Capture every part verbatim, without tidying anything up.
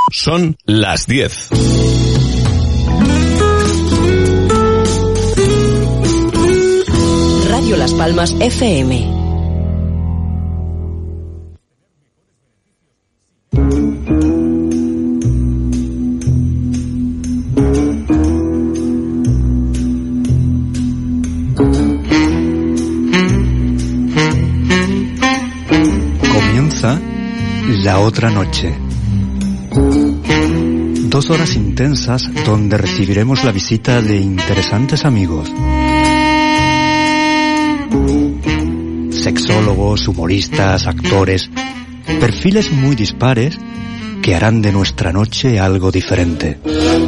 Son las diez. Radio Las Palmas F M. Comienza La Otra Noche. Dos horas intensas donde recibiremos la visita de interesantes amigos. Sexólogos, humoristas, actores, perfiles muy dispares que harán de nuestra noche algo diferente.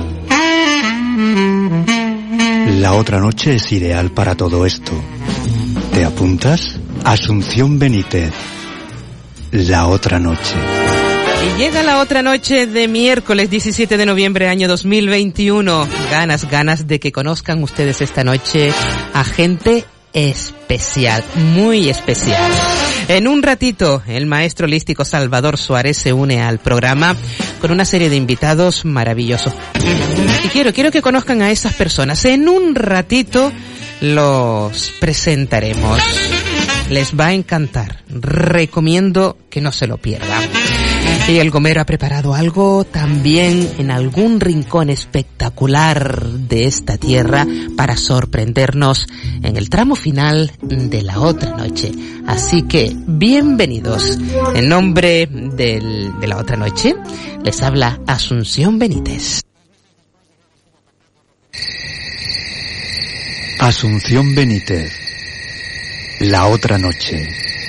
La Otra Noche es ideal para todo esto. ¿Te apuntas? Asunción Benítez. La Otra Noche. Y llega la otra noche de miércoles diecisiete de noviembre año dos mil veintiuno. Ganas, ganas de que conozcan ustedes esta noche a gente especial, muy especial. En un ratito, el maestro holístico Salvador Suárez se une al programa con una serie de invitados maravillosos. Y quiero, quiero que conozcan a esas personas. En un ratito los presentaremos. Les va a encantar. Recomiendo que no se lo pierdan. Y el Gomero ha preparado algo también en algún rincón espectacular de esta tierra para sorprendernos en el tramo final de la otra noche. Así que, bienvenidos. En nombre del, de la otra noche, les habla Asunción Benítez. Asunción Benítez. La Otra Noche.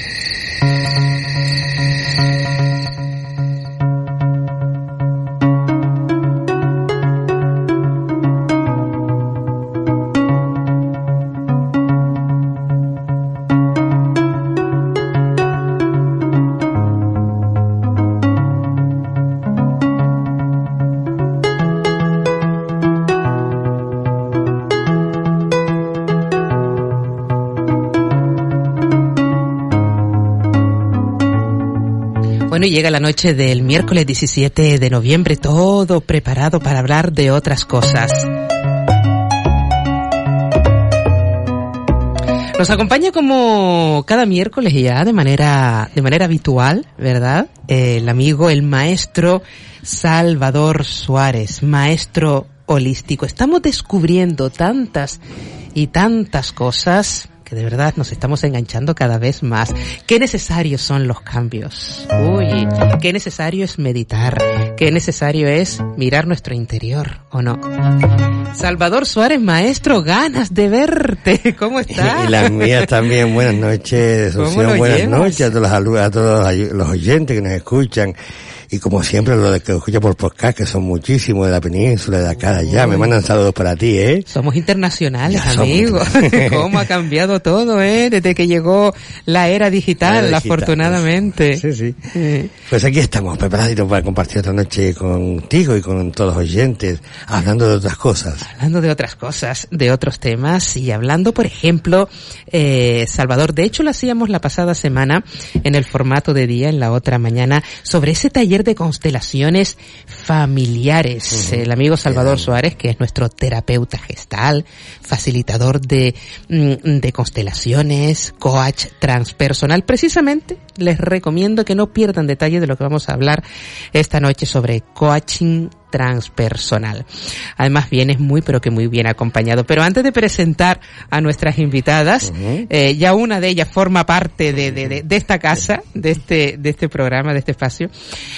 Bueno, y llega la noche del miércoles diecisiete de noviembre, todo preparado para hablar de otras cosas. Nos acompaña como cada miércoles ya de manera de manera habitual, ¿verdad? El amigo, el maestro Salvador Suárez, maestro holístico. Estamos descubriendo tantas y tantas cosas que de verdad nos estamos enganchando cada vez más. Qué necesarios son los cambios. Uy, qué necesario es meditar. Qué necesario es mirar nuestro interior, ¿o no? Salvador Suárez, maestro, ganas de verte. ¿Cómo estás? Y las mías también. Buenas noches, Asunción. Buenas llevas? noches a todos, los, a todos los oyentes que nos escuchan. Y como siempre, los que escuchan por podcast, que son muchísimos de la península, de acá, de allá, me mandan saludos para ti, ¿eh? Somos internacionales, ya amigos. Somos. ¿Cómo ha cambiado todo, eh? Desde que llegó la era digital, la era digital, afortunadamente. Sí, sí. sí. Pues aquí estamos, preparados para compartir esta noche contigo y con todos los oyentes, hablando de otras cosas. Hablando de otras cosas, de otros temas, y hablando, por ejemplo, eh, Salvador, de hecho lo hacíamos la pasada semana, en el formato de día, en la otra mañana, sobre ese taller de constelaciones familiares. Uh-huh. El amigo Salvador yeah. Suárez, que es nuestro terapeuta gestal, facilitador de, de constelaciones, coach transpersonal. Precisamente les recomiendo que no pierdan detalle de lo que vamos a hablar esta noche sobre coaching transpersonal. Además vienes muy pero que muy bien acompañado. Pero antes de presentar a nuestras invitadas, uh-huh. eh, ya una de ellas forma parte de, de, de, de esta casa, de este, de este programa, de este espacio.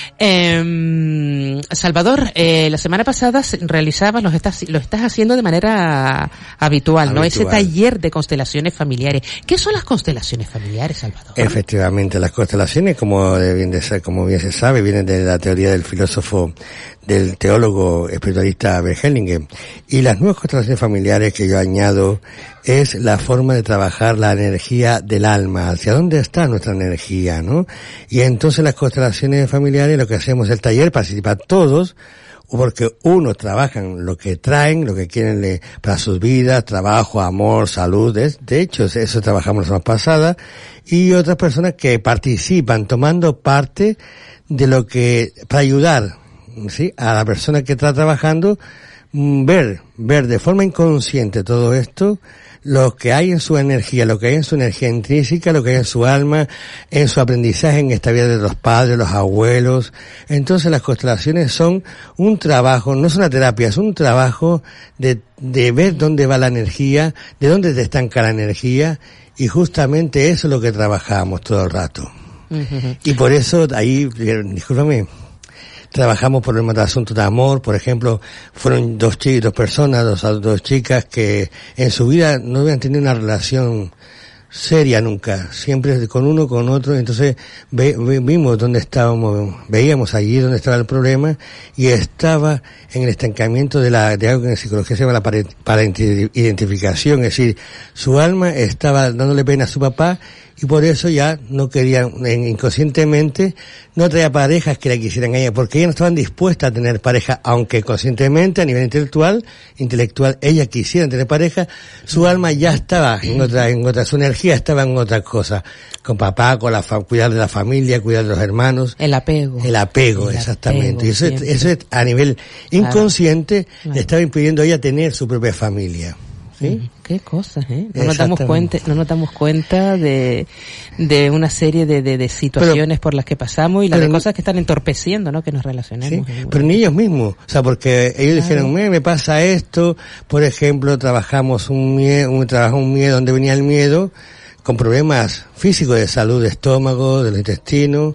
Eh, Salvador, eh, la semana pasada realizabas, lo estás, lo estás haciendo de manera habitual, habitual, ¿no? Ese taller de constelaciones familiares. ¿Qué son las constelaciones familiares, Salvador? Efectivamente, las constelaciones, como bien, de ser, como bien se sabe, vienen de la teoría del filósofo, del teólogo espiritualista Bert Hellinger. Y las nuevas constelaciones familiares que yo añado es la forma de trabajar la energía del alma, hacia dónde está nuestra energía, ¿no? Y entonces las constelaciones familiares, lo que hacemos el taller, participan todos, porque unos trabajan lo que traen, lo que quieren para sus vidas, trabajo, amor, salud, de hecho eso trabajamos la semana pasada, y otras personas que participan tomando parte de lo que, para ayudar ¿sí?, a la persona que está trabajando, ver, ver de forma inconsciente todo esto, lo que hay en su energía, lo que hay en su energía intrínseca, lo que hay en su alma, en su aprendizaje en esta vida de los padres, los abuelos. Entonces las constelaciones son un trabajo, no es una terapia, es un trabajo de, de ver dónde va la energía, de dónde te estanca la energía, y justamente eso es lo que trabajamos todo el rato. Uh-huh. Y por eso ahí, discúlpame, trabajamos problemas de asuntos de amor. Por ejemplo, fueron dos chicas, dos personas, dos, dos chicas que en su vida no habían tenido una relación seria nunca, siempre con uno, con otro. Entonces ve, ve, vimos dónde estábamos, veíamos allí dónde estaba el problema, y estaba en el estancamiento de la, de algo que en psicología se llama la para, para identificación, es decir, su alma estaba dándole pena a su papá, y por eso ya no quería, inconscientemente, no traía parejas que la quisieran a ella, porque ellas no estaban dispuestas a tener pareja, aunque conscientemente, a nivel intelectual, intelectual, ellas quisieran tener pareja, su alma ya estaba en otra, en otra, su energía estaba en otras cosas, con papá, con la fa, cuidar de la familia, cuidar de los hermanos. El apego. El apego, el exactamente. Apego, y eso, es, eso es, a nivel inconsciente, claro, le estaba impidiendo a ella tener su propia familia. ¿Sí? Qué cosas, ¿eh? No nos damos cuenta, no nos damos cuenta de, de una serie de, de, de situaciones pero, por las que pasamos y las de cosas que están entorpeciendo, ¿no? Que nos relacionemos. ¿Sí? Pero ni ellos mismos, o sea, porque ellos claro. dijeron, me, me pasa esto, por ejemplo, trabajamos un miedo, un trabajo un miedo, donde venía el miedo, con problemas físicos de salud, de estómago, de los intestinos,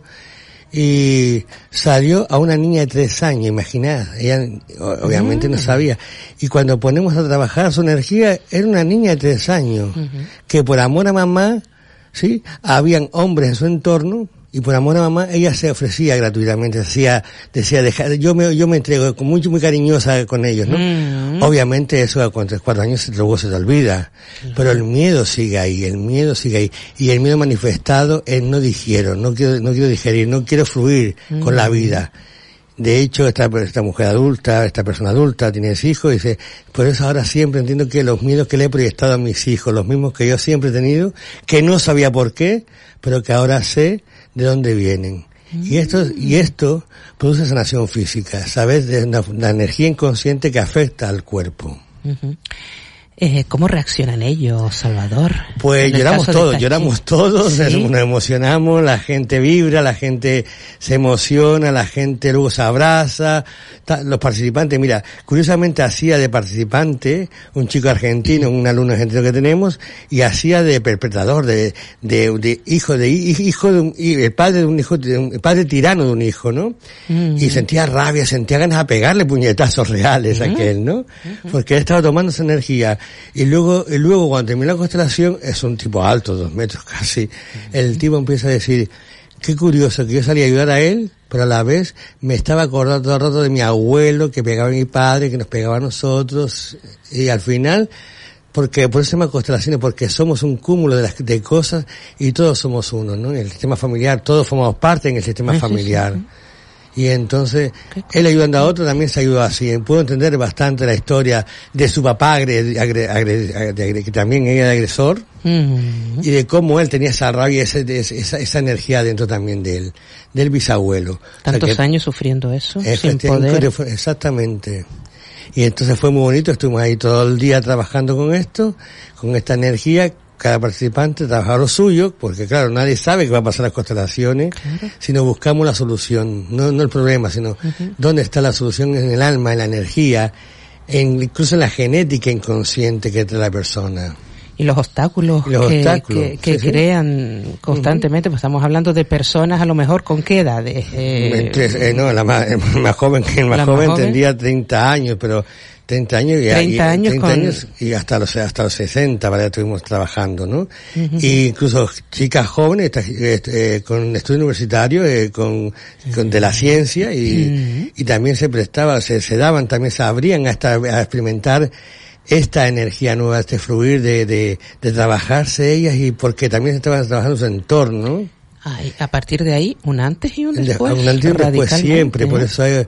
y salió a una niña de tres años, imaginad, ella obviamente mm. no sabía, y cuando ponemos a trabajar su energía, era una niña de tres años, uh-huh. que por amor a mamá, sí, habían hombres en su entorno, y por amor a mamá, ella se ofrecía gratuitamente, decía, decía, dejar, yo me, yo me entrego, muy, muy cariñosa con ellos, ¿no? Mm-hmm. Obviamente eso con tres, cuatro años luego se te olvida, mm-hmm. pero el miedo sigue ahí, el miedo sigue ahí, y el miedo manifestado es no digiero, no quiero, no quiero digerir, no quiero fluir mm-hmm. con la vida. De hecho, esta, esta mujer adulta, esta persona adulta, tiene hijos, y dice, por eso ahora siempre entiendo que los miedos que le he proyectado a mis hijos, los mismos que yo siempre he tenido, que no sabía por qué, pero que ahora sé de dónde vienen. Mm. Y esto, y esto produce sanación física, ¿sabes? De una, una energía inconsciente que afecta al cuerpo. Uh-huh. Eh, ¿Cómo reaccionan ellos, Salvador? Pues lloramos todos, lloramos todos, ¿sí? Nos emocionamos, la gente vibra, la gente se emociona, la gente luego se abraza, ta, los participantes, mira, curiosamente hacía de participante un chico argentino, un alumno argentino que tenemos, y hacía de perpetrador, de, de, de hijo de, hijo de un, el padre de un hijo, de un, el padre tirano de un hijo, ¿no? Uh-huh. Y sentía rabia, sentía ganas de pegarle puñetazos reales uh-huh. a aquel, ¿no? Uh-huh. Porque él estaba tomando esa energía. Y luego, y luego cuando terminó la constelación, es un tipo alto, dos metros casi, uh-huh. el tipo empieza a decir, qué curioso que yo salí a ayudar a él, pero a la vez me estaba acordando todo el rato de mi abuelo, que pegaba a mi padre, que nos pegaba a nosotros, y al final, porque por eso se llama constelaciones, porque somos un cúmulo de, las, de cosas, y todos somos uno, ¿no? En el sistema familiar, todos formamos parte en el sistema sí, familiar. Sí, sí. Y entonces, él ayudando a otro también se ayudó así. Puedo entender bastante la historia de su papá, agre, agre, agre, agre, que también era agresor, mm-hmm. y de cómo él tenía esa rabia, esa, esa, esa energía dentro también de él, del bisabuelo. Tantos o sea que, años sufriendo eso, sin poder. Exactamente. Y entonces fue muy bonito, estuvimos ahí todo el día trabajando con esto, con esta energía. Cada participante trabaja lo suyo, porque claro, nadie sabe qué va a pasar en las constelaciones, claro. sino buscamos la solución, no, no el problema, sino uh-huh. dónde está la solución en el alma, en la energía, en, incluso en la genética inconsciente que trae la persona. Y los obstáculos, y los que, obstáculos, que, que sí, crean sí. constantemente, uh-huh. pues estamos hablando de personas a lo mejor con qué edades. Eh, eh, no, la más, más joven, que el más joven, más joven tendría treinta años, pero treinta años y, treinta y, años, treinta con... años y hasta los hasta los sesenta, ¿vale? Estuvimos trabajando, ¿no? Uh-huh. Y incluso chicas jóvenes eh, con estudio universitario, eh, con, con de la ciencia y, uh-huh. y también se prestaba, se, se daban, también se abrían hasta a experimentar esta energía nueva, este fluir de, de, de trabajarse ellas, y porque también estaban trabajando su entorno, ¿no? Ay, a partir de ahí, un antes y un después. Un antes y un después siempre, por eso hay,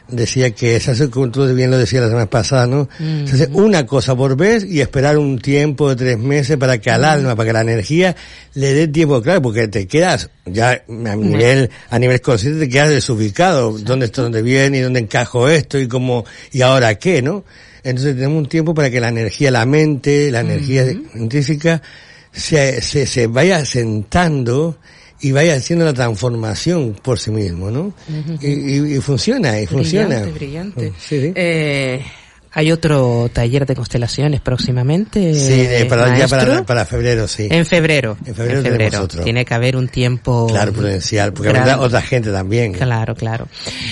decía que se hace, como tú bien lo decías la semana pasada, ¿no? Mm. Se hace una cosa por vez y esperar un tiempo de tres meses para que al alma, para que la energía le dé tiempo, claro, porque te quedas ya a nivel, a nivel consciente te quedas desubicado. Exacto. ¿Dónde está, dónde viene y dónde encajo esto y cómo, y ahora qué, ¿no? Entonces tenemos un tiempo para que la energía, la mente, la energía mm. intrínseca se, se, se vaya sentando y vaya haciendo la transformación por sí mismo, ¿no? Uh-huh. Y, y, y funciona, y funciona. Brillante, brillante. Sí, sí. Eh, ¿hay otro taller de constelaciones próximamente? Sí, eh, para, ya para, para febrero, sí. En febrero. En febrero, en febrero. Otro. Tiene que haber un tiempo... Claro, prudencial, porque habrá otra gente también. Claro, claro.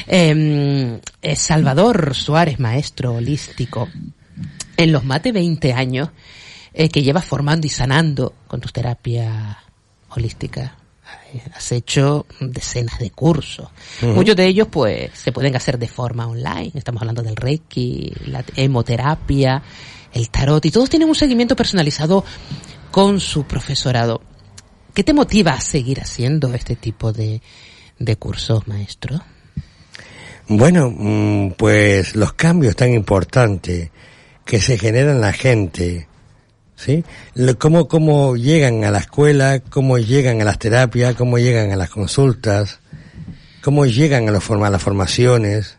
Eh, Salvador Suárez, maestro holístico, en los más de veinte años eh, que llevas formando y sanando con tus terapias holísticas, has hecho decenas de cursos. Uh-huh. Muchos de ellos, pues, se pueden hacer de forma online. Estamos hablando del Reiki, la hemoterapia, el tarot, y todos tienen un seguimiento personalizado con su profesorado. ¿Qué te motiva a seguir haciendo este tipo de, de cursos, maestro? Bueno, pues los cambios tan importantes que se generan en la gente, ¿sí? Cómo, cómo llegan a la escuela, cómo llegan a las terapias, cómo llegan a las consultas, cómo llegan a, los forma, a las formaciones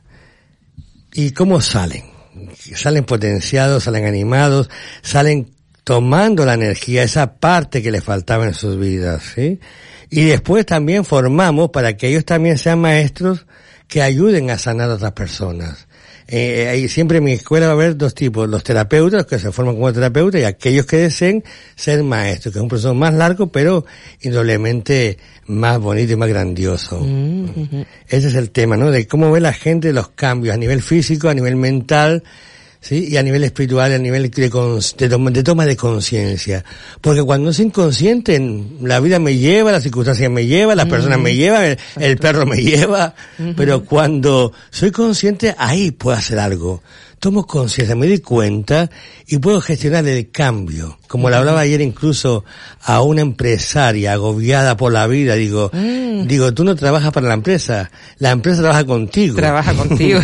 y cómo salen. Salen potenciados, salen animados, salen tomando la energía, esa parte que les faltaba en sus vidas, ¿sí? Y después también formamos para que ellos también sean maestros que ayuden a sanar a otras personas. Eh, ahí siempre en mi escuela va a haber dos tipos, los terapeutas que se forman como terapeutas y aquellos que deseen ser maestros, que es un proceso más largo pero indudablemente más bonito y más grandioso. Mm-hmm. Ese es el tema, ¿no? De cómo ve la gente los cambios a nivel físico, a nivel mental, ¿sí? Y a nivel espiritual, a nivel de, de, toma, de toma de conciencia. Porque cuando soy inconsciente, la vida me lleva, las circunstancias me llevan, las mm-hmm. personas me llevan, el, el perro me lleva. Mm-hmm. Pero cuando soy consciente, ahí puedo hacer algo. Tomo conciencia, me doy cuenta y puedo gestionar el cambio. Como mm-hmm. le hablaba ayer incluso a una empresaria agobiada por la vida, digo, mm. digo, tú no trabajas para la empresa, la empresa trabaja contigo. Trabaja contigo.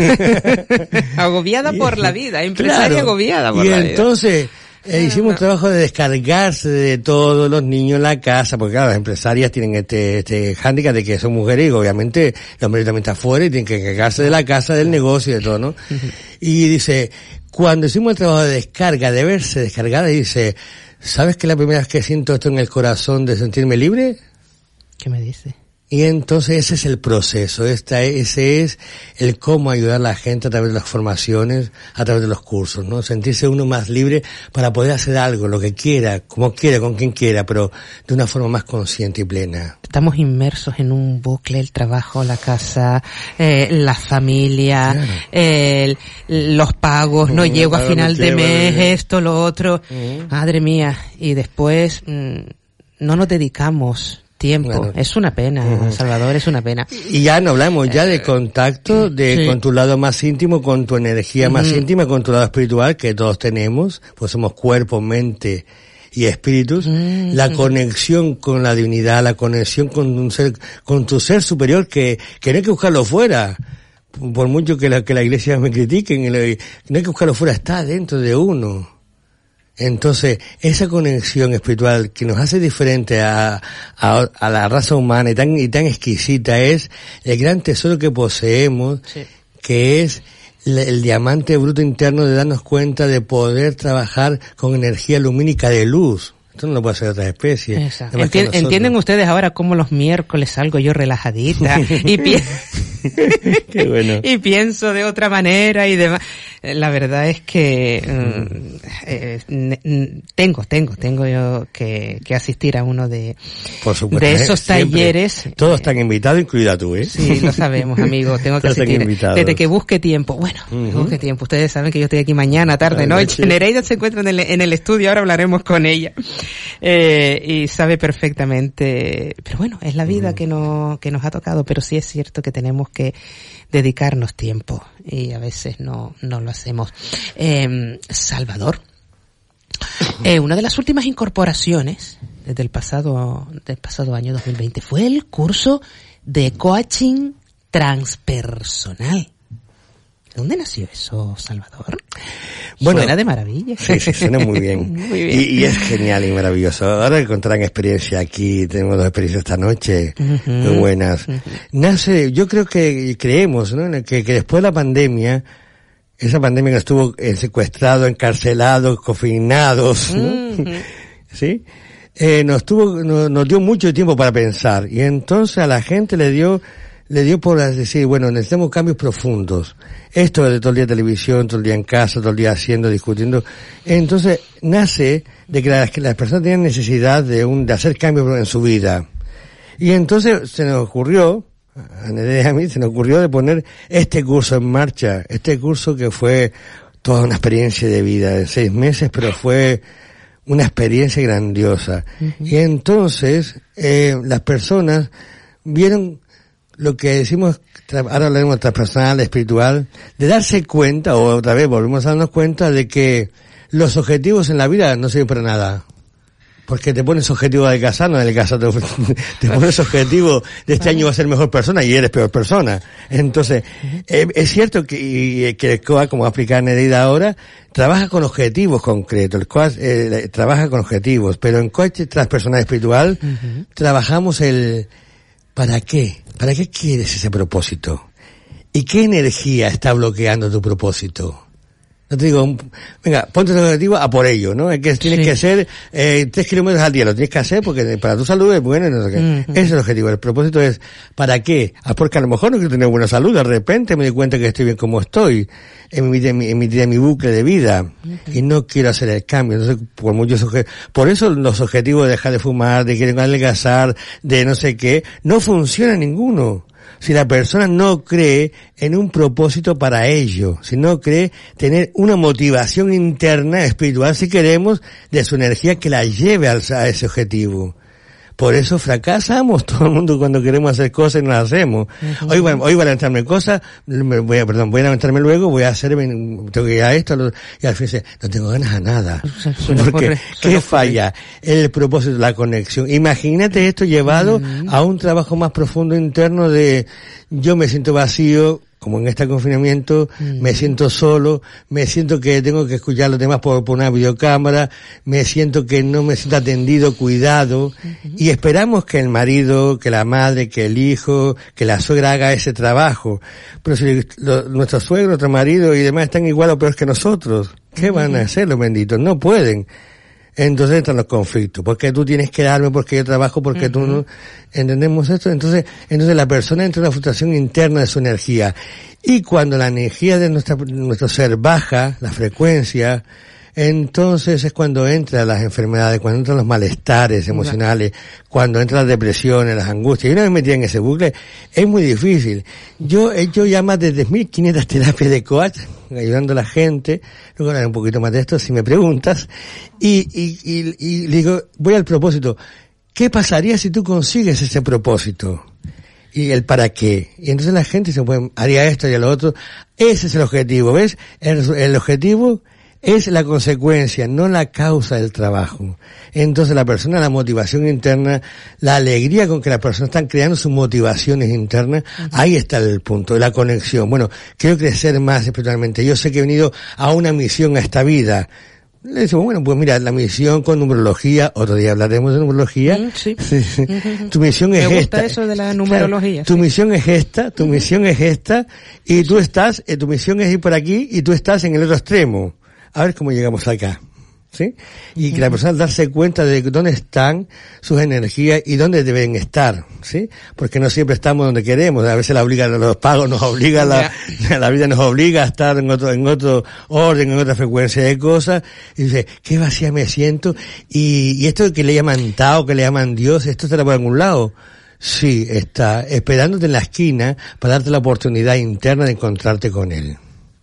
Agobiada por la vida, empresaria claro. agobiada por y la vida. Y entonces, eh, hicimos un trabajo de descargarse de todos los niños en la casa, porque claro, las empresarias tienen este, este hándicap de que son mujeres y obviamente el hombre también está afuera y tienen que encargarse de la casa, del negocio y de todo, ¿no? Y dice, cuando hicimos el trabajo de descarga, de verse descargada, dice, ¿sabes que la primera vez que siento esto en el corazón de sentirme libre? ¿Qué me dice? Y entonces ese es el proceso, esta, ese es el cómo ayudar a la gente a través de las formaciones, a través de los cursos, ¿no? Sentirse uno más libre para poder hacer algo, lo que quiera, como quiera, con quien quiera, pero de una forma más consciente y plena. Estamos inmersos en un bucle, el trabajo, la casa, eh, la familia, claro. el, los pagos, no mm, llego a final de mes, bien. Esto, lo otro. Mm. Madre mía. Y después mm, no nos dedicamos tiempo. Bueno, es una pena, uh-huh. Salvador, es una pena. Y ya no hablamos ya de contacto, de sí. con tu lado más íntimo, con tu energía uh-huh. más íntima, con tu lado espiritual, que todos tenemos, pues somos cuerpo, mente y espíritus. Uh-huh. La conexión con la divinidad, la conexión con un ser, con tu ser superior, que, que no hay que buscarlo fuera. Por mucho que la, que la iglesia me critiquen, no hay que buscarlo fuera, está dentro de uno. Entonces, esa conexión espiritual que nos hace diferente a, a, a la raza humana y tan, y tan exquisita es el gran tesoro que poseemos, sí. que es el, el diamante bruto interno de darnos cuenta de poder trabajar con energía lumínica de luz. Esto no lo puede hacer otra especie. Enti- ¿Entienden ustedes ahora cómo los miércoles salgo yo relajadita y, pi- Qué bueno. y pienso de otra manera y demás? La verdad es que mm, eh, n- tengo, tengo, tengo yo que, que asistir a uno de, Por supuesto, de esos talleres. Todos están invitados, incluida tú, ¿eh? Sí, lo sabemos, amigo. Tengo que asistir. Desde que busque tiempo. Bueno, uh-huh. busque tiempo. Ustedes saben que yo estoy aquí mañana, tarde, noche. noche. Nereida se encuentra en el, en el estudio. Ahora hablaremos con ella. Eh, y sabe perfectamente, pero bueno, es la vida uh-huh. que no, que nos ha tocado, pero sí es cierto que tenemos que dedicarnos tiempo y a veces no, no lo hacemos. Eh, Salvador, eh, una de las últimas incorporaciones desde el pasado, del pasado año dos mil veinte fue el curso de coaching transpersonal. dónde nació eso, Salvador? Bueno, suena de maravilla. Sí, sí, suena muy bien. Muy bien. Y, y es genial y maravilloso. Ahora que contarán experiencia aquí, tenemos dos experiencias esta noche, uh-huh, muy buenas. Uh-huh. Nace, yo creo que creemos, ¿no? Que, que después de la pandemia, esa pandemia que estuvo secuestrado, encarcelado, confinados, ¿no? Uh-huh. ¿Sí? Eh, nos tuvo, nos, nos dio mucho tiempo para pensar. Y entonces a la gente le dio, le dio por decir, bueno, necesitamos cambios profundos. Esto de todo el día televisión, todo el día en casa, todo el día haciendo, discutiendo. Entonces, nace de que las, que las personas tienen necesidad de un, de hacer cambios en su vida. Y entonces se nos ocurrió, a Nereida y a mí, se nos ocurrió de poner este curso en marcha. Este curso que fue toda una experiencia de vida de seis meses, pero fue una experiencia grandiosa. Uh-huh. Y entonces, eh, las personas vieron lo que decimos, ahora hablaremos transpersonal, espiritual, de darse cuenta, o otra vez volvemos a darnos cuenta de que los objetivos en la vida no sirven para nada. Porque te pones objetivo de casar, no de casa, te, te pones objetivo de este año va a ser mejor persona y eres peor persona. Entonces, eh, es cierto que, que el C O A, como va a explicar Nereida ahora, trabaja con objetivos concretos. El C O A eh, trabaja con objetivos, pero en coach transpersonal espiritual uh-huh. trabajamos el ¿para qué? ¿Para qué quieres ese propósito? ¿Y qué energía está bloqueando tu propósito? No te digo, venga, ponte tu objetivo a por ello, ¿no? Es que tienes sí. que hacer eh, tres kilómetros al día, lo tienes que hacer porque para tu salud es bueno y no sé qué. Uh-huh. Ese es el objetivo. El propósito es, ¿para qué? Ah, porque a lo mejor no quiero tener buena salud, de repente me doy cuenta que estoy bien como estoy, en mi, en mi, en mi, en mi bucle de vida, uh-huh. y no quiero hacer el cambio. Entonces, por muchos obje- por eso los objetivos de dejar de fumar, de querer adelgazar, de no sé qué, no funciona ninguno. Si la persona no cree en un propósito para ello, si no cree tener una motivación interna, espiritual, si queremos, de su energía que la lleve a ese objetivo. Por eso fracasamos todo el mundo cuando queremos hacer cosas y no las hacemos. Uh-huh. Hoy, hoy voy a levantarme cosas, voy a, perdón, voy a levantarme luego, voy a hacer, tengo que ir a esto, lo, y al fin dice, no tengo ganas a nada. Porque, ¿qué falla? El propósito, la conexión. Imagínate esto llevado uh-huh. a un trabajo más profundo interno de, yo me siento vacío, como en este confinamiento, mm. me siento solo, me siento que tengo que escuchar a los demás por, por una videocámara, me siento que no me siento atendido, cuidado, uh-huh. y esperamos que el marido, que la madre, que el hijo, que la suegra haga ese trabajo. Pero si lo, nuestro suegro, nuestro marido y demás están igual o peor que nosotros, ¿qué uh-huh. van a hacer los benditos? No pueden. Entonces entran los conflictos, porque tú tienes que darme, porque yo trabajo, porque uh-huh. tú no, ¿entendemos esto? Entonces, entonces la persona entra en una frustración interna de su energía. Y cuando la energía de nuestra, nuestro ser baja, la frecuencia, entonces es cuando entran las enfermedades, cuando entran los malestares emocionales, uh-huh. cuando entran las depresiones, las angustias. Y una vez metida en ese bucle, es muy difícil. Yo he hecho ya más de tres mil quinientas terapias de coach, ayudando a la gente, luego hablaré un poquito más de esto si me preguntas, y, y, y, y digo, voy al propósito, ¿qué pasaría si tú consigues ese propósito? Y el para qué. Y entonces la gente se puede, haría esto y lo otro, ese es el objetivo, ¿ves? El, el objetivo es la consecuencia, no la causa del trabajo. Entonces la persona, la motivación interna, la alegría con que las personas están creando sus motivaciones internas, uh-huh. ahí está el punto, la conexión. Bueno, quiero crecer más espiritualmente. Yo sé que he venido a una misión a esta vida. Le decimos, bueno, pues mira, la misión con numerología, otro día hablaremos de numerología. Mm, sí. Uh-huh. Tu misión es esta. Me gusta eso de la numerología. Claro, tu sí. misión es esta, tu uh-huh. misión es esta, y tú estás, eh, tu misión es ir por aquí, y tú estás en el otro extremo. A ver cómo llegamos acá, ¿sí? Y que la persona darse cuenta de dónde están sus energías y dónde deben estar, ¿sí? Porque no siempre estamos donde queremos, a veces la obliga, los pagos nos obliga, la, la vida nos obliga a estar en otro, en otro orden, en otra frecuencia de cosas, y dice, qué vacía me siento, y, y esto que le llaman Tao, que le llaman Dios, esto estará por algún lado. Sí, está esperándote en la esquina para darte la oportunidad interna de encontrarte con él.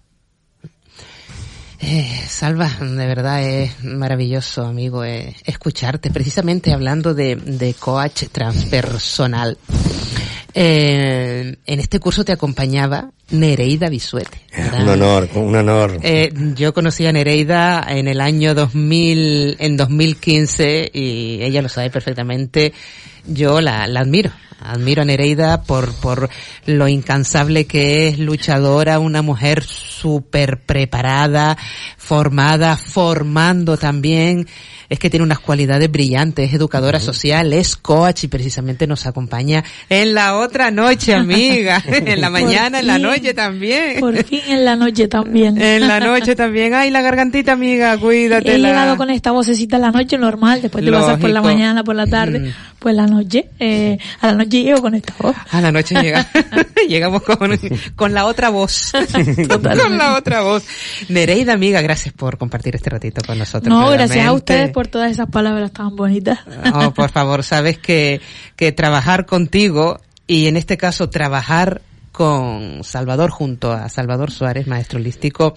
Eh, Salva, de verdad es maravilloso, amigo, eh, escucharte, precisamente hablando de, de coach transpersonal. Eh, en este curso te acompañaba Nereida Bisuete. Un honor, un honor. Eh, yo conocí a Nereida en el año dos mil, en dos mil quince, y ella lo sabe perfectamente. Yo la, la admiro, Admiro a Nereida por, por lo incansable que es, luchadora, una mujer súper preparada, formada, formando también. Es que tiene unas cualidades brillantes, es educadora uh-huh. social, es coach y precisamente nos acompaña en la otra noche, amiga. En la mañana, fin, en la noche también. Por fin en la noche también. En la noche también. Ay, la gargantita, amiga, cuídate. He llegado con esta vocecita en la noche normal, después te pasas por la mañana, por la tarde, mm. pues la noche, eh, a la noche llego con esta voz. A la noche llega, llegamos con, con la otra voz. Con la otra voz. Nereida, amiga, gracias por compartir este ratito con nosotros. No, realmente. Gracias a ustedes por todas esas palabras tan bonitas. No, por favor, sabes que, que trabajar contigo y en este caso trabajar con Salvador junto a Salvador Suárez, maestro holístico,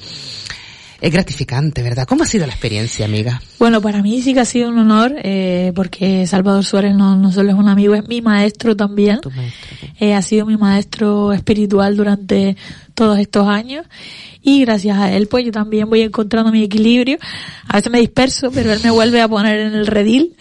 es gratificante, ¿verdad? ¿Cómo ha sido la experiencia, amiga? Bueno, para mí sí que ha sido un honor, eh, porque Salvador Suárez no, no solo es un amigo, es mi maestro también. Tu maestro, ¿sí? eh, ha sido mi maestro espiritual durante todos estos años. Y gracias a él, pues yo también voy encontrando mi equilibrio. A veces me disperso, pero él me vuelve a poner en el redil.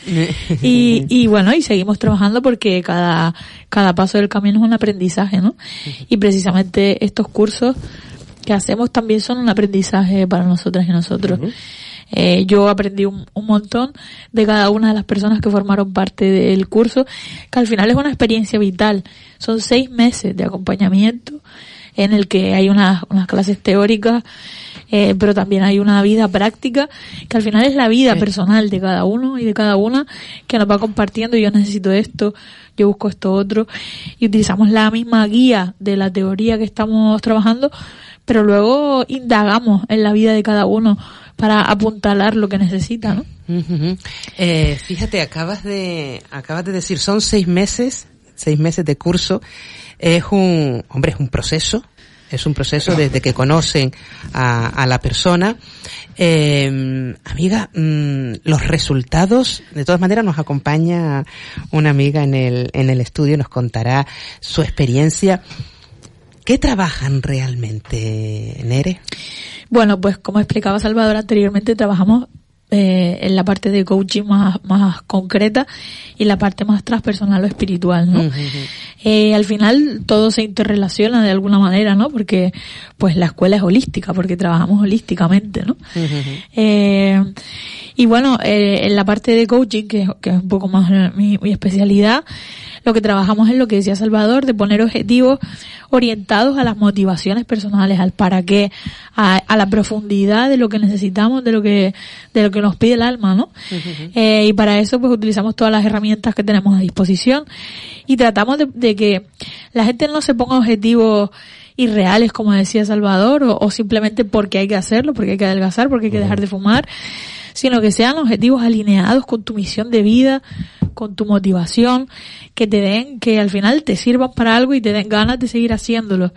Y, y bueno, y seguimos trabajando porque cada, cada paso del camino es un aprendizaje, ¿no? Y precisamente estos cursos que hacemos también son un aprendizaje para nosotras y nosotros. Uh-huh. Eh, yo aprendí un, un montón de cada una de las personas que formaron parte del curso, que al final es una experiencia vital. Son seis meses de acompañamiento en el que hay unas, unas clases teóricas, eh, pero también hay una vida práctica, que al final es la vida sí. personal de cada uno y de cada una, que nos va compartiendo. Yo necesito esto, yo busco esto otro, y utilizamos la misma guía de la teoría que estamos trabajando, pero luego indagamos en la vida de cada uno para apuntalar lo que necesita, ¿no? Uh-huh. Eh, fíjate, acabas de, acabas de decir, son seis meses, seis meses de curso. Es un, hombre, es un proceso, es un proceso desde que conocen a, a la persona. Eh, amiga, mmm, los resultados, de todas maneras nos acompaña una amiga en el, en el estudio, nos contará su experiencia. ¿Qué trabajan realmente, Nere? Bueno, pues como explicaba Salvador anteriormente, trabajamos eh, en la parte de coaching más, más concreta y la parte más transpersonal o espiritual, ¿no? Uh-huh. Eh, al final todo se interrelaciona de alguna manera, ¿no? Porque pues la escuela es holística, porque trabajamos holísticamente, ¿no? Uh-huh. Eh, y bueno, eh, en la parte de coaching, que, que es un poco más mi, mi especialidad, lo que trabajamos es lo que decía Salvador, de poner objetivos orientados a las motivaciones personales, al para qué, a, a la profundidad de lo que necesitamos, de lo que, de lo que nos pide el alma, ¿no? Uh-huh. Eh, y para eso pues utilizamos todas las herramientas que tenemos a disposición y tratamos de, de que la gente no se ponga objetivos irreales, como decía Salvador, o, o simplemente porque hay que hacerlo, porque hay que adelgazar, porque hay que dejar de fumar, sino que sean objetivos alineados con tu misión de vida, con tu motivación, que te den, que al final te sirvan para algo y te den ganas de seguir haciéndolo.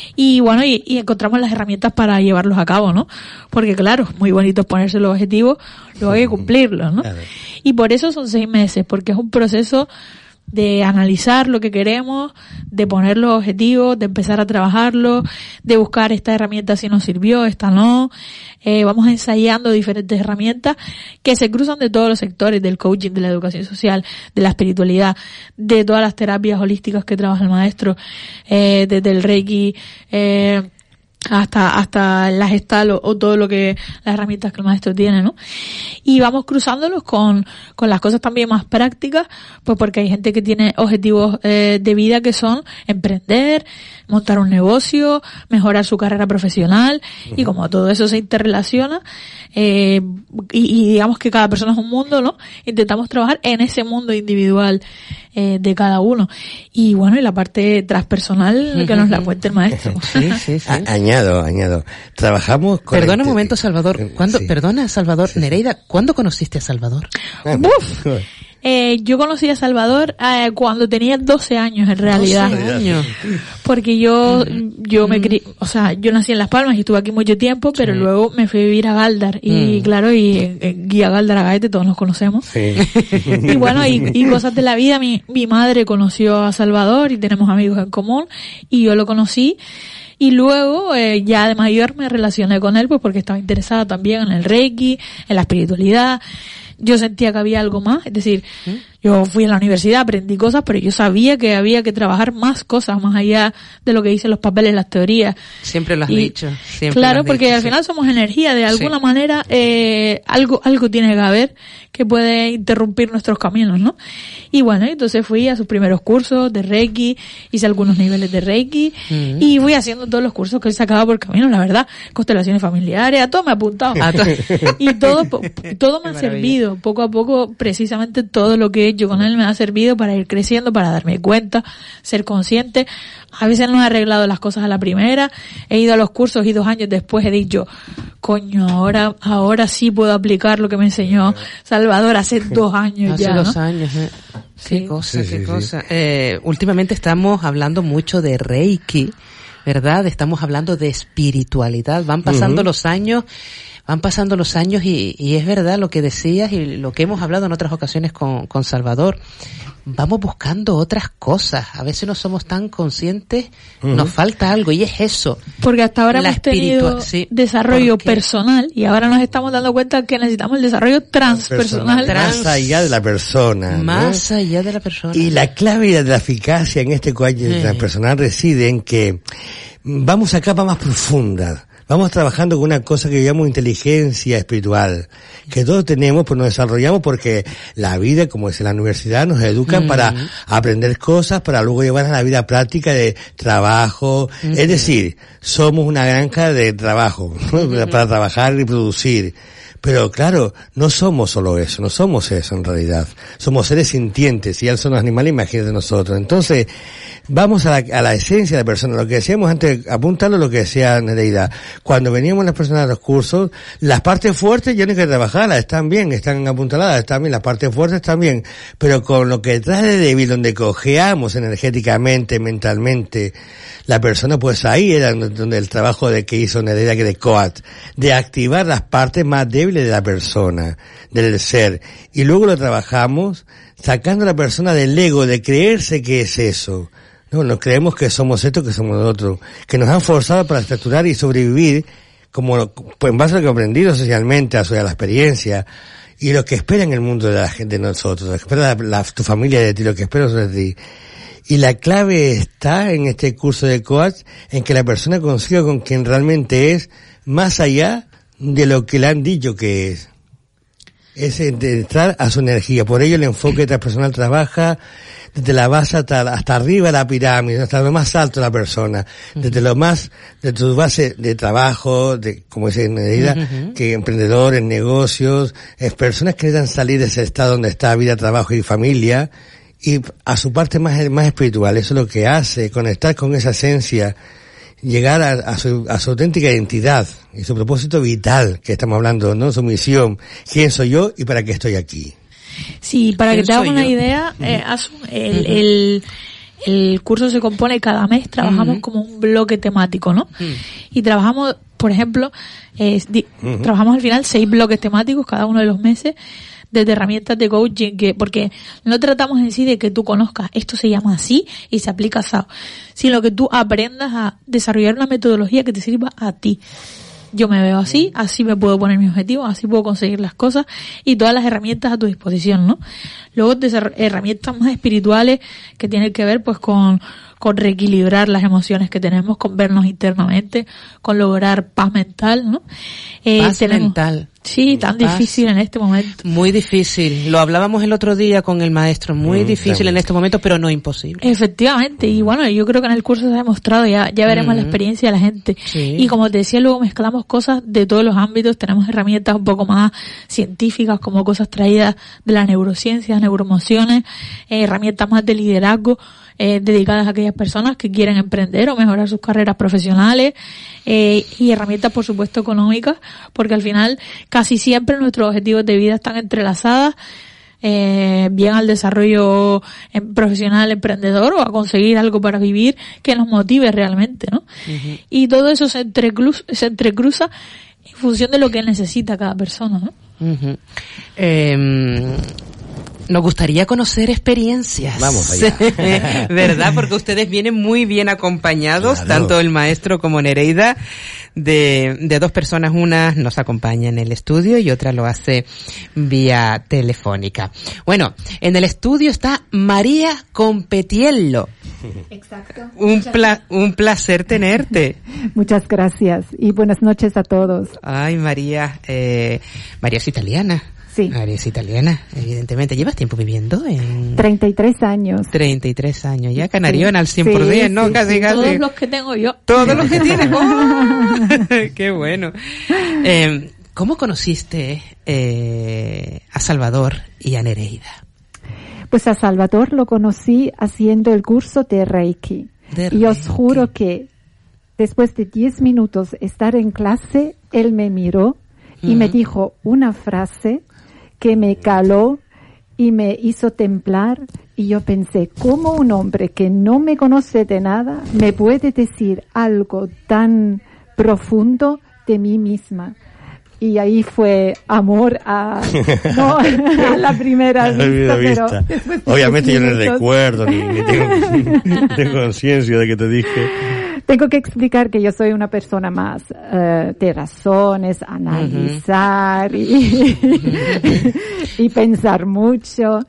Y bueno, y, y encontramos las herramientas para llevarlos a cabo, ¿no? Porque claro, muy bonito ponerse los objetivos, luego hay que cumplirlos, ¿no? Y por eso son seis meses, porque es un proceso de analizar lo que queremos, de poner los objetivos, de empezar a trabajarlo, de buscar esta herramienta si nos sirvió, esta no. Eh, vamos ensayando diferentes herramientas que se cruzan de todos los sectores, del coaching, de la educación social, de la espiritualidad, de todas las terapias holísticas que trabaja el maestro, eh, desde el Reiki, eh, hasta hasta la gestal o, o todo lo que las herramientas que el maestro tiene, ¿no? Y vamos cruzándolos con con las cosas también más prácticas, pues porque hay gente que tiene objetivos eh, de vida que son emprender, montar un negocio, mejorar su carrera profesional, y como todo eso se interrelaciona, eh, y, y digamos que cada persona es un mundo, ¿no? Intentamos trabajar en ese mundo individual eh, de cada uno. Y bueno, y la parte transpersonal que nos la cuente el maestro. Sí, sí, sí. A- añado, añado. Trabajamos con... Perdona un momento, Salvador. ¿Cuándo, sí. Perdona, Salvador. Sí, Nereida, sí. ¿Cuándo conociste a Salvador? ¡Uf! Eh, yo conocí a Salvador eh, cuando tenía doce años en realidad. doce años. Porque yo, yo me cri... o sea, yo nací en Las Palmas y estuve aquí mucho tiempo, pero sí. luego me fui a vivir a Galdar. Y mm. claro, y en, en Guía Galdar Agaete todos nos conocemos. Sí. Y bueno, y, y cosas de la vida, mi, mi madre conoció a Salvador y tenemos amigos en común, y yo lo conocí. Y luego, eh, ya de mayor me relacioné con él, pues porque estaba interesada también en el Reiki, en la espiritualidad. Yo sentía que había algo más, es decir, ¿Mm? Yo fui a la universidad, aprendí cosas, pero yo sabía que había que trabajar más cosas, más allá de lo que dicen los papeles, las teorías. Siempre lo has y, dicho. Siempre claro, lo has porque dicho, al sí. final somos energía, de alguna Sí. manera eh, algo algo tiene que haber que puede interrumpir nuestros caminos, ¿no? Y bueno, entonces fui a sus primeros cursos de Reiki, hice algunos niveles de Reiki Mm. y fui haciendo todos los cursos que él sacaba por camino, la verdad, constelaciones familiares, a todo me he apuntado. A to- Y todo po- todo me ha Qué maravilla. servido, poco a poco, precisamente todo lo que he hecho con él me ha servido para ir creciendo, para darme cuenta, ser consciente. A veces no he arreglado las cosas a la primera, he ido a los cursos y dos años después he dicho, coño, ahora ahora sí puedo aplicar lo que me enseñó Salvador hace dos años Hace ya, dos ¿no? años, ¿eh? Qué Sí. cosa, Sí, qué sí, sí. cosa. Eh, últimamente estamos hablando mucho de Reiki, ¿verdad? Estamos hablando de espiritualidad. Van pasando Ujú. los años, van pasando los años y, y es verdad lo que decías y lo que hemos hablado en otras ocasiones con, con Salvador. Vamos buscando otras cosas. A veces no somos tan conscientes, Ujú. nos falta algo y es eso. Porque hasta ahora La hemos tenido espiritua- sí. desarrollo ¿Por qué? personal y ahora nos estamos dando cuenta que necesitamos el desarrollo transpersonal. Trans- Más allá de la persona, ¿no? Más allá de la persona. Y la clave de la eficacia en este coaching Sí. transpersonal reside en que vamos a capas más profundas. Vamos trabajando con una cosa que yo llamo inteligencia espiritual, que todos tenemos, pues nos desarrollamos porque la vida, como es en la universidad, nos educan Mm. para aprender cosas, para luego llevar a la vida práctica de trabajo. Mm. Es decir, somos una granja de trabajo, ¿no? Para trabajar y producir. Pero claro, no somos solo eso, no somos eso en realidad. Somos seres sintientes, si ya son los animales, imagínate nosotros. Entonces, vamos a la, a la esencia de la persona. Lo que decíamos antes, apuntando lo que decía Nereida. Cuando veníamos las personas a los cursos, las partes fuertes ya no hay que trabajarlas, están bien, están apuntaladas, están bien, las partes fuertes están bien. Pero con lo que trae de débil, donde cojeamos energéticamente, mentalmente, la persona, pues ahí era donde el trabajo de que hizo Nereida, que de Coat, de activar las partes más débiles de la persona, del ser, y luego lo trabajamos sacando a la persona del ego, de creerse que es eso. No, nos creemos que somos esto, que somos lo otro, que nos han forzado para estructurar y sobrevivir, como pues, en base a lo que he aprendido socialmente, a, su, a la experiencia, y lo que espera en el mundo de la gente de nosotros, lo que espera la, la, tu familia de ti, lo que espera de ti. Y la clave está en este curso de coach, en que la persona consiga con quien realmente es, más allá de lo que le han dicho que es. Es entrar a su energía. Por ello el enfoque transpersonal trabaja desde la base hasta, hasta arriba de la pirámide, hasta lo más alto de la persona, desde lo más, de tu base de trabajo, de, como dice Nereida, uh-huh. que emprendedores, negocios, es personas que necesitan salir de ese estado donde está vida, trabajo y familia, y a su parte más, más espiritual. Eso es lo que hace, conectar con esa esencia, llegar a, a, su, a su auténtica identidad y su propósito vital, que estamos hablando, ¿no? Su misión, quién soy yo y para qué estoy aquí. Sí, para que te hagas una idea, eh, Asun, el, uh-huh. el, el curso se compone cada mes, trabajamos uh-huh. como un bloque temático, ¿no? Uh-huh. Y trabajamos, por ejemplo, eh, di, uh-huh. trabajamos al final seis bloques temáticos cada uno de los meses, desde herramientas de coaching, que porque no tratamos en sí de que tú conozcas esto se llama así y se aplica así, sino que tú aprendas a desarrollar una metodología que te sirva a ti. Yo me veo así, así me puedo poner mis objetivos, así puedo conseguir las cosas y todas las herramientas a tu disposición, ¿no? Luego herramientas más espirituales que tienen que ver pues con con reequilibrar las emociones que tenemos, con vernos internamente, con lograr paz mental, ¿no? Eh, paz tenemos, mental. Sí, tan paz. Difícil en este momento. Muy difícil. Lo hablábamos el otro día con el maestro. Muy mm, difícil claro. en este momento, pero no imposible. Efectivamente. Y bueno, yo creo que en el curso se ha demostrado, ya, ya veremos mm. la experiencia de la gente. Sí. Y como te decía, luego mezclamos cosas de todos los ámbitos. Tenemos herramientas un poco más científicas, como cosas traídas de la neurociencia, neuroemociones, eh, herramientas más de liderazgo, Eh, dedicadas a aquellas personas que quieren emprender o mejorar sus carreras profesionales, eh, y herramientas por supuesto económicas, porque al final casi siempre nuestros objetivos de vida están entrelazadas, eh, bien al desarrollo profesional emprendedor o a conseguir algo para vivir que nos motive realmente, ¿no? Uh-huh. Y todo eso se entrecruza, se entrecruza en función de lo que necesita cada persona, ¿no? Uh-huh. Eh, Nos gustaría conocer experiencias. Vamos allá. ¿Verdad? Porque ustedes vienen muy bien acompañados, Claro. tanto el maestro como Nereida, de, de dos personas. Una nos acompaña en el estudio y otra lo hace vía telefónica. Bueno, en el estudio está María Competiello. Exacto. Un, pla- un placer tenerte. Muchas gracias y buenas noches a todos. Ay, María, eh, María es italiana. Sí. María es italiana, evidentemente. ¿Llevas tiempo viviendo en...? treinta y tres años. treinta y tres años, ya canariona al cien Sí, por ciento, ¿no? sí, Casi, sí. casi. Todos los que tengo yo. Todos los que tienes. ¡Oh! ¡Qué bueno! Eh, ¿Cómo conociste eh, a Salvador y a Nereida? Pues a Salvador lo conocí haciendo el curso de Reiki. De Y os Reiki. juro que después de diez minutos estar en clase, él me miró y me Ujú. dijo una frase que me caló y me hizo temblar. Y yo pensé, ¿cómo un hombre que no me conoce de nada me puede decir algo tan profundo de mí misma? Y ahí fue amor a, no, a la primera A la vista, primera pero vista. después de Obviamente yo diez no minutos- recuerdo ni, ni tengo, tengo conciencia de que te dije. Tengo que explicar que yo soy una persona más eh, de razones, analizar y, y pensar mucho.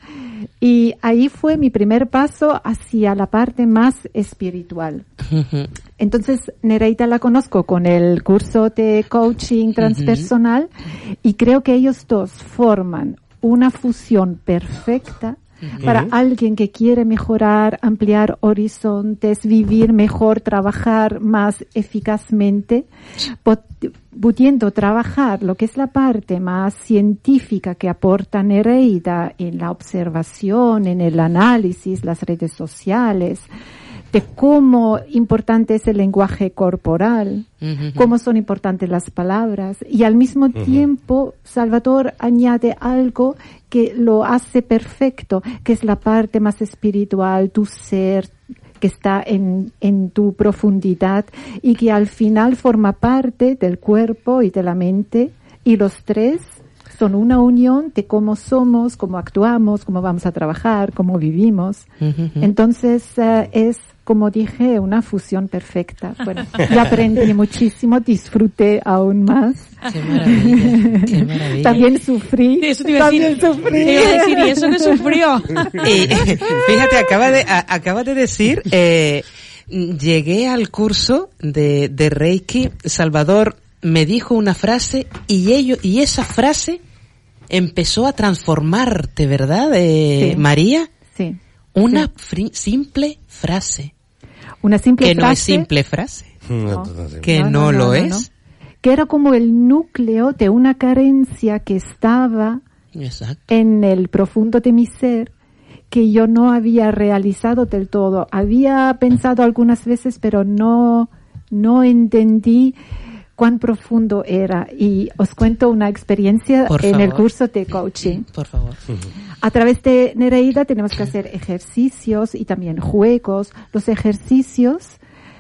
Y ahí fue mi primer paso hacia la parte más espiritual. Entonces, Nereida la conozco con el curso de coaching transpersonal y creo que ellos dos forman una fusión perfecta para alguien que quiere mejorar, ampliar horizontes, vivir mejor, trabajar más eficazmente, pot- pudiendo trabajar lo que es la parte más científica que aporta Nereida en la observación, en el análisis, las redes sociales, de cómo importante es el lenguaje corporal, Ujú. cómo son importantes las palabras, y al mismo tiempo Salvador añade algo que lo hace perfecto, que es la parte más espiritual, tu ser, que está en, en tu profundidad y que al final forma parte del cuerpo y de la mente, y los tres son una unión de cómo somos, cómo actuamos, cómo vamos a trabajar, cómo vivimos. Ujú. Entonces eh, es, como dije, una fusión perfecta. Bueno, yo aprendí muchísimo, disfruté aún más. Qué maravilla, qué maravilla. También sufrí. Eso te iba a también decir. sufrí. Te iba a decir, ¿y eso que sufrió? Y, fíjate, acaba de, a- acaba de decir, eh, llegué al curso de, de Reiki, Salvador me dijo una frase y ello, y esa frase empezó a transformarte, ¿verdad, eh, Sí. María? Sí. Una Sí. fri- simple frase. Una simple Que no es frase. simple frase. No, No. no, no. Que no, lo es. Que era como el núcleo de una carencia que estaba Exacto. en el profundo de mi ser, que yo no había realizado del todo. Había pensado algunas veces, pero no, no entendí cuán profundo era. Y os cuento una experiencia Por en el favor. curso de coaching. Por favor. A través de Nereida tenemos que hacer ejercicios y también juegos. Los ejercicios,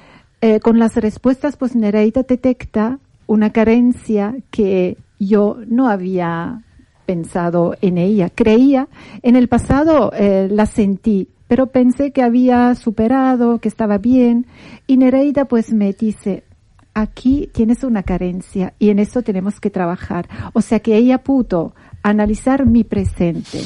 eh, con las respuestas, pues Nereida detecta una carencia que yo no había pensado en ella. Creía, en el pasado eh, la sentí, pero pensé que había superado, que estaba bien. Y Nereida pues me dice, aquí tienes una carencia y en eso tenemos que trabajar. O sea que ella pudo analizar mi presente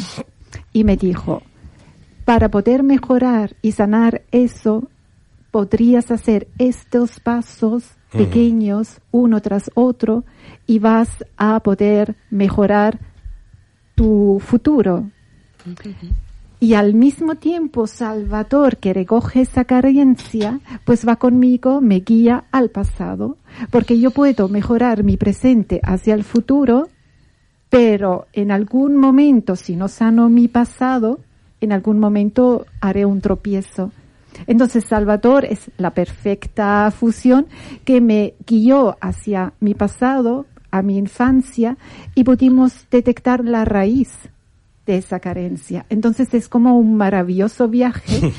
y me dijo, para poder mejorar y sanar eso, podrías hacer estos pasos pequeños uno tras otro y vas a poder mejorar tu futuro. Y al mismo tiempo, Salvador, que recoge esa carencia, pues va conmigo, me guía al pasado, porque yo puedo mejorar mi presente hacia el futuro, pero en algún momento, si no sano mi pasado, en algún momento haré un tropiezo. Entonces, Salvador es la perfecta fusión que me guió hacia mi pasado, a mi infancia, y pudimos detectar la raíz de esa carencia. Entonces es como un maravilloso viaje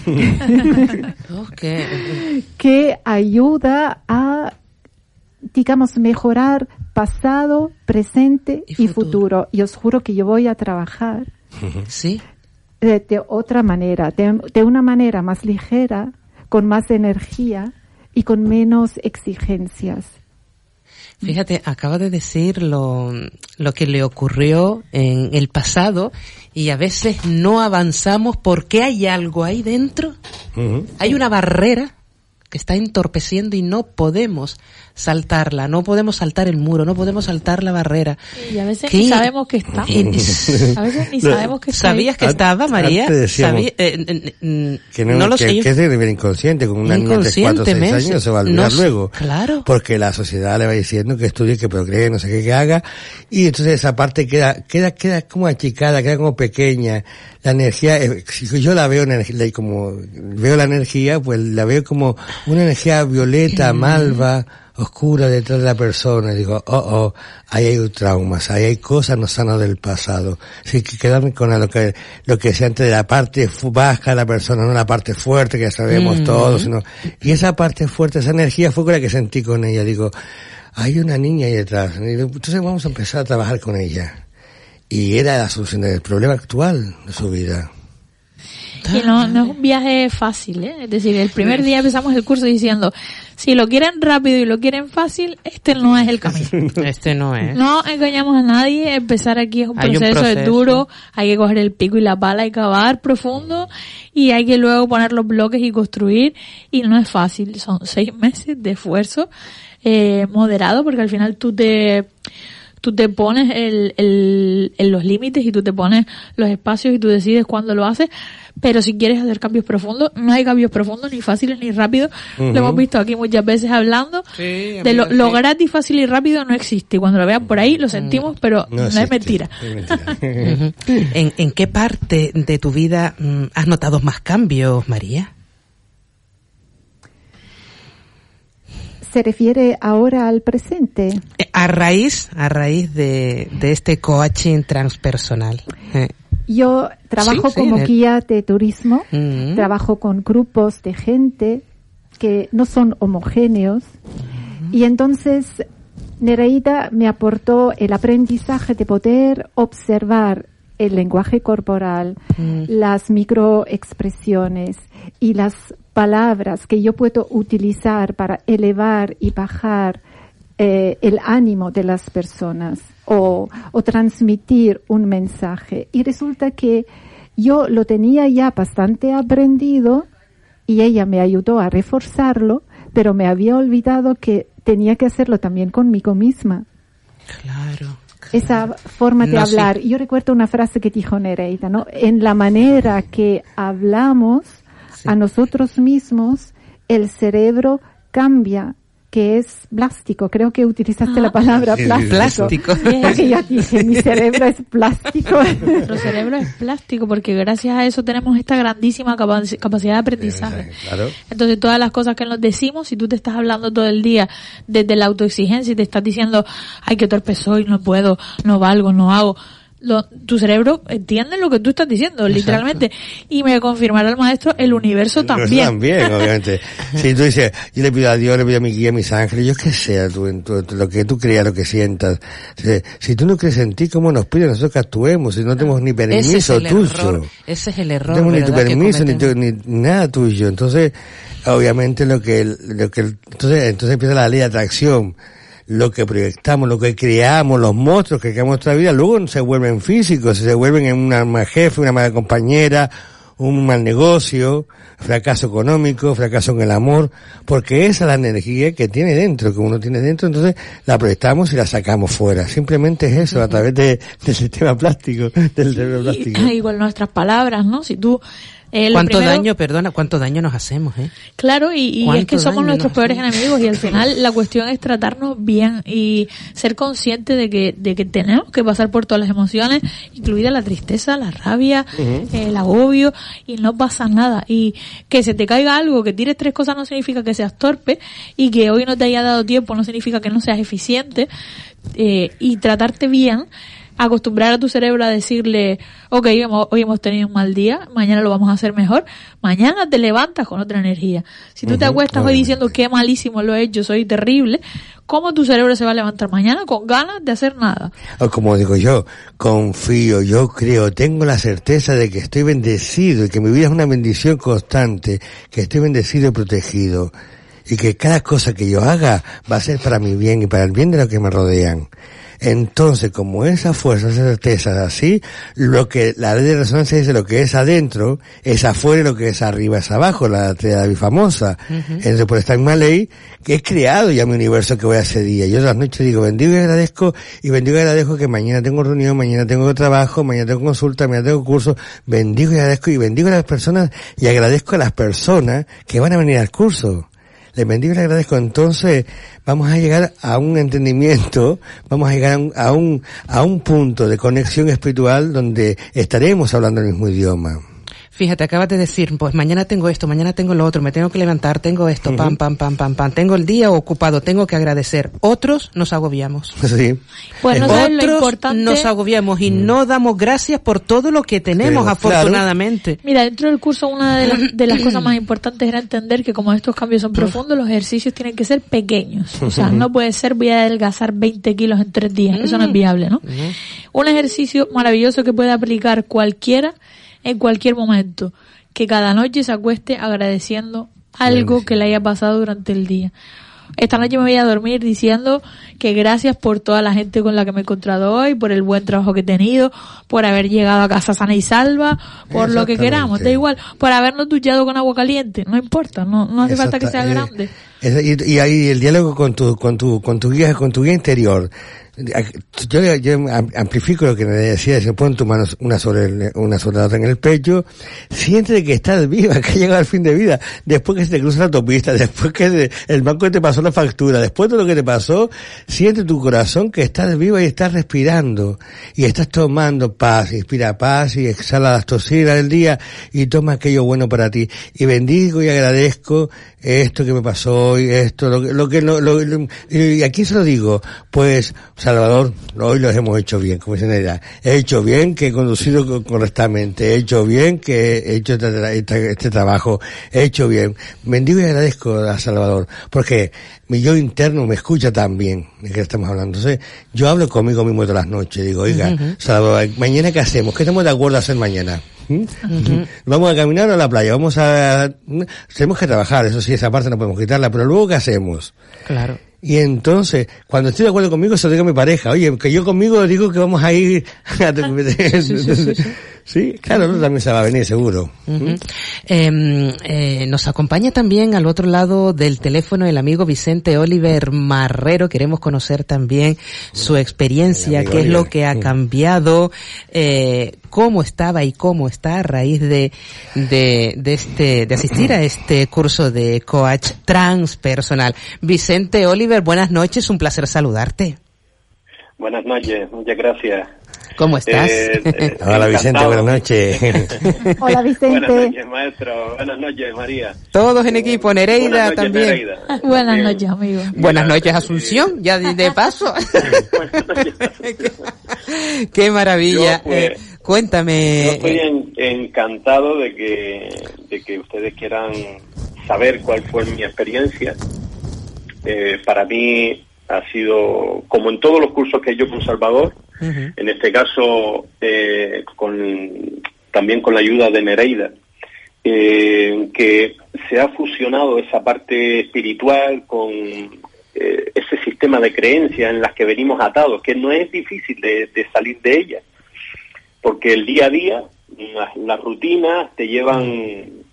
Okay. que ayuda a, digamos, mejorar pasado, presente Y y futuro. futuro. Y os juro que yo voy a trabajar Sí. de, de otra manera, de, de una manera más ligera, con más energía y con menos exigencias. Fíjate, acaba de decir lo, lo que le ocurrió en el pasado y a veces no avanzamos porque hay algo ahí dentro. Uh-huh. Hay una barrera que está entorpeciendo y no podemos saltarla, no podemos saltar el muro, no podemos saltar la barrera. Y a veces ¿Qué? ni sabemos que está. A veces ni sabemos que está. ¿Sabías que estaba, María? Sabía, eh, eh, que no, no lo sé. Que, que es de nivel inconsciente, con una niña de cuatro o seis años se va a olvidar no, luego. Claro. Porque la sociedad le va diciendo que estudie, que procree, no sé qué que haga, y entonces esa parte queda, queda, queda como achicada, queda como pequeña. La energía, si yo la veo como, veo la energía, pues la veo como una energía violeta, malva, oscura detrás de la persona. Y digo, oh, oh, ahí hay traumas, ahí hay cosas no sanas del pasado. Así que quedarme con lo que, lo que sea antes de la parte baja de la persona, no la parte fuerte que ya sabemos mm. todos, sino, y esa parte fuerte, esa energía fue con la que sentí con ella. Digo, hay una niña ahí detrás. Y digo, entonces vamos a empezar a trabajar con ella. Y era la solución del problema actual de su vida. Y no, no es un viaje fácil, ¿eh? Es decir, el primer día empezamos el curso diciendo, si lo quieren rápido y lo quieren fácil, este no es el camino. Este no es. No engañamos a nadie, empezar aquí es un proceso, un proceso, es duro, hay que coger el pico y la pala y cavar profundo, y hay que luego poner los bloques y construir, y no es fácil, son seis meses de esfuerzo, eh, moderado, porque al final tú te... tú te pones el, el, el, los límites y tú te pones los espacios y tú decides cuándo lo haces, pero si quieres hacer cambios profundos, no hay cambios profundos ni fáciles ni rápidos. Uh-huh. Lo hemos visto aquí muchas veces hablando. Sí, de lo, sí. lo gratis, fácil y rápido no existe. Y cuando lo vean por ahí lo sentimos, pero no, no es mentira. Es mentira. uh-huh. ¿En, ¿En qué parte de tu vida mm, has notado más cambios, María? ¿Se refiere ahora al presente? A raíz, a raíz de, de este coaching transpersonal. Eh. Yo trabajo sí, como sí, guía de turismo, uh-huh. trabajo con grupos de gente que no son homogéneos, uh-huh. y entonces Nereida me aportó el aprendizaje de poder observar el lenguaje corporal, uh-huh. las microexpresiones y las palabras que yo puedo utilizar para elevar y bajar eh, el ánimo de las personas o, o transmitir un mensaje. Y resulta que yo lo tenía ya bastante aprendido y ella me ayudó a reforzarlo, pero me había olvidado que tenía que hacerlo también conmigo misma. Claro. Esa forma de no, hablar. Sí. Yo recuerdo una frase que dijo Nereida, ¿no? En la manera que hablamos sí. a nosotros mismos, el cerebro cambia, que es plástico. Creo que utilizaste ah, la palabra sí, plástico. Plástico. Porque yo dije, mi cerebro es plástico. Nuestro cerebro es plástico porque gracias a eso tenemos esta grandísima capac- capacidad de aprendizaje. Claro. Entonces todas las cosas que nos decimos, si tú te estás hablando todo el día desde la autoexigencia y te estás diciendo, ay, qué torpe soy, no puedo, no valgo, no hago... Lo, tu cerebro entiende lo que tú estás diciendo, exacto. literalmente. Y me confirmará el maestro, el universo el también. También, obviamente. Si tú dices, yo le pido a Dios, le pido a mi guía, a mis ángeles, yo que sea, tú, tú, lo que tú creas, lo que sientas. Si, si tú no crees en ti, ¿cómo nos pide nosotros que actuemos? Si no tenemos ni permiso Ese es tuyo. Error. Ese es el error. No tenemos ni tu permiso, ni, tu, ni nada tuyo. Entonces, obviamente lo que, lo que, entonces, entonces empieza la ley de atracción. Lo que proyectamos, lo que creamos, los monstruos que creamos en nuestra vida, luego se vuelven físicos, se vuelven en una mal jefe, una mala compañera, un mal negocio, fracaso económico, fracaso en el amor, porque esa es la energía que tiene dentro, que uno tiene dentro, entonces la proyectamos y la sacamos fuera. Simplemente es eso, a través de, del sistema plástico, del cerebro plástico. Igual nuestras palabras, ¿no? Si tú Eh, ¿Cuánto primero, daño, perdona, cuánto daño nos hacemos, eh? Claro, y, y es que somos nuestros peores enemigos y al final la cuestión es tratarnos bien y ser consciente de que, de que tenemos que pasar por todas las emociones, incluida la tristeza, la rabia, uh-huh. el agobio, y no pasa nada. Y que se te caiga algo, que tires tres cosas no significa que seas torpe, y que hoy no te haya dado tiempo no significa que no seas eficiente, eh, y tratarte bien, acostumbrar a tu cerebro a decirle, ok, hoy hemos tenido un mal día, mañana lo vamos a hacer mejor, mañana te levantas con otra energía. Si tú uh-huh. te acuestas uh-huh. hoy diciendo qué malísimo lo he hecho, soy terrible, ¿cómo tu cerebro se va a levantar mañana con ganas de hacer nada? O como digo yo, confío, yo creo, tengo la certeza de que estoy bendecido y que mi vida es una bendición constante, que estoy bendecido y protegido y que cada cosa que yo haga va a ser para mi bien y para el bien de los que me rodean. Entonces, como esa fuerza, esa certeza, así, lo que la ley de resonancia dice, lo que es adentro, es afuera y lo que es arriba es abajo, la teoría famosa. Uh-huh. Entonces, por esta misma ley, que he creado ya mi universo que voy a ese día. Yo todas las noches digo, bendigo y agradezco, y bendigo y agradezco que mañana tengo reunión, mañana tengo trabajo, mañana tengo consulta, mañana tengo curso. Bendigo y agradezco, y bendigo a las personas, y agradezco a las personas que van a venir al curso. Les bendigo y les agradezco. Entonces vamos a llegar a un entendimiento, vamos a llegar a un, a un, a un punto de conexión espiritual donde estaremos hablando el mismo idioma. Fíjate, acabas de decir, pues mañana tengo esto, mañana tengo lo otro, me tengo que levantar, tengo esto, uh-huh. pam, pam, pam, pam, pam, tengo el día ocupado, tengo que agradecer. Otros nos agobiamos. Sí. Pues no sabes Otros lo importante. nos agobiamos y mm. no damos gracias por todo lo que tenemos, pero, afortunadamente. Claro. Mira, dentro del curso una de las, de las cosas más importantes era entender que como estos cambios son profundos, los ejercicios tienen que ser pequeños. O sea, no puede ser voy a adelgazar veinte kilos en tres días, eso no es viable, ¿no? Un ejercicio maravilloso que puede aplicar cualquiera en cualquier momento, que cada noche se acueste agradeciendo algo sí. que le haya pasado durante el día. Esta noche me voy a dormir diciendo que gracias por toda la gente con la que me he encontrado hoy, por el buen trabajo que he tenido, por haber llegado a casa sana y salva, por lo que queramos, da igual, por habernos duchado con agua caliente, no importa, no, no hace falta que sea grande. Y, y ahí el diálogo con tu, con tu, con tu guía, con tu guía interior. Yo, yo amplifico lo que me decía, si pon tu mano una sobre el, una sobre la otra en el pecho, siente que estás viva, que has llegado al fin de vida, después que se te cruza la autopista, después que el banco te pasó la factura, después de lo que te pasó, siente tu corazón que estás viva y estás respirando, y estás tomando paz, inspira paz y exhala las toxinas del día y toma aquello bueno para ti, y bendigo y agradezco esto que me pasó hoy, esto, lo, lo que, lo, lo, lo, y aquí se lo digo, pues, Salvador, hoy lo hemos hecho bien, como dicen ella. He hecho bien que he conducido correctamente, he hecho bien que he hecho este, este, este trabajo, he hecho bien. Bendigo y agradezco a Salvador, porque mi yo interno me escucha tan bien de que estamos hablando. Entonces, yo hablo conmigo mismo todas las noches, digo, oiga, uh-huh. Salvador, mañana qué hacemos, ¿qué estamos de acuerdo a hacer mañana? ¿Mm? Uh-huh. ¿Vamos a caminar a la playa? Vamos a, tenemos que trabajar, eso sí, esa parte no podemos quitarla, pero luego ¿qué hacemos? Claro. Y entonces, cuando estoy de acuerdo conmigo, se lo digo a mi pareja. Oye, que yo conmigo digo que vamos a ir a... sí, sí, sí, sí, sí. Sí, claro, no, también se va a venir, seguro. Uh-huh. eh, eh, nos acompaña también al otro lado del teléfono el amigo Vicente Oliver Marrero. Queremos conocer también su experiencia, qué Oliver. Es lo que ha cambiado, eh, cómo estaba y cómo está a raíz de, de, de este, de asistir a este curso de coach transpersonal. Vicente Oliver, buenas noches, un placer saludarte. Buenas noches, muchas gracias. ¿Cómo estás? Eh, eh, Hola Vicente, buenas noches. Hola Vicente. Buenas noches, maestro. Buenas noches, María. Todos en equipo, Nereida buenas noches, también. Nereida. Buenas también. noches, amigo. Buenas noches, Asunción, ya de, de paso. Buenas noches, qué, qué maravilla. Yo, pues, eh, cuéntame. Yo estoy en, encantado de que, de que ustedes quieran saber cuál fue mi experiencia. Eh, para mí ha sido, como en todos los cursos que he hecho con Salvador, uh-huh. en este caso eh, con también con la ayuda de Nereida, eh, que se ha fusionado esa parte espiritual con eh, ese sistema de creencias en las que venimos atados, que no es difícil de, de salir de ellas, porque el día a día, las, las rutinas te llevan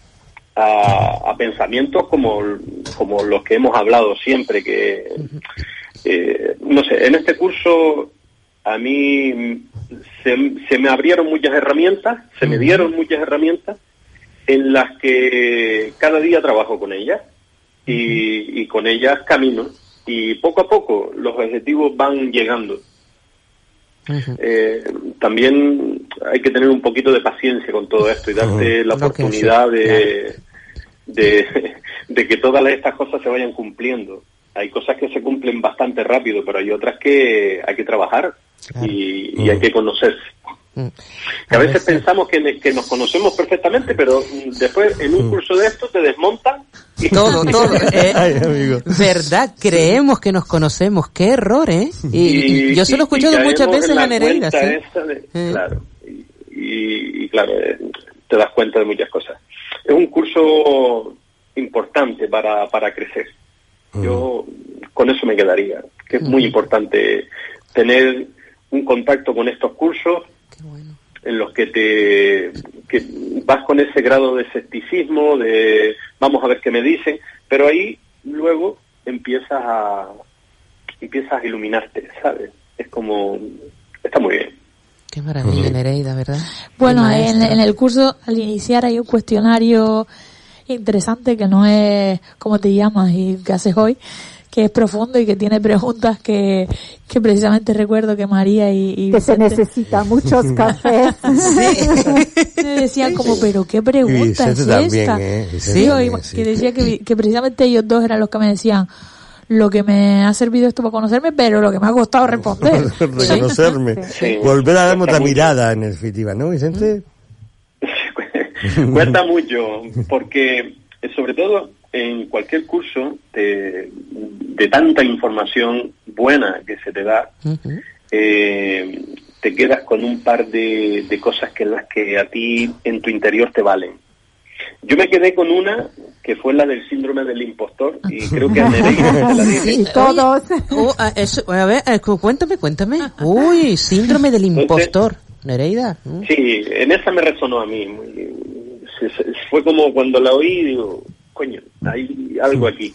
A, a pensamientos como, como los que hemos hablado siempre, que eh, no sé, en este curso a mí se, se me abrieron muchas herramientas, se me dieron muchas herramientas en las que cada día trabajo con ellas y, y con ellas camino, y poco a poco los objetivos van llegando. Uh-huh. Eh, también hay que tener un poquito de paciencia con todo esto y darte uh-huh. la oportunidad okay, sí. de, de, de que todas estas cosas se vayan cumpliendo. Hay cosas que se cumplen bastante rápido, pero hay otras que hay que trabajar claro. y, y uh-huh. hay que conocerse. Que a veces pensamos que, que nos conocemos perfectamente, pero después en un curso de esto te desmontan. Y... Todo, todo. Eh, Ay, amigo. ¿Verdad? Creemos que nos conocemos. ¡Qué error, eh! Y, y yo se lo he escuchado muchas veces a Nereida. ¿Sí? De, eh. Claro. Y, y, y claro, eh, te das cuenta de muchas cosas. Es un curso importante para, para crecer. Yo con eso me quedaría, que es muy importante tener un contacto con estos cursos. Qué bueno. En los que te que vas con ese grado de escepticismo, de vamos a ver qué me dicen, pero ahí luego empiezas a empiezas a iluminarte, ¿sabes? Es como, está muy bien. Qué maravilla, uh-huh. Nereida, ¿verdad? Bueno, en, en el curso al iniciar hay un cuestionario interesante que no es cómo te llamas y qué haces hoy, que es profundo y que tiene preguntas que, que precisamente recuerdo que María y, y que Vicente, se necesita muchos cafés. Sí. Me decían como, pero qué pregunta es también, esta. ¿eh? Sí, también, sí, que decía que, que precisamente ellos dos eran los que me decían lo que me ha servido esto para conocerme, pero lo que me ha costado responder. Reconocerme. Sí. Volver a darme otra mirada, en definitiva, ¿no, Vicente? Cuesta mucho, porque sobre todo en cualquier curso de, de tanta información buena que se te da, uh-huh. eh, te quedas con un par de, de cosas que las que a ti en tu interior te valen. Yo me quedé con una que fue la del síndrome del impostor y creo que a Nereida se la dije. Sí, todos. Oh, a, eso, a ver, cuéntame, cuéntame. Uy, síndrome del impostor. Entonces, Nereida. Uh. Sí, en esa me resonó a mí. Fue como cuando la oí, digo, coño, hay algo aquí.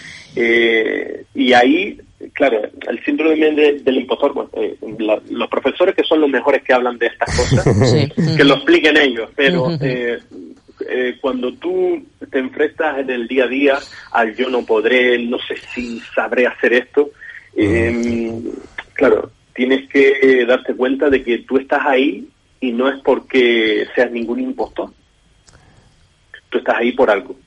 Eh, y ahí, claro, el síndrome de, del impostor, bueno, eh, la, los profesores que son los mejores que hablan de estas cosas, sí. que lo expliquen ellos, pero eh, eh, cuando tú te enfrentas en el día a día al yo no podré, no sé si sabré hacer esto, eh, claro, tienes que darte cuenta de que tú estás ahí y no es porque seas ningún impostor. Tú estás ahí por algo.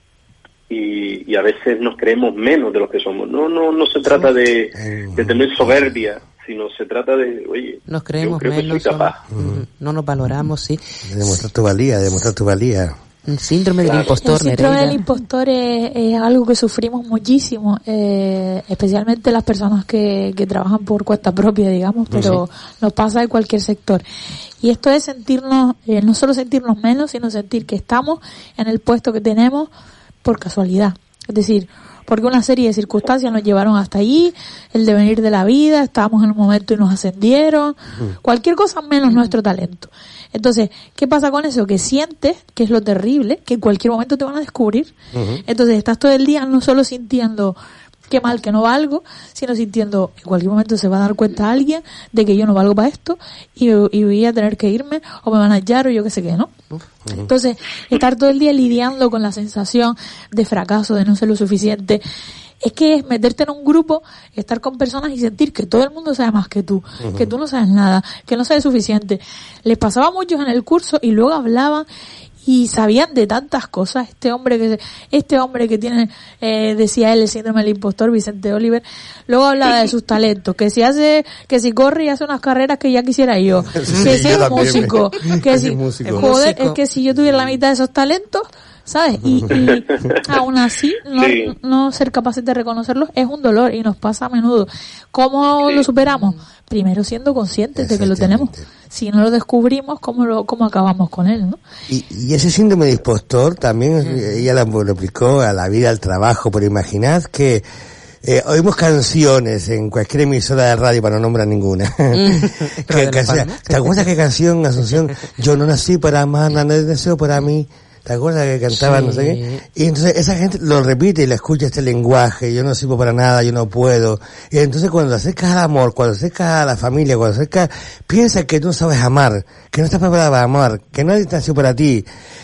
Y, y a veces nos creemos menos de lo que somos. No no no se trata de, de tener soberbia, sino se trata de, oye, nos creemos yo creo menos, que soy capaz. Mm. No nos valoramos, sí. De demostrar tu valía, de demostrar tu valía. El síndrome claro. del impostor, El síndrome Nereida. del impostor es, es algo que sufrimos muchísimo, eh, especialmente las personas que, que trabajan por cuenta propia, digamos, pero sí. nos pasa en cualquier sector. Y esto es sentirnos, eh, no solo sentirnos menos, sino sentir que estamos en el puesto que tenemos por casualidad. Es decir, porque una serie de circunstancias nos llevaron hasta allí, el devenir de la vida, estábamos en un momento y nos ascendieron, uh-huh. cualquier cosa menos uh-huh. nuestro talento. Entonces, ¿qué pasa con eso? Que sientes, que es lo terrible, que en cualquier momento te van a descubrir. Uh-huh. Entonces, estás todo el día no solo sintiendo qué mal que no valgo, sino sintiendo en cualquier momento se va a dar cuenta alguien de que yo no valgo para esto y, y voy a tener que irme o me van a hallar o yo qué sé qué, ¿no? Uh-huh. Entonces, estar todo el día lidiando con la sensación de fracaso, de no ser lo suficiente, es que es meterte en un grupo, estar con personas y sentir que todo el mundo sabe más que tú, uh-huh. que tú no sabes nada, que no sabes suficiente. Les pasaba a muchos en el curso y luego hablaban y sabían de tantas cosas. Este hombre que este hombre que tiene, eh, decía él, el síndrome del impostor, Vicente Oliver, luego hablaba de sus talentos, que si hace, que si corre y hace unas carreras que ya quisiera yo, sí, que si es músico, que si, músico. joder, es que si yo tuviera la mitad de esos talentos, ¿sabes? Y, y aún así, no, sí. no ser capaces de reconocerlos es un dolor y nos pasa a menudo. ¿Cómo sí. lo superamos? Primero siendo conscientes de que lo tenemos. Si no lo descubrimos, ¿cómo lo cómo acabamos con él, no? Y, y ese síndrome de impostor también, sí. ella lo, lo aplicó a la vida, al trabajo, pero imaginad que Eh, oímos canciones en cualquier emisora de radio, para no nombrar ninguna. que, que, ¿Te acuerdas qué canción, Asunción? Yo no nací para amar, no deseo para mí. ¿Te acuerdas que cantaban, sí. no sé qué? Y entonces esa gente lo repite y le escucha este lenguaje, yo no sirvo para nada, yo no puedo. Y entonces cuando te acercas al amor, cuando te acercas a la familia, cuando te acercas, piensa que tú no sabes amar, que no estás preparada para amar, que nadie nació para ti,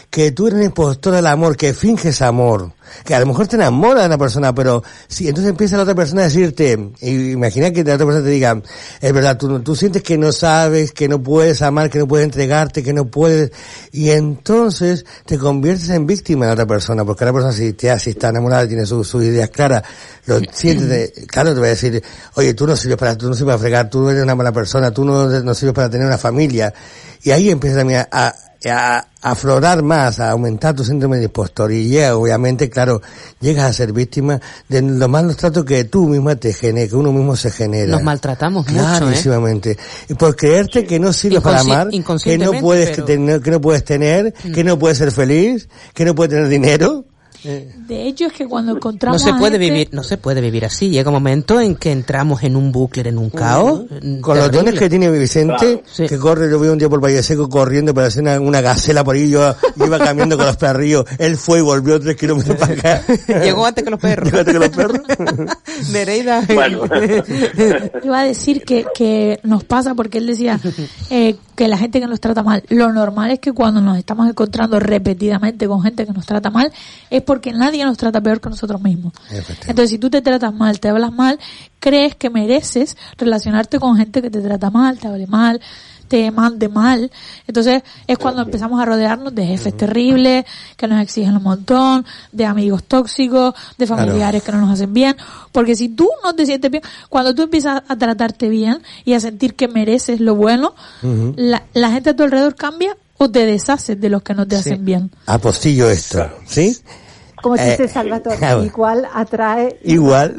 que tú eres un impostor del amor, que finges amor, que a lo mejor te enamoras de una persona, pero si entonces empieza la otra persona a decirte, y imagina que la otra persona te diga, es verdad, tú, tú sientes que no sabes, que no puedes amar, que no puedes entregarte, que no puedes, y entonces te conviertes en víctima de la otra persona, porque la persona si, te, si está enamorada, tiene sus su ideas claras, lo sientes, claro, te va a decir, oye, tú no sirves para, tú no sirves para fregar, tú eres una mala persona, tú no, no sirves para tener una familia, y ahí empieza también a, a, a aflorar más, a aumentar tu síndrome de impostor, y llega, obviamente, claro, llegas a ser víctima de los malos tratos que tú misma te genera, que uno mismo se genera. Nos maltratamos mucho, ¿eh? Clarísimamente. Y por creerte que no sirves para amar, que no puedes, pero... que, te, que no puedes tener, mm. que no puedes ser feliz, que no puedes tener dinero. De hecho es que cuando encontramos no se puede gente... vivir no se puede vivir así, llega un momento en que entramos en un bucle, en un caos uh, terrible. Con los dones que tiene Vicente, claro. Sí. Que corre, yo vi un día por Valle Seco corriendo para hacer una, una gacela por ahí, yo, yo iba caminando con los perrillos, él fue y volvió tres kilómetros para acá. Llegó antes que los perros. Llegó antes que los perros. Nereida. Bueno. Iba a decir que, que nos pasa porque él decía eh, que la gente que nos trata mal, lo normal es que cuando nos estamos encontrando repetidamente con gente que nos trata mal, es porque nadie nos trata peor que nosotros mismos. Entonces, si tú te tratas mal, te hablas mal, crees que mereces relacionarte con gente que te trata mal, te hable mal, te mande mal. Entonces, es cuando empezamos a rodearnos de jefes terribles, que nos exigen un montón, de amigos tóxicos, de familiares claro. que no nos hacen bien. Porque si tú no te sientes bien, cuando tú empiezas a tratarte bien y a sentir que mereces lo bueno, uh-huh. la, la gente a tu alrededor cambia o te deshaces de los que no te sí. hacen bien. Apostillo esto, ¿sí? Como dice eh, Salvatore, claro. igual atrae... Igual.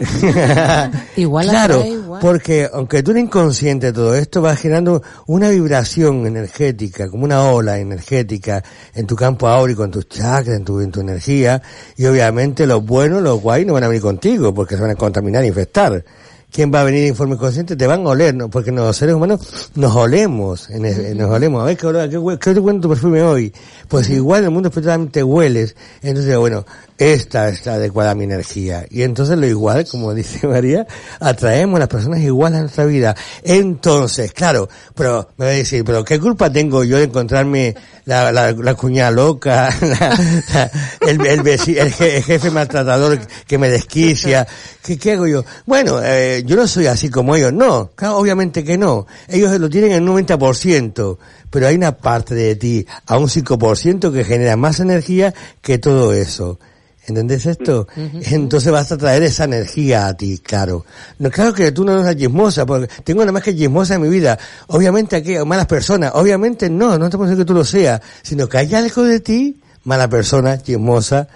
igual claro, atrae igual. Porque aunque tú eres inconsciente de todo esto, va generando una vibración energética, como una ola energética en tu campo áurico, en tus chakras, en tu, en tu energía, y obviamente los buenos, los guay no van a venir contigo, porque se van a contaminar e infectar. ¿Quién va a venir en forma inconsciente? Te van a oler, ¿no? Porque los seres humanos nos olemos, en el, nos olemos. A ver, ¿qué, qué, qué te cuento tu perfume hoy? Pues igual en el mundo espiritual te hueles. Entonces, bueno, esta está adecuada a mi energía. Y entonces lo igual, como dice María, atraemos a las personas iguales a nuestra vida. Entonces, claro, pero me va a decir, pero ¿qué culpa tengo yo de encontrarme la, la, la cuñada loca, la, la, el, el, veci, el, el jefe maltratador que me desquicia? ¿Qué, qué hago yo? Bueno, eh, yo no soy así como ellos, no, claro, obviamente que no. Ellos lo tienen en un noventa por ciento, pero hay una parte de ti, a un cinco por ciento que genera más energía que todo eso. ¿Entendés esto? Uh-huh. Entonces vas a traer esa energía a ti, claro. No, claro que tú no eres chismosa, porque tengo nada más que chismosa en mi vida. Obviamente aquí hay malas personas, obviamente no, no te puedo decir que tú lo seas, sino que hay algo de ti, mala persona, chismosa,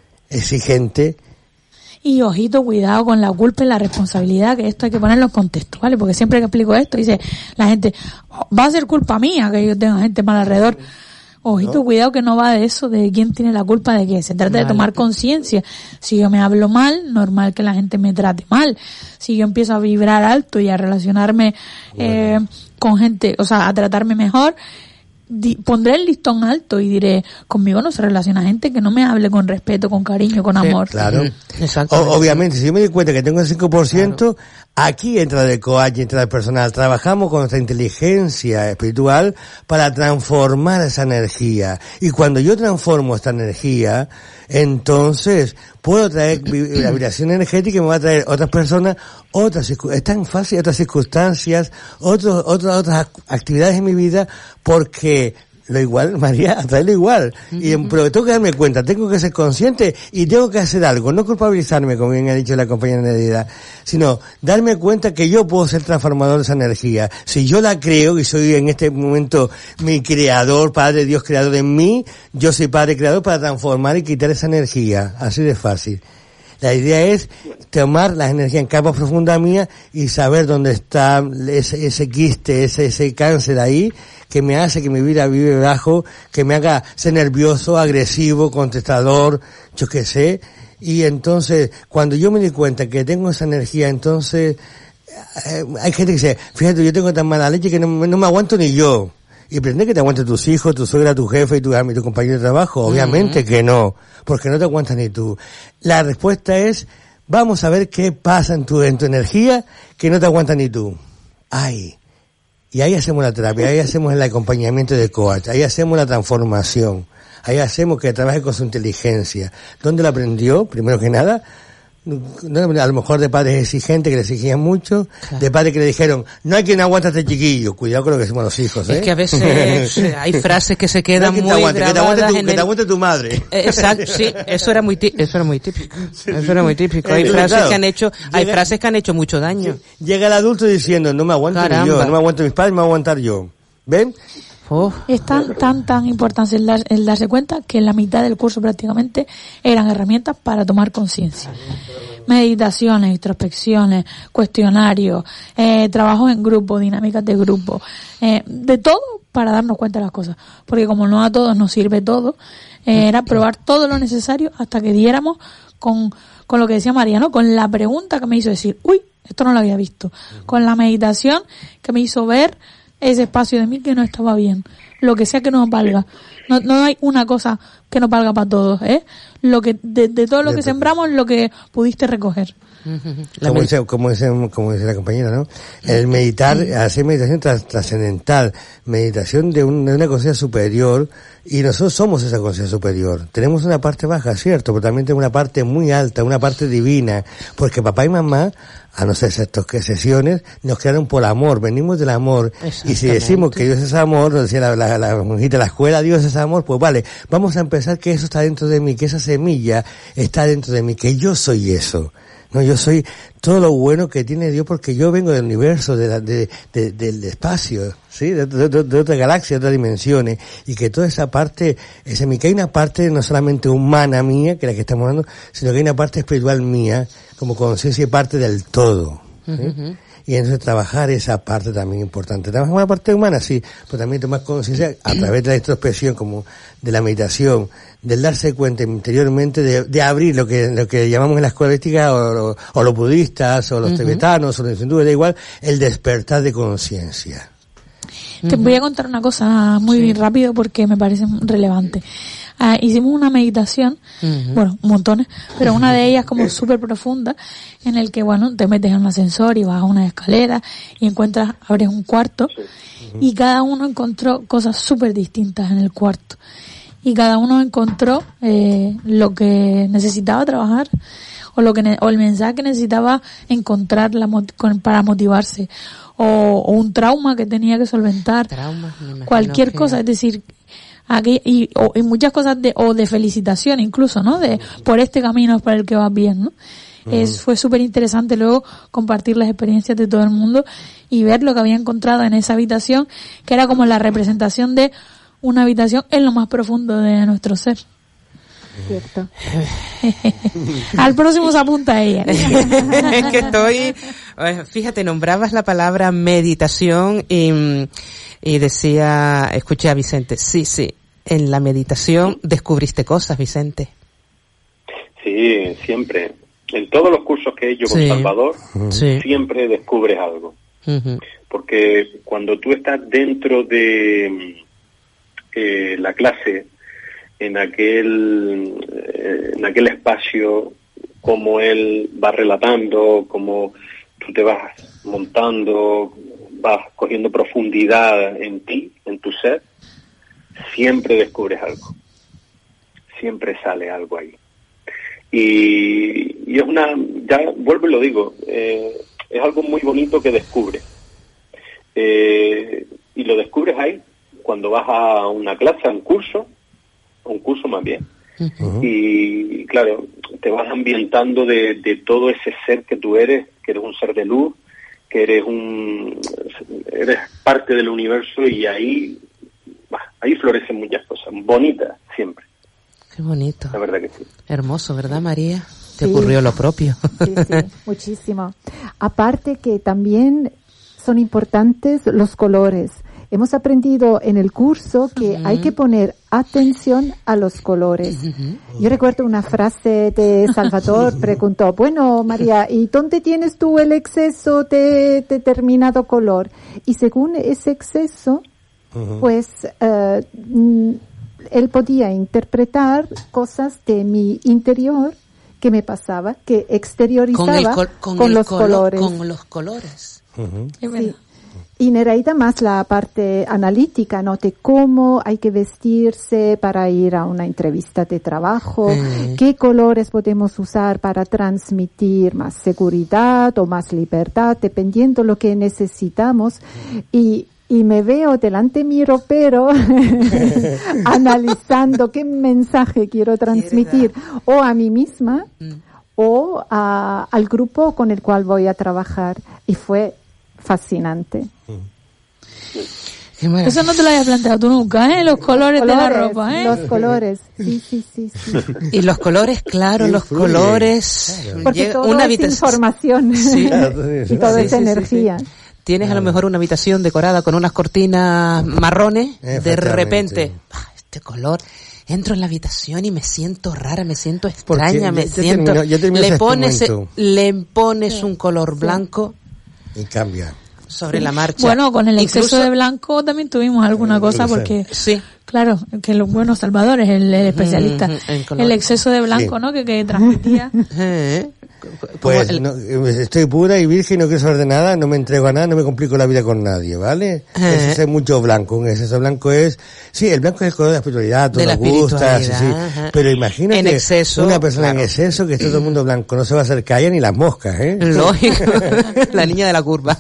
exigente. Y ojito, cuidado con la culpa y la responsabilidad, que esto hay que ponerlo contextuales, porque siempre que explico esto, dice la gente, oh, va a ser culpa mía que yo tenga gente mal alrededor. Ojito, ¿no? Cuidado que no va de eso, de quién tiene la culpa de qué. Se trata vale. de tomar conciencia. Si yo me hablo mal, normal que la gente me trate mal. Si yo empiezo a vibrar alto y a relacionarme bueno. eh, con gente, o sea, a tratarme mejor, di, pondré el listón alto y diré, conmigo no se relaciona gente que no me hable con respeto, con cariño, con sí, amor. Claro. O, obviamente, si yo me doy cuenta que tengo el cinco por ciento, claro. Aquí entra el coach, entra el personal. Trabajamos con nuestra inteligencia espiritual para transformar esa energía. Y cuando yo transformo esta energía, entonces puedo traer la vibración energética y me va a traer otras personas, otras, es tan fácil, otras circunstancias, otros, otras, otras actividades en mi vida, porque lo igual, María, atraerlo igual. Uh-huh. Y, pero tengo que darme cuenta, tengo que ser consciente y tengo que hacer algo. No culpabilizarme, como bien ha dicho la compañera Nereida, sino darme cuenta que yo puedo ser transformador de esa energía. Si yo la creo y soy en este momento mi creador, Padre Dios creador en mí, yo soy Padre creador para transformar y quitar esa energía. Así de fácil. La idea es tomar las energías en capas profundas mía y saber dónde está ese, ese quiste, ese, ese cáncer ahí, que me hace que mi vida vive bajo, que me haga ser nervioso, agresivo, contestador, yo qué sé. Y entonces, cuando yo me di cuenta que tengo esa energía, entonces, eh, hay gente que dice, fíjate, yo tengo tan mala leche que no, no me aguanto ni yo. Y pretende que te aguanten tus hijos, tu suegra, tu jefe y tu, y tu compañero de trabajo. Obviamente uh-huh. que no, porque no te aguantas ni tú. La respuesta es, vamos a ver qué pasa en tu, en tu energía que no te aguanta ni tú. Ay. Y ahí hacemos la terapia, ahí hacemos el acompañamiento de coach, ahí hacemos la transformación. ahí hacemos que trabaje con su inteligencia. ¿Dónde lo aprendió? Primero que nada, a lo mejor de padres exigentes que le exigían mucho, claro. De padres que le dijeron, no hay quien aguante a este chiquillo, cuidado con lo que decimos los hijos, ¿eh? Es que a veces hay frases que se quedan no muy aguante, grabadas que te aguante tu, en que el... te aguante tu madre. Exacto, sí, eso era muy tí- eso era muy típico, sí, eso era muy típico. Hay sí, frases claro. que han hecho, hay Llega, frases que han hecho mucho daño. Sí. Llega el adulto diciendo, no me aguanto ni yo, no me aguanto mis padres, me voy a aguantar yo. ¿Ven? Oh. Es tan, tan, tan importante el, dar, el darse cuenta que la mitad del curso prácticamente eran herramientas para tomar conciencia. Meditaciones, introspecciones, cuestionarios, eh, trabajos en grupo, dinámicas de grupo, eh, de todo para darnos cuenta de las cosas. Porque como no a todos nos sirve todo, eh, era probar todo lo necesario hasta que diéramos con, con lo que decía María, ¿no? Con la pregunta que me hizo decir, uy, esto no lo había visto. Con la meditación que me hizo ver ese espacio de mí que no estaba bien. Lo que sea que nos valga. No, no hay una cosa que nos valga para todos, ¿eh? Lo que, de, de todo lo que sembramos, lo que pudiste recoger. Como dice, como dice, como dice la compañera, ¿no? El meditar, hacer meditación tras, trascendental, meditación de, un, de una conciencia superior, y nosotros somos esa conciencia superior. Tenemos una parte baja, cierto, pero también tenemos una parte muy alta, una parte divina, porque papá y mamá, a no ser estas sesiones, nos crearon por amor, venimos del amor, y si decimos que Dios es amor, nos decía la, la, la monjita de la escuela, Dios es amor, pues vale, vamos a empezar que eso está dentro de mí, que esa semilla está dentro de mí, que yo soy eso. No, yo soy todo lo bueno que tiene Dios porque yo vengo del universo, de la, de, de, del espacio, ¿sí? De, de, de, de otra galaxia, de otras dimensiones, y que toda esa parte, ese mí, que hay una parte no solamente humana mía, que es la que estamos hablando, sino que hay una parte espiritual mía, como conciencia y parte del todo, ¿sí? Uh-huh. Y entonces trabajar esa parte también importante. Trabajar con la parte humana, sí, pero también tomar conciencia a través de la introspección, como de la meditación, del darse cuenta interiormente, de, de abrir lo que lo que llamamos en la escuela mística, o, o, o los budistas, o los uh-huh. tibetanos, o los hindúes, da igual, el despertar de conciencia. Te uh-huh. voy a contar una cosa muy sí. rápido porque me parece relevante. Uh, hicimos una meditación, uh-huh. bueno, montones, pero una de ellas como súper profunda, en el que, bueno, te metes en un ascensor y vas a una escalera y encuentras, abres un cuarto, uh-huh. y cada uno encontró cosas súper distintas en el cuarto. Y cada uno encontró eh, lo que necesitaba trabajar, o lo que ne- o el mensaje que necesitaba encontrar la mot- con, para motivarse, o, o un trauma que tenía que solventar, Trauma, cualquier que... cosa, es decir, aquí, y, o, y muchas cosas de, o de felicitación incluso, ¿no? De, por este camino es por el que vas bien, ¿no? Uh-huh. Es, fue súper interesante luego compartir las experiencias de todo el mundo y ver lo que había encontrado en esa habitación, que era como la representación de una habitación en lo más profundo de nuestro ser. Cierto. Al próximo se apunta ella. Es que estoy, fíjate, nombrabas la palabra meditación y, y decía, escuché a Vicente, sí, sí, en la meditación descubriste cosas, Vicente. Sí, siempre. En todos los cursos que he hecho con sí. Salvador, sí. siempre descubres algo. Uh-huh. Porque cuando tú estás dentro de eh, la clase, en aquel eh, en aquel espacio, como él va relatando, como tú te vas montando, vas cogiendo profundidad en ti, en tu ser, siempre descubres algo, siempre sale algo ahí. Y, y es una, ya vuelvo y lo digo, eh, es algo muy bonito que descubres. Eh, y lo descubres ahí, cuando vas a una clase, a un curso, un curso más bien, uh-huh. y, y claro, te vas ambientando de, de todo ese ser que tú eres, que eres un ser de luz, que eres un eres parte del universo, y ahí bah, ahí florecen muchas cosas bonitas siempre. Qué bonito. La verdad que sí. Hermoso, ¿verdad, María? Te sí. ocurrió lo propio. Sí, sí, muchísimo. Aparte que también son importantes los colores. Hemos aprendido en el curso que uh-huh. hay que poner atención a los colores. Uh-huh. Yo recuerdo una frase de Salvador, preguntó, bueno, María, ¿y dónde tienes tú el exceso de determinado color? Y según ese exceso, uh-huh. pues uh, él podía interpretar cosas de mi interior que me pasaba, que exteriorizaba con, col- con, con los colo- colores. Con los colores. Uh-huh. Sí. Y Nereida más la parte analítica, ¿no? De cómo hay que vestirse para ir a una entrevista de trabajo, mm. qué colores podemos usar para transmitir más seguridad o más libertad, dependiendo lo que necesitamos. Y Y me veo delante de mi ropero analizando qué mensaje quiero transmitir o a mí misma mm. o a, al grupo con el cual voy a trabajar. Y fue fascinante. Eso no te lo había planteado tú nunca, ¿eh? Los colores, los colores de la ropa, ¿eh? Los colores, sí, sí, sí. sí. Y los colores, claro, los colores. Claro. Porque todo una es información sí. y todo sí, es sí, energía. Sí, sí. Tienes a lo mejor una habitación decorada con unas cortinas marrones, de repente, ah, este color, entro en la habitación y me siento rara, me siento extraña, me ya, siento, ya terminó, ya terminó le pones, este le pones un color blanco y cambia sobre sí. la marcha. Bueno, con el exceso Incluso, de blanco también tuvimos alguna cosa porque, sí. claro, que los buenos Salvador es el, el especialista, mm, el exceso de blanco, sí. ¿no? Que, que transmitía. ¿Eh? Pues el... no, estoy pura y virgen, no quiero saber de nada, no me entrego a nada, no me complico la vida con nadie, ¿vale? ¿Eh? Ese es mucho blanco, un exceso blanco es, sí, el blanco es el color de la espiritualidad, todo nos gusta, sí, sí, pero imagínate en exceso, una persona claro. en exceso que esté todo el mundo blanco, no se va a hacer calla ni las moscas, ¿eh? Lógico, la niña de la curva.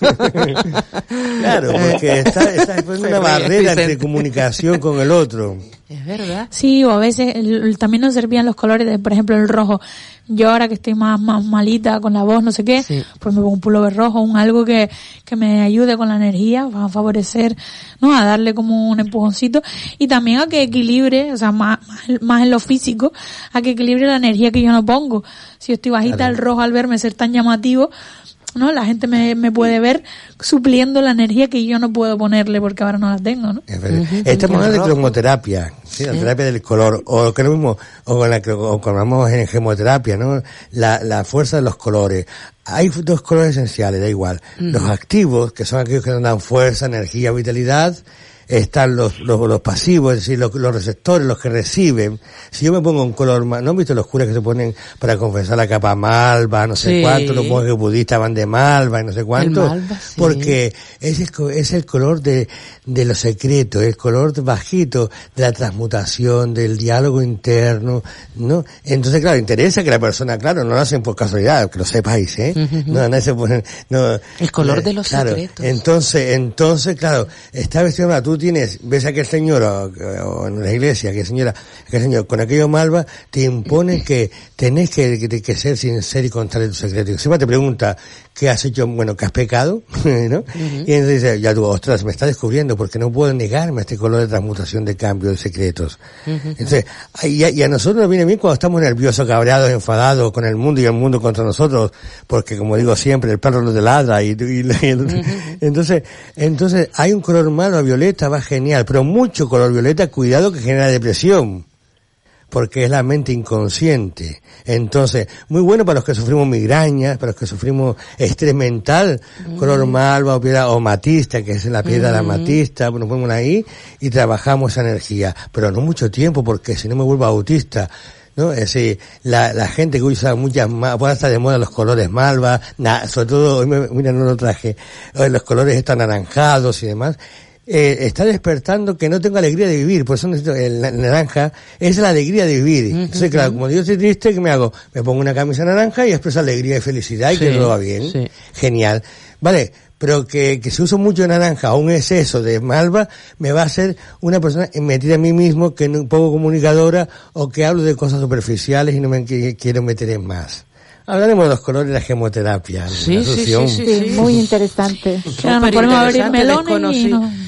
Claro, porque está, está poniendo una barrera entre comunicación con el otro. Es verdad. Sí, o a veces el, también nos servían los colores de, por ejemplo, el rojo. Yo ahora que estoy más, más malita con la voz, no sé qué, sí. pues me pongo un pullover rojo, un algo que, que me ayude con la energía, a favorecer, ¿no? A darle como un empujoncito y también a que equilibre, o sea, más, más en lo físico, a que equilibre la energía que yo no pongo. Si yo estoy bajita, claro. el rojo al verme ser tan llamativo, ¿no? La gente me, me puede ver supliendo la energía que yo no puedo ponerle porque ahora no la tengo, ¿no? Es verdad. Uh-huh. Estamos hablando de cromoterapia, ¿sí? La sí. terapia del color, o que lo mismo, o con la que o hablamos en gemoterapia, ¿no? La, la fuerza de los colores. Hay dos colores esenciales, da igual. Uh-huh. Los activos, que son aquellos que nos dan fuerza, energía, vitalidad. Están los, los, los pasivos, es decir, los, los receptores, los que reciben. Si yo me pongo un color, ¿no han visto los curas que se ponen para confesar la capa malva, no sé sí. cuánto, los monjes budistas van de malva y no sé cuánto? Malva, sí. Porque es el, es el color de, de los secretos, el color bajito de la transmutación, del diálogo interno, ¿no? Entonces, claro, interesa que la persona, claro, no lo hacen por casualidad, que lo sepáis, ¿eh? Uh-huh. No, no se ponen, no. El color eh, de los claro, secretos. Entonces, entonces, claro, está vestido una, tú tienes, ves a aquel señor o, o en la iglesia, aquel señora, aquel señor con aquello malva, te impone que tenés que, que, que ser sincero y contarle tu secreto. Y siempre te pregunta, ¿qué has hecho? Bueno, ¿qué has pecado? ¿No? Uh-huh. Y entonces dice, ya tú, ostras, me está descubriendo porque no puedo negarme a este color de transmutación, de cambio, de secretos. Uh-huh. Entonces, y a, y a nosotros nos viene bien cuando estamos nerviosos, cabreados, enfadados con el mundo y el mundo contra nosotros, porque como digo siempre, el perro nos ladra y, y, y uh-huh. entonces, entonces hay un color malo, violeta, va genial, pero mucho color violeta, cuidado que genera depresión, porque es la mente inconsciente. Entonces, muy bueno para los que sufrimos migrañas, para los que sufrimos estrés mental, mm. color malva o piedra o amatista, que es la piedra mm. de amatista, nos ponemos ahí y trabajamos esa energía, pero no mucho tiempo, porque si no me vuelvo autista. ¿No? Es decir, la, la gente que usa muchas más, ahora está de moda los colores malva, na, sobre todo, hoy me, mira, no lo traje, los colores están anaranjados y demás, eh, está despertando que no tengo alegría de vivir, por eso necesito, el, el naranja es la alegría de vivir. Uh-huh. Entonces, claro, como yo estoy triste, ¿qué me hago? Me pongo una camisa naranja y expreso alegría y felicidad y sí, que todo va bien. Sí. Genial. Vale. Pero que, que si uso mucho naranja o un exceso de malva, me va a hacer una persona metida en mí mismo, que no, un poco comunicadora, o que hablo de cosas superficiales y no me que, quiero meter en más. Hablaremos de los colores de la gemoterapia. Sí, la sí, sí, sí, sí, muy interesante. Claro, nos ponemos a abrir melones y no.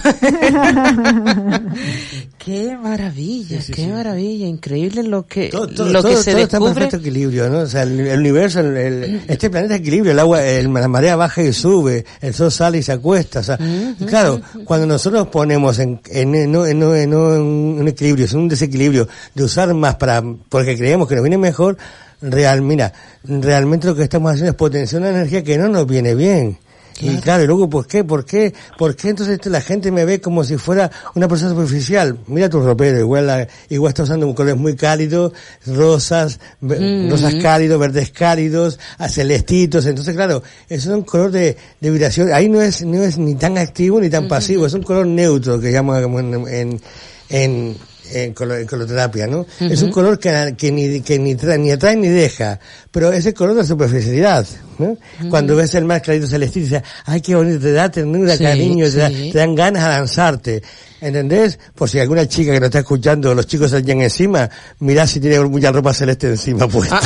Qué maravilla, sí, sí, qué sí. maravilla, increíble lo que todo, todo, lo que todo, se todo descubre. Está en perfecto equilibrio, ¿no? O sea, el, el universo, el, el, este planeta es equilibrio, el agua, el, la marea baja y sube, el sol sale y se acuesta, o sea, uh-huh, claro, uh-huh. cuando nosotros ponemos en, en, en, no, en, no, en, no, en un equilibrio, es un desequilibrio de usar más para, porque creemos que nos viene mejor, real, mira, realmente lo que estamos haciendo es potenciar una energía que no nos viene bien. Claro. Y claro, y luego, ¿por qué? ¿Por qué? ¿Por qué entonces la gente me ve como si fuera una persona superficial? Mira tu ropero, igual la, igual está usando colores muy cálidos, rosas, mm-hmm. rosas cálidos, verdes cálidos, a celestitos. Entonces, claro, eso es un color de, de vibración. Ahí no es, no es ni tan activo ni tan mm-hmm. pasivo, es un color neutro que llamamos en, en, en En, color, en coloterapia, ¿no? Uh-huh. Es un color que, que ni que ni, trae, ni atrae ni deja, pero es el color de la superficialidad, ¿no? Uh-huh. Cuando ves el más clarito celestito, dices, ay, qué bonito, te da ternura, sí, cariño, sí. Te, da, te dan ganas a lanzarte, ¿entendés? Por si alguna chica que nos está escuchando, los chicos se llegan encima, mirá si tiene mucha ropa celeste encima puesta.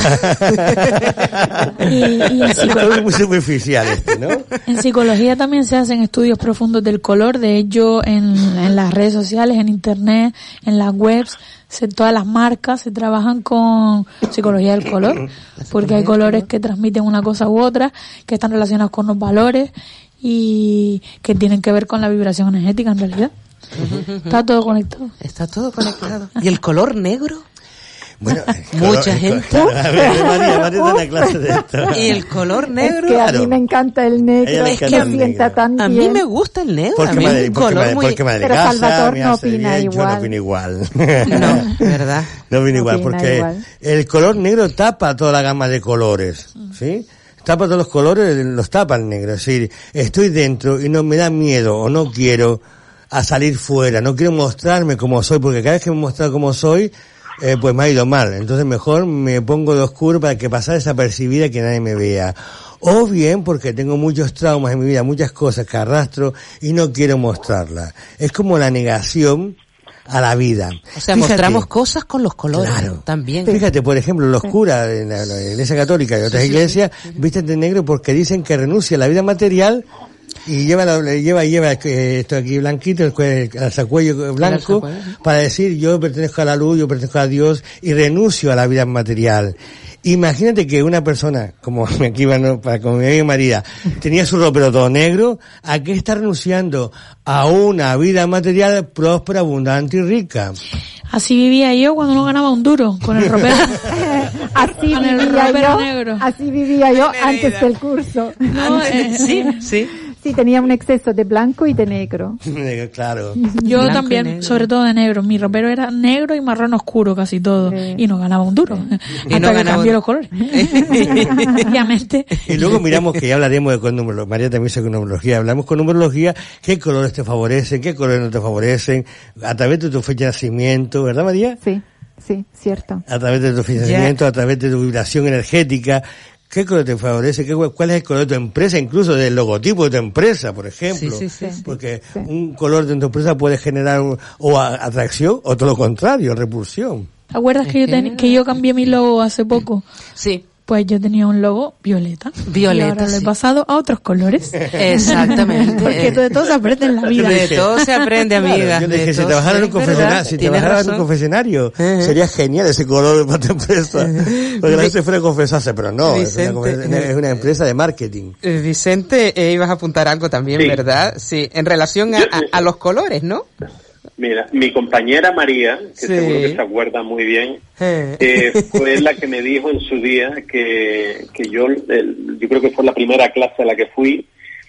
Ah. y, y es color muy superficial este, ¿no? En psicología también se hacen estudios profundos del color, de hecho en, en las redes sociales, en internet, en las webs, en todas las marcas se trabajan con psicología del color, porque hay colores que transmiten una cosa u otra, que están relacionados con los valores y que tienen que ver con la vibración energética en realidad. Está todo conectado. Está todo conectado. ¿Y el color negro? Bueno, mucha color, gente. Claro, a ver, María, María da una clase de esto. Y el color negro. Es que a mí me encanta el negro. Es que a mí, tan a mí me gusta el negro. Porque a mí madre, es un porque color madre, muy. Porque madre Pero casa, Salvador no opina bien, igual. Yo no opino igual. No, ¿verdad? No opino igual, opina porque igual. el color negro tapa toda la gama de colores, ¿sí? Tapa todos los colores, los tapa el negro. Es decir, estoy dentro y no me da miedo o no quiero a salir fuera, no quiero mostrarme como soy, porque cada vez que me he mostrado como soy, eh, pues me ha ido mal. Entonces mejor me pongo de oscuro para que pasar desapercibida y que nadie me vea. O bien porque tengo muchos traumas en mi vida, muchas cosas que arrastro y no quiero mostrarlas. Es como la negación a la vida. O sea, Fíjate, mostramos cosas con los colores. Claro. También. Fíjate, por ejemplo, los curas en la, la Iglesia Católica y otras sí, iglesias sí, sí. visten de negro porque dicen que renuncia a la vida material y lleva la, lleva lleva esto aquí blanquito, el, el alzacuello blanco, para decir yo pertenezco a la luz, yo pertenezco a Dios y renuncio a la vida material. Imagínate que una persona, como aquí van, para como mi amiga María, tenía su ropero todo negro, ¿a qué está renunciando? A una vida material próspera, abundante y rica. Así vivía yo cuando no ganaba un duro, con el ropero. así con vivía el ropero yo, negro. Así vivía yo antes del curso. No, eh, sí, sí. Sí, tenía un exceso de blanco y de negro. Claro. Yo Blanco también, sobre todo de negro. Mi ropero era negro y marrón oscuro casi todo. Sí. Y no ganaba un duro. Sí. Hasta no que cambié un... los colores. Obviamente. Y luego miramos que ya hablaremos de con numerología. María también dice con numerología. Hablamos con numerología. ¿Qué colores te favorecen? ¿Qué colores no te favorecen? A través de tu fecha de nacimiento, ¿verdad, María? Sí, sí, cierto. A través de tu fecha de nacimiento, a través de tu vibración energética. ¿Qué color te favorece? ¿Qué, ¿Cuál es el color de tu empresa? Incluso del logotipo de tu empresa, por ejemplo. Sí, sí, sí. Porque sí. un color de tu empresa puede generar un, o a, atracción o todo lo contrario, repulsión. ¿Te acuerdas que yo, ten, que yo cambié mi logo hace poco? Sí. Pues yo tenía un logo violeta. Violeta, y ahora sí. lo he pasado a otros colores. Exactamente. Porque de todo se aprende en la vida. De todo se aprende, amiga. Claro, yo le dije, si trabajara en un confesionario, si trabajara en un confesionario, uh-huh. sería genial ese color para tu empresa. Porque la gente fuera a confesarse, pero no, Vicente, es, una, es una empresa de marketing. Vicente, eh, ibas a apuntar algo también, sí. ¿verdad? Sí, en relación a, a, a los colores, ¿no? Mira, mi compañera María, que sí. seguro que se acuerda muy bien, eh, fue la que me dijo en su día que, que yo, el, yo creo que fue la primera clase a la que fui,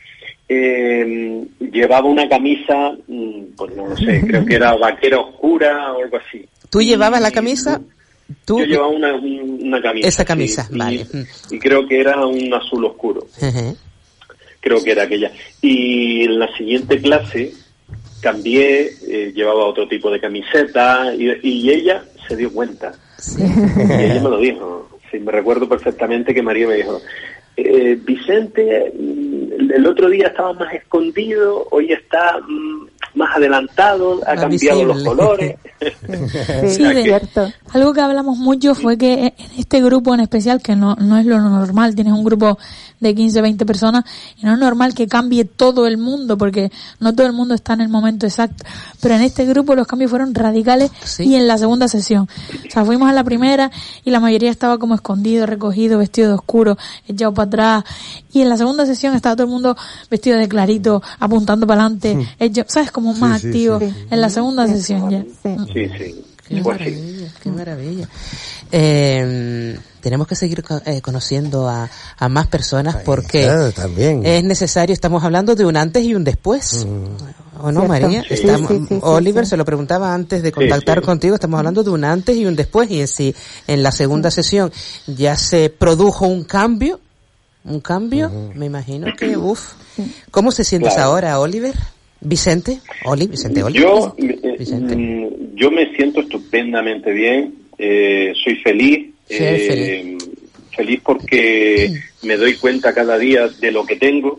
eh, llevaba una camisa, pues no lo sé, creo que era vaquera oscura o algo así. ¿Tú llevabas la camisa? ¿Tú? Yo llevaba una, una camisa. Esa camisa, sí, vale. Y, y creo que era un azul oscuro. Uh-huh. Creo que era aquella. Y en la siguiente clase cambié, eh, llevaba otro tipo de camiseta y, y ella se dio cuenta. Sí. Y ella me lo dijo. Sí, me recuerdo perfectamente que María me dijo, eh, Vicente, el otro día estaba más escondido, hoy está mm, más adelantado, ha más cambiado visible. Los colores. Sí, sí, de, cierto. Algo que hablamos mucho fue que en este grupo en especial, que no, no es lo normal, tienes un grupo de quince, veinte personas, y no es normal que cambie todo el mundo, porque no todo el mundo está en el momento exacto, pero en este grupo los cambios fueron radicales, sí. Y en la segunda sesión. O sea, fuimos a la primera y la mayoría estaba como escondido, recogido, vestido de oscuro, echado para atrás, y en la segunda sesión estaba todo el mundo vestido de clarito, apuntando para adelante, sí. Hecho, ¿sabes? Como más sí, activo, sí, sí. En la segunda sí, sesión ya. Sí, sí. Qué maravilla, qué maravilla. Eh, tenemos que seguir eh, conociendo a, a más personas porque claro, también. es necesario, estamos hablando de un antes y un después. Mm. ¿O no, ¿Cierto? María? Sí, Estamos, sí, sí, sí, Oliver sí. se lo preguntaba antes de contactar Sí, sí. contigo, estamos hablando de un antes y un después, y en sí, en la segunda sí. sesión ya se produjo un cambio, un cambio, uh-huh. me imagino que, uff. ¿Cómo se sientes claro. ahora, Oliver? Vicente, Oli, Vicente, Oli. Yo, Vicente. Eh, yo me siento estupendamente bien, eh, soy feliz, sí, eh, feliz. feliz porque sí. me doy cuenta cada día de lo que tengo,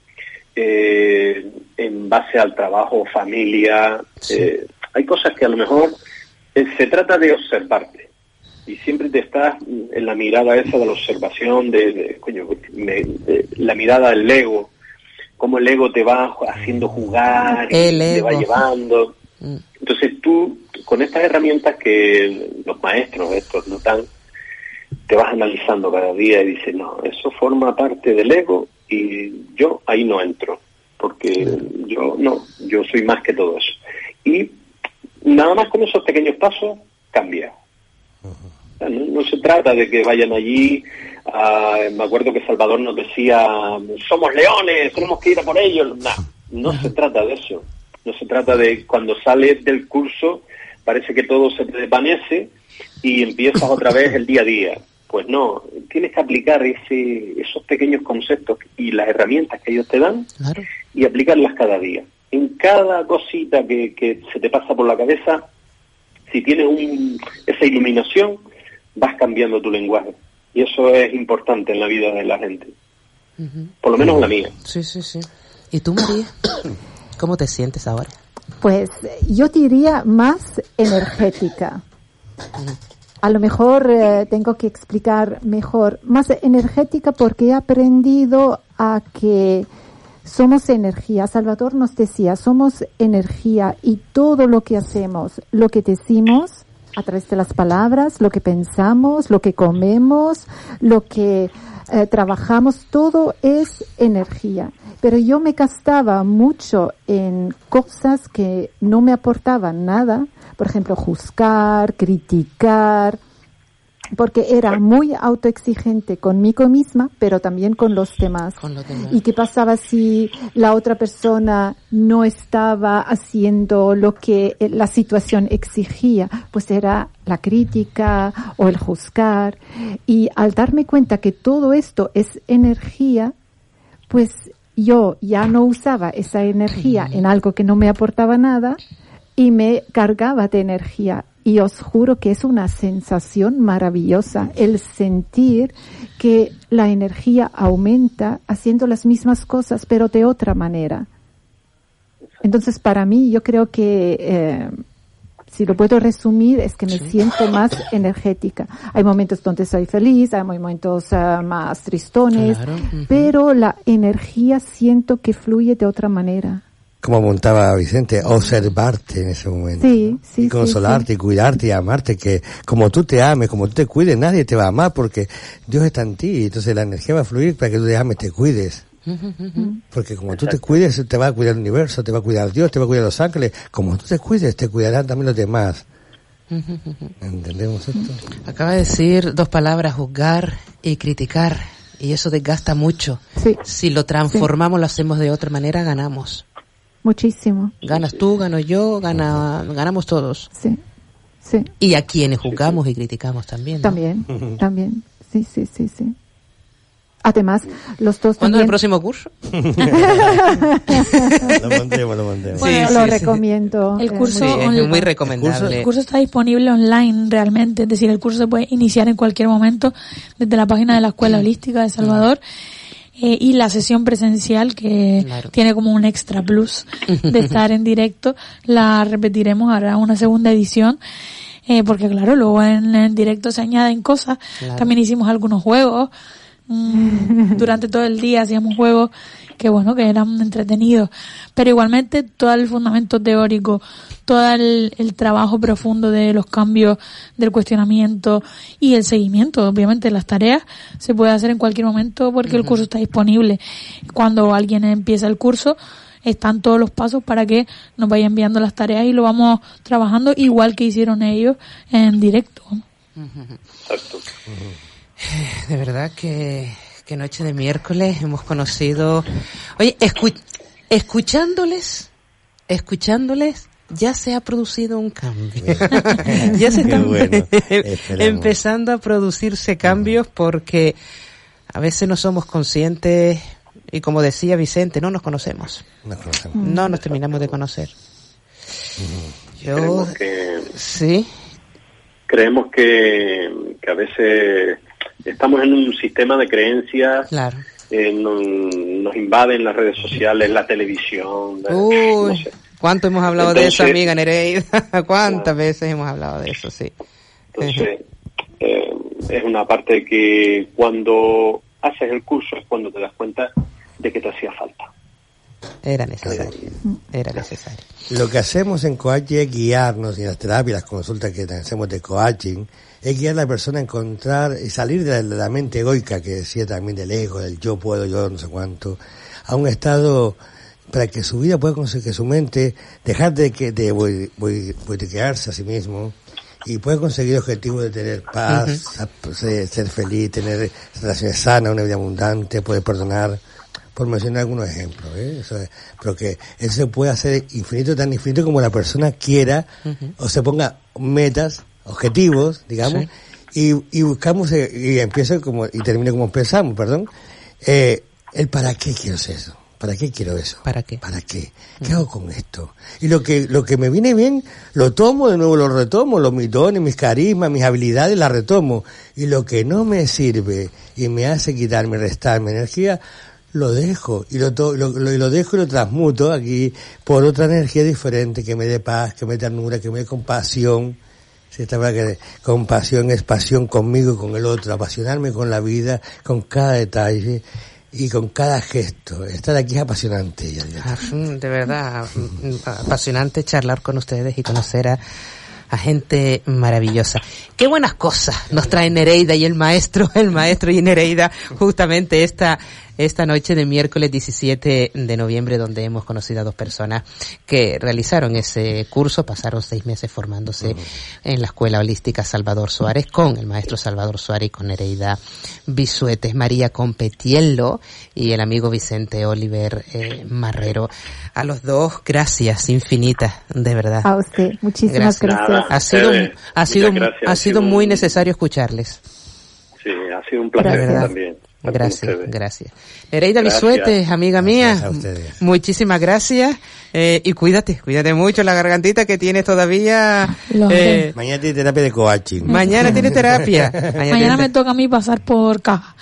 eh, en base al trabajo, familia, sí. eh, hay cosas que a lo mejor eh, se trata de observarte y siempre te estás en la mirada esa de la observación, de, de, coño, me, de la mirada del ego, cómo el ego te va haciendo jugar, y te va llevando. Entonces tú, con estas herramientas que los maestros estos nos dan, te vas analizando cada día y dices, no, eso forma parte del ego y yo ahí no entro, porque yo no, yo soy más que todo eso. Y nada más con esos pequeños pasos, cambia. O sea, no, no se trata de que vayan allí. Uh, me acuerdo que Salvador nos decía, somos leones, tenemos que ir a por ellos. Nah, no se trata de eso. No se trata de cuando sales del curso, parece que todo se te desvanece y empiezas otra vez el día a día. Pues no, tienes que aplicar ese, esos pequeños conceptos y las herramientas que ellos te dan, claro. y aplicarlas cada día. En cada cosita que, que se te pasa por la cabeza, si tienes un, esa iluminación, vas cambiando tu lenguaje. Y eso es importante en la vida de la gente. Uh-huh. Por lo menos en la mía. Sí, sí, sí. ¿Y tú, María? ¿Cómo te sientes ahora? Pues yo diría más energética. Uh-huh. A lo mejor eh, tengo que explicar mejor. Más energética porque he aprendido a que somos energía. Salvador nos decía, somos energía y todo lo que hacemos, lo que decimos, a través de las palabras, lo que pensamos, lo que comemos, lo que eh, trabajamos, todo es energía. Pero yo me gastaba mucho en cosas que no me aportaban nada, por ejemplo, juzgar, criticar, porque era muy autoexigente conmigo misma, pero también con los demás. Con los demás. ¿Y qué pasaba si la otra persona no estaba haciendo lo que la situación exigía? Pues era la crítica o el juzgar. Y al darme cuenta que todo esto es energía, pues yo ya no usaba esa energía en algo que no me aportaba nada y me cargaba de energía. Y os juro que es una sensación maravillosa el sentir que la energía aumenta haciendo las mismas cosas, pero de otra manera. Entonces, para mí, yo creo que, eh, si lo puedo resumir, es que me sí. siento más energética. Hay momentos donde soy feliz, hay momentos uh, más tristones, claro. uh-huh. pero la energía siento que fluye de otra manera. Como montaba Vicente, observarte en ese momento. Sí, ¿no? sí, y consolarte, sí, sí. y cuidarte y amarte, que como tú te ames, como tú te cuides, nadie te va a amar porque Dios está en ti. Entonces la energía va a fluir para que tú te ames, te cuides. Porque como tú te cuides, te va a cuidar el universo, te va a cuidar Dios, te va a cuidar los ángeles. Como tú te cuides, te cuidarán también los demás. ¿Entendemos esto? Acaba de decir dos palabras, juzgar y criticar. Y eso desgasta mucho. Sí. Si lo transformamos, sí. lo hacemos de otra manera, ganamos. Muchísimo. Ganas tú, gano yo, gana, ganamos todos. Sí, sí. Y a quienes juzgamos y criticamos también, ¿no? También, también. Sí, sí, sí, sí. Además, los dos ¿Cuándo también... es el próximo curso? Lo montemos, lo montemos. Bueno, sí, lo sí, recomiendo. El curso, sí, es on- muy recomendable. El curso, el curso está disponible online realmente, es decir, el curso se puede iniciar en cualquier momento desde la página de la Escuela Holística de Salvador. Eh, y la sesión presencial que Claro. tiene como un extra plus de estar en directo, la repetiremos, hará una segunda edición, eh, porque claro, luego en el directo se añaden cosas. Claro. También hicimos algunos juegos, mm, durante todo el día hacíamos juegos que bueno, que eran entretenidos, pero igualmente todo el fundamento teórico, todo el, el trabajo profundo de los cambios, del cuestionamiento y el seguimiento, obviamente las tareas se puede hacer en cualquier momento porque uh-huh. el curso está disponible. Cuando alguien empieza el curso, están todos los pasos para que nos vaya enviando las tareas y lo vamos trabajando igual que hicieron ellos en directo. Exacto. De verdad que, que noche de miércoles hemos conocido... Oye, escu... escuchándoles, escuchándoles, ya se ha producido un cambio. Ya se están bueno. empezando a producirse cambios porque a veces no somos conscientes y, como decía Vicente, no nos conocemos. Nos conocemos. No nos terminamos de conocer. Yo... Creemos que... Sí. Creemos que, que a veces estamos en un sistema de creencias. Claro. Eh, nos, nos invaden las redes sociales, la televisión. Uy, no sé. ¿Cuánto hemos hablado Entonces, de eso, amiga Nereida? ¿Cuántas claro. veces hemos hablado de eso? Sí. Entonces, eh, es una parte que cuando haces el curso es cuando te das cuenta de que te hacía falta. Era necesario, era necesario. Lo que hacemos en coaching es guiarnos, y en las terapias, las consultas que hacemos de coaching, es guiar a la persona a encontrar y salir de la, de la mente egoica, que decía también del ego, del yo puedo, yo no sé cuánto, a un estado para que su vida pueda conseguir, que su mente, dejar de que de boicotearse a sí mismo y pueda conseguir objetivos de tener paz, uh-huh. ser, ser feliz, tener relaciones sanas, una vida abundante, poder perdonar, por mencionar algunos ejemplos, ¿eh? Eso es, pero que eso se puede hacer infinito, tan infinito como la persona quiera, uh-huh. o se ponga metas, objetivos, digamos, sí. y, y buscamos, eh, y empieza como, y termina como empezamos, perdón, eh, el para qué quiero hacer eso. ¿Para qué quiero eso? ¿Para qué? ¿Para qué? ¿Qué uh-huh. hago con esto? Y lo que lo que me viene bien, lo tomo, de nuevo lo retomo, los mis dones, mis carismas, mis habilidades, las retomo. Y lo que no me sirve y me hace quitarme, restarme energía, lo dejo. Y lo, to, lo, lo, y lo dejo y lo transmuto aquí por otra energía diferente, que me dé paz, que me dé ternura, que me dé compasión. Si esta verdad que compasión es pasión conmigo y con el otro, apasionarme con la vida, con cada detalle. Y con cada gesto. Estar aquí es apasionante. Ya, ya. De verdad, apasionante charlar con ustedes y conocer a, a gente maravillosa. Qué buenas cosas nos trae Nereida y el maestro, el maestro y Nereida, justamente esta esta noche de miércoles diecisiete de noviembre, donde hemos conocido a dos personas que realizaron ese curso, pasaron seis meses formándose uh-huh. en la Escuela Holística Salvador Suárez, con el maestro Salvador Suárez y con Nereida Bisuetes, María Competiello y el amigo Vicente Oliver eh, Marrero. A los dos, gracias infinitas, de verdad. A usted, muchísimas gracias. gracias. Nada, ha sido, ustedes, ha sido, gracias. ha sido muy un... necesario escucharles. Sí, ha sido un placer también. Gracias, gracias. Nereida Bisuetes, amiga mía, muchísimas gracias, eh, y cuídate, cuídate mucho la gargantita que tienes todavía. Eh, mañana tiene terapia de coaching. Mañana tiene terapia. Mañana, mañana me toca a mí pasar por caja.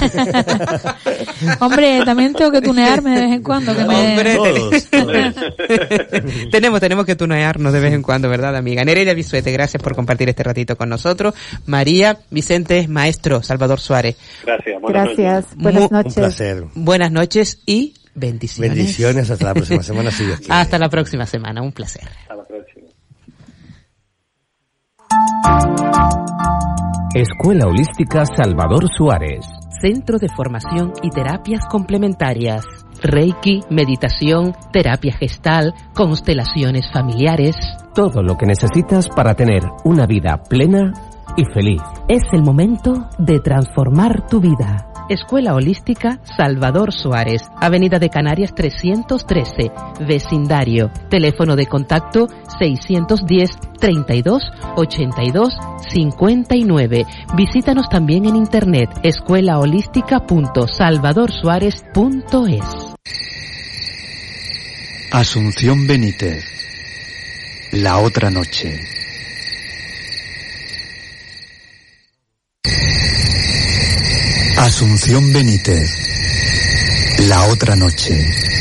Hombre, también tengo que tunearme de vez en cuando. Que me... Hombre, todos, todos. tenemos, tenemos que tunearnos de vez en cuando, ¿verdad, amiga? Nereida Bisuetes, gracias por compartir este ratito con nosotros. María Vicente, maestro Salvador Suárez. Gracias, buenas Gracias, noches. buenas noches. Un placer. Buenas noches y bendiciones. Bendiciones, hasta la próxima semana, si Dios quiere. Hasta la próxima semana, un placer. Hasta la próxima. Escuela Holística Salvador Suárez. Centro de Formación y Terapias Complementarias. Reiki, meditación, terapia gestal, constelaciones familiares. Todo lo que necesitas para tener una vida plena y feliz. Es el momento de transformar tu vida. Escuela Holística Salvador Suárez, Avenida de Canarias trescientos trece, vecindario. Teléfono de contacto seiscientos diez, treinta y dos, ochenta y dos, cincuenta y nueve. Visítanos también en internet escuela holística punto salvador suárez punto es. Asunción Benítez. La otra noche. Asunción Benítez. La otra noche.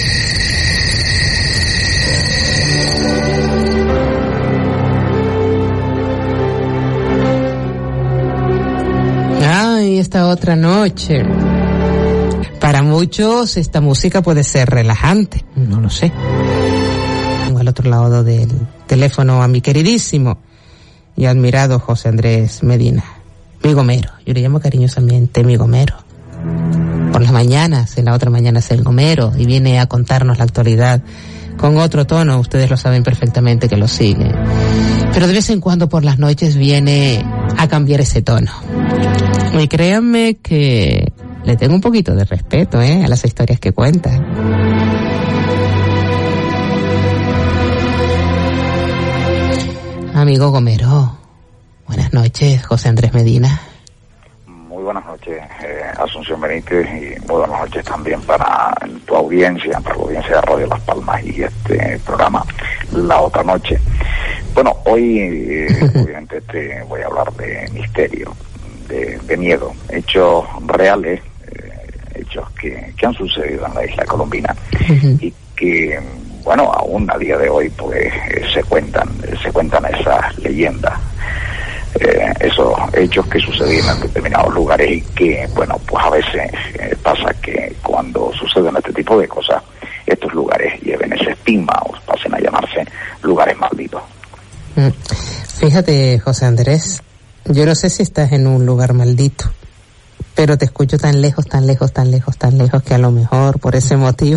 Ay, esta otra noche. Para muchos esta música puede ser relajante, no lo sé. Tengo al otro lado del teléfono a mi queridísimo y admirado José Andrés Medina. Mi gomero, yo le llamo cariñosamente mi gomero. Por las mañanas, en la otra mañana es el gomero y viene a contarnos la actualidad con otro tono, ustedes lo saben perfectamente que lo siguen. Pero de vez en cuando por las noches viene a cambiar ese tono. Y créanme que le tengo un poquito de respeto, ¿eh? A las historias que cuentan. Amigo Gomero, buenas noches, José Andrés Medina. Muy buenas noches, eh, Asunción Benítez, y muy buenas noches también para tu audiencia, para la audiencia de Radio Las Palmas y este programa La Otra Noche. Bueno, hoy eh, obviamente te voy a hablar de misterio, de, de miedo, hechos reales, eh, hechos que, que han sucedido en la isla colombina uh-huh. y que, bueno, aún a día de hoy pues eh, se cuentan, se cuentan esas leyendas. Eh, esos hechos que sucedían en determinados lugares y que, bueno, pues a veces eh, pasa que cuando suceden este tipo de cosas, estos lugares lleven ese estigma o pasen a llamarse lugares malditos. Mm. Fíjate, José Andrés, yo no sé si estás en un lugar maldito, pero te escucho tan lejos, tan lejos, tan lejos, tan lejos que a lo mejor por ese motivo...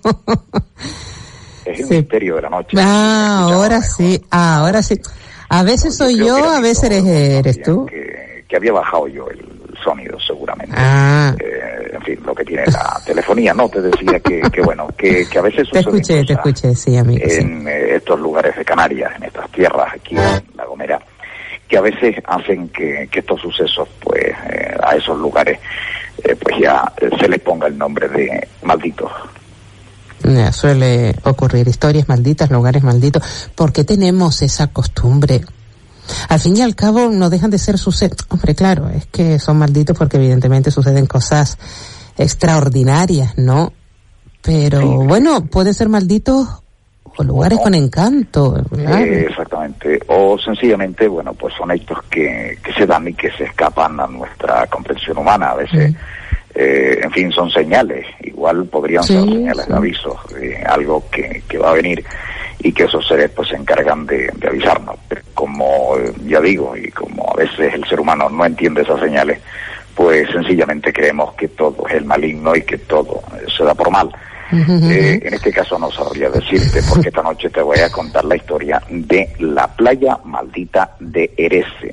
Es el sí. misterio de la noche. Ah, ahora sí, ah, ahora sí. A veces soy yo, yo a veces eres, eres tú. Que, que había bajado yo el sonido, seguramente. Ah. Eh, en fin, lo que tiene la telefonía, ¿no? Te decía que, que bueno, que, que a veces te escuché, te escuché, sí, amigo. En sí. eh, estos lugares de Canarias, en estas tierras aquí en La Gomera, que a veces hacen que, que estos sucesos, pues, eh, a esos lugares, eh, pues ya eh, se les ponga el nombre de malditos. Ya, suele ocurrir historias malditas, lugares malditos. ¿Por qué tenemos esa costumbre? Al fin y al cabo no dejan de ser sucesos. Hombre, claro, es que son malditos porque evidentemente suceden cosas extraordinarias, ¿no? Pero sí. Bueno, pueden ser malditos o lugares no. con encanto. Claro. Eh, exactamente. O sencillamente, bueno, pues son hechos que, que se dan y que se escapan a nuestra comprensión humana. A veces... Mm. Eh, en fin, son señales, igual podrían sí, ser señales sí. de aviso, de algo que, que va a venir y que esos seres pues se encargan de, de avisarnos. Pero como eh, ya digo, y como a veces el ser humano no entiende esas señales, pues sencillamente creemos que todo es el maligno y que todo eh, se da por mal. Uh-huh. Eh, en este caso no sabría decirte, porque esta noche te voy a contar la historia de la playa maldita de Erece.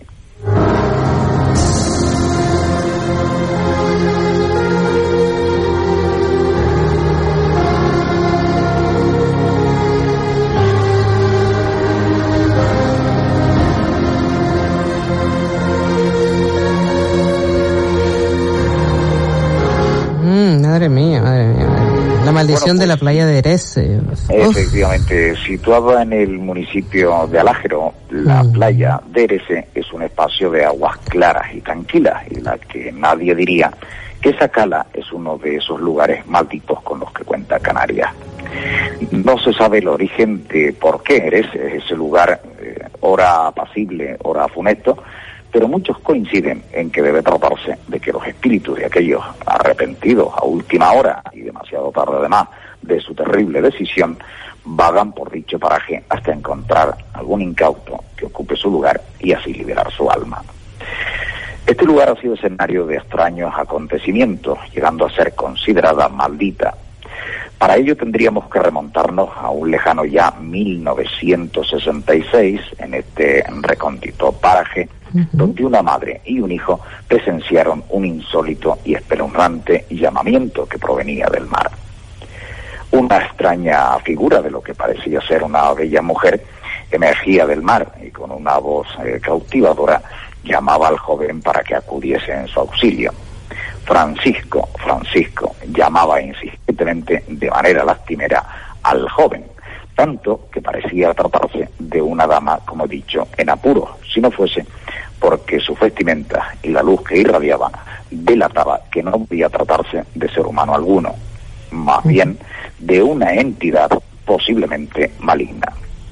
Madre mía, madre mía, madre mía. La maldición bueno, pues, de la playa de Erece. Efectivamente, Uf. situada en el municipio de Alájero, la mm. playa de Erece es un espacio de aguas claras y tranquilas, y la que nadie diría que esa cala es uno de esos lugares malditos con los que cuenta Canarias. No se sabe el origen de por qué Erece es ese lugar, eh, ora apacible, ora funesto, pero muchos coinciden en que debe tratarse de que los espíritus de aquellos arrepentidos a última hora y demasiado tarde además de su terrible decisión vagan por dicho paraje hasta encontrar algún incauto que ocupe su lugar y así liberar su alma. Este lugar ha sido escenario de extraños acontecimientos, llegando a ser considerada maldita. Para ello tendríamos que remontarnos a un lejano ya mil novecientos sesenta y seis, en este recóndito paraje, uh-huh. donde una madre y un hijo presenciaron un insólito y espeluznante llamamiento que provenía del mar. Una extraña figura de lo que parecía ser una bella mujer emergía del mar y con una voz eh, cautivadora llamaba al joven para que acudiese en su auxilio. Francisco, Francisco, llamaba insistentemente de manera lastimera al joven, tanto que parecía tratarse de una dama, como he dicho, en apuros, si no fuese porque su vestimenta y la luz que irradiaba delataba que no podía tratarse de ser humano alguno, más bien de una entidad posiblemente maligna.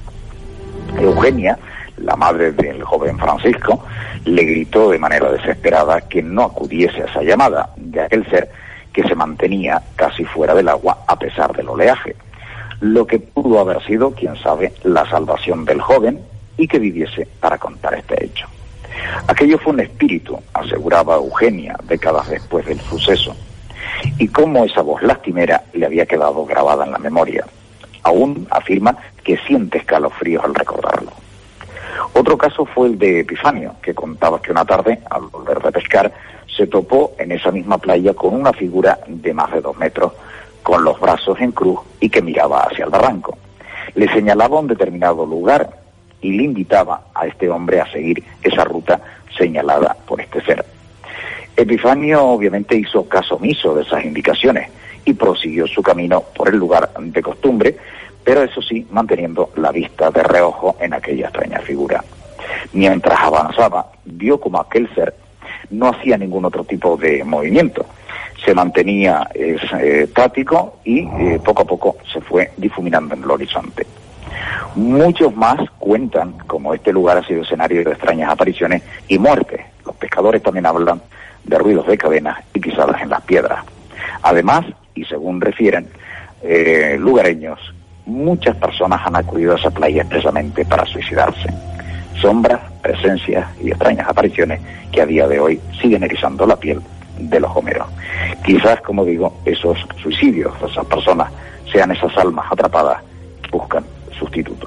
Eugenia, la madre del joven Francisco, le gritó de manera desesperada que no acudiese a esa llamada de aquel ser que se mantenía casi fuera del agua a pesar del oleaje, lo que pudo haber sido, quién sabe, la salvación del joven y que viviese para contar este hecho. Aquello fue un espíritu, aseguraba Eugenia décadas después del suceso, y cómo esa voz lastimera le había quedado grabada en la memoria. Aún afirma que siente escalofríos al recordarlo. Otro caso fue el de Epifanio, que contaba que una tarde, al volver de pescar, se topó en esa misma playa con una figura de más de dos metros, con los brazos en cruz y que miraba hacia el barranco. Le señalaba un determinado lugar y le invitaba a este hombre a seguir esa ruta señalada por este ser. Epifanio obviamente hizo caso omiso de esas indicaciones y prosiguió su camino por el lugar de costumbre, pero eso sí, manteniendo la vista de reojo en aquella extraña figura. Mientras avanzaba, vio como aquel ser no hacía ningún otro tipo de movimiento. Se mantenía eh, estático y eh, poco a poco se fue difuminando en el horizonte. Muchos más cuentan como este lugar ha sido escenario de extrañas apariciones y muertes. Los pescadores también hablan de ruidos de cadenas y pisadas en las piedras. Además, y según refieren eh, lugareños, muchas personas han acudido a esa playa expresamente para suicidarse. Sombras, presencias y extrañas apariciones que a día de hoy siguen erizando la piel de los gomeros. Quizás, como digo, esos suicidios, esas personas, sean esas almas atrapadas que buscan sustitutos.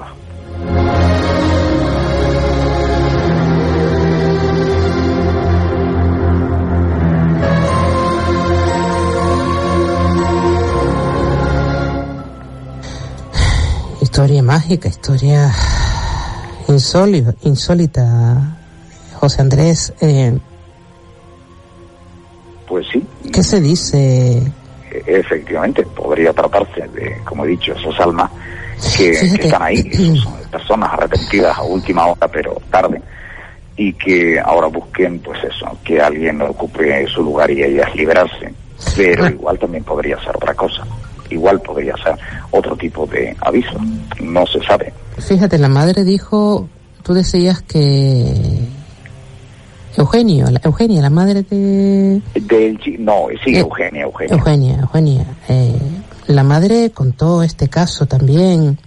Historia mágica, historia insólita, insólita José Andrés. Eh, pues sí. ¿Qué se dice? Efectivamente, podría tratarse de, como he dicho, esas almas que, que están ahí, son personas arrepentidas a última hora, pero tarde, y que ahora busquen, pues eso, que alguien ocupe su lugar y ellas liberarse. Pero igual también podría ser otra cosa. Igual podría ser otro tipo de aviso, no se sabe. Fíjate, la madre dijo, tú decías que Eugenio, la, Eugenia, la madre de... Del, no, sí, eh, Eugenia, Eugenia. Eugenia, Eugenia. Eh, la madre contó este caso también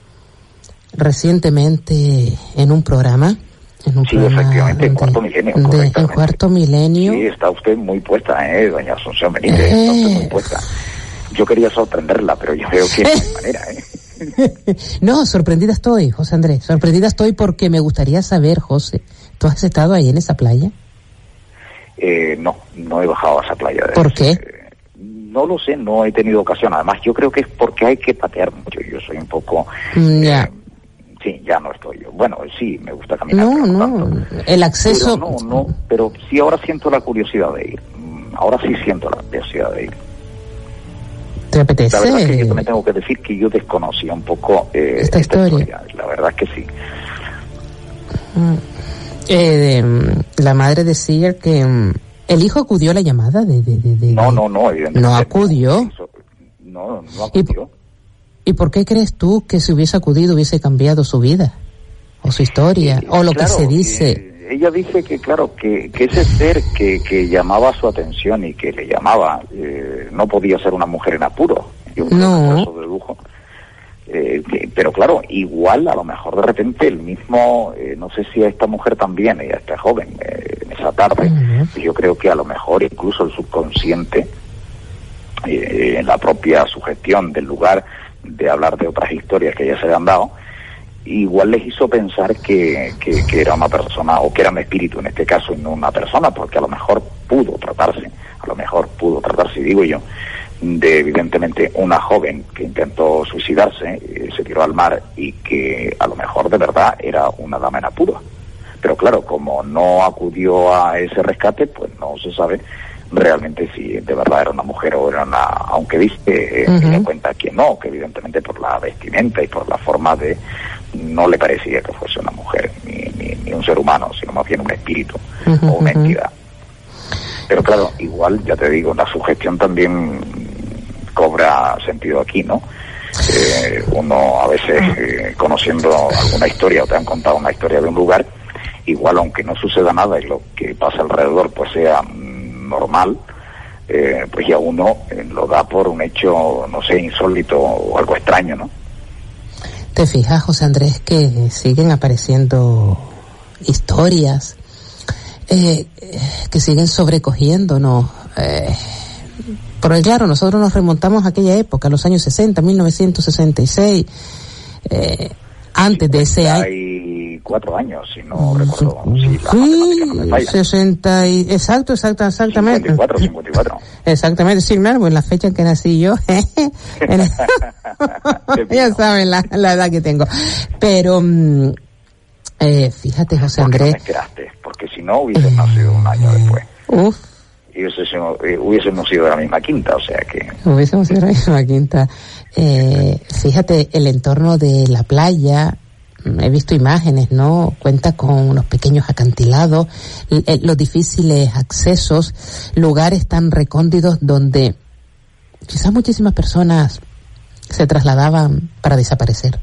recientemente en un programa. En un sí, programa efectivamente, en de, Cuarto Milenio. De, en Cuarto Milenio. Sí, está usted muy puesta, ¿eh, doña Asunción Benítez? Eh, está usted muy puesta. Yo quería sorprenderla, pero yo veo que no hay manera, ¿eh? No, sorprendida estoy, José Andrés. Sorprendida estoy porque me gustaría saber, José, ¿tú has estado ahí en esa playa? Eh, no, no he bajado a esa playa. ¿Por qué? Eh, no lo sé, no he tenido ocasión. Además, yo creo que es porque hay que patear mucho. Yo soy un poco... Ya. Eh, sí, ya no estoy yo. Bueno, sí, me gusta caminar. No, no, no el acceso... Pero no, no, pero sí ahora siento la curiosidad de ir. Ahora sí siento la curiosidad de ir. ¿Te apetece? La verdad es que yo también tengo que decir que yo desconocía un poco eh, esta, esta historia. historia. La verdad es que sí. Mm. Eh, de, la madre decía que um, el hijo acudió a la llamada de... de, de, de no, no, no, evidentemente. No acudió. No, no acudió. ¿Y, ¿Y por qué crees tú que si hubiese acudido hubiese cambiado su vida? O su historia, eh, o lo claro, que se dice... Eh, ella dice que, claro, que, que ese ser que, que llamaba su atención y que le llamaba, eh, no podía ser una mujer en apuro. Yo no. Eso de lujo. Eh, que, pero claro, igual a lo mejor de repente el mismo, eh, no sé si a esta mujer también, y a esta joven, eh, en esa tarde, uh-huh. Yo creo que a lo mejor incluso el subconsciente, eh, en la propia sugestión del lugar de hablar de otras historias que ya se habían dado, igual les hizo pensar que, que, que era una persona, o que era un espíritu en este caso, y no una persona, porque a lo mejor pudo tratarse, a lo mejor pudo tratarse, digo yo, de evidentemente una joven que intentó suicidarse, eh, se tiró al mar y que a lo mejor de verdad era una dama en apuro. Pero claro, como no acudió a ese rescate, pues no se sabe realmente si de verdad era una mujer o era una... Aunque dice, eh, uh-huh. Ella cuenta que no, que evidentemente por la vestimenta y por la forma de... no le parecía que fuese una mujer, ni, ni, ni un ser humano, sino más bien un espíritu uh-huh, o una uh-huh. entidad. Pero claro, igual, ya te digo, la sugestión también cobra sentido aquí, ¿no? Eh, uno a veces, eh, conociendo alguna historia o te han contado una historia de un lugar, igual aunque no suceda nada y lo que pasa alrededor pues sea mm, normal, eh, pues ya uno eh, lo da por un hecho, no sé, insólito o algo extraño, ¿no? ¿Te fijas, José Andrés, que siguen apareciendo historias eh, que siguen sobrecogiéndonos? Eh, porque claro, nosotros nos remontamos a aquella época, a los años sesenta, mil novecientos sesenta y seis, eh, antes de ese año. y cuatro años, si no recuerdo. Sí, sí sesenta y... Exacto, exacto, exactamente. cincuenta y cuatro, cincuenta y cuatro. Exactamente, sí, claro, pues la fecha en que nací yo. Ya saben la, la edad que tengo. Pero... Eh, fíjate, José Andrés. ¿Por qué no me esperaste? Porque si no hubiese nacido un año después. Uf. Y hubiésemos, hubiésemos sido de la misma quinta, o sea que... Hubiésemos sido de la misma quinta. Eh, fíjate, el entorno de la playa, he visto imágenes, ¿no? Cuenta con unos pequeños acantilados, los difíciles accesos, lugares tan recónditos donde quizás muchísimas personas se trasladaban para desaparecer.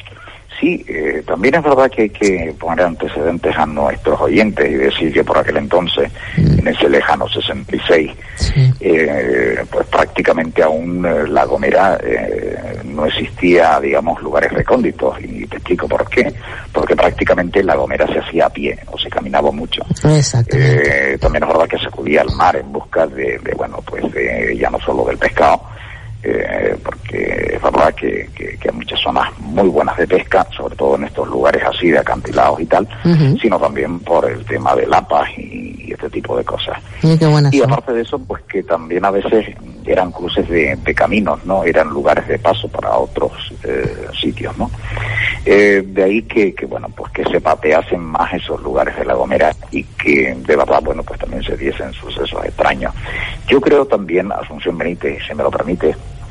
Sí, eh, también es verdad que hay que poner antecedentes a nuestros oyentes y decir que por aquel entonces, mm. en ese lejano sesenta y seis, sí. eh, pues prácticamente aún eh, La Gomera eh, no existía, digamos, lugares recónditos. Y te explico por qué. Porque prácticamente La Gomera se hacía a pie, o se caminaba mucho. Exactamente. Eh, también es verdad que se acudía al mar en busca de, de bueno, pues de, ya no solo del pescado, Eh, porque es verdad que, que, que hay muchas zonas muy buenas de pesca, sobre todo en estos lugares así de acantilados y tal, uh-huh. sino también por el tema de lapas y, y este tipo de cosas. Y, qué buena y son. aparte de eso, pues que también a veces eran cruces de, de caminos, ¿no? Eran lugares de paso para otros eh, sitios, ¿no? Eh, de ahí que, que, bueno, pues que se pateasen más esos lugares de La Gomera y que de verdad, bueno, pues también se diesen sucesos extraños. Yo creo también, Asunción Benítez, si me lo permite,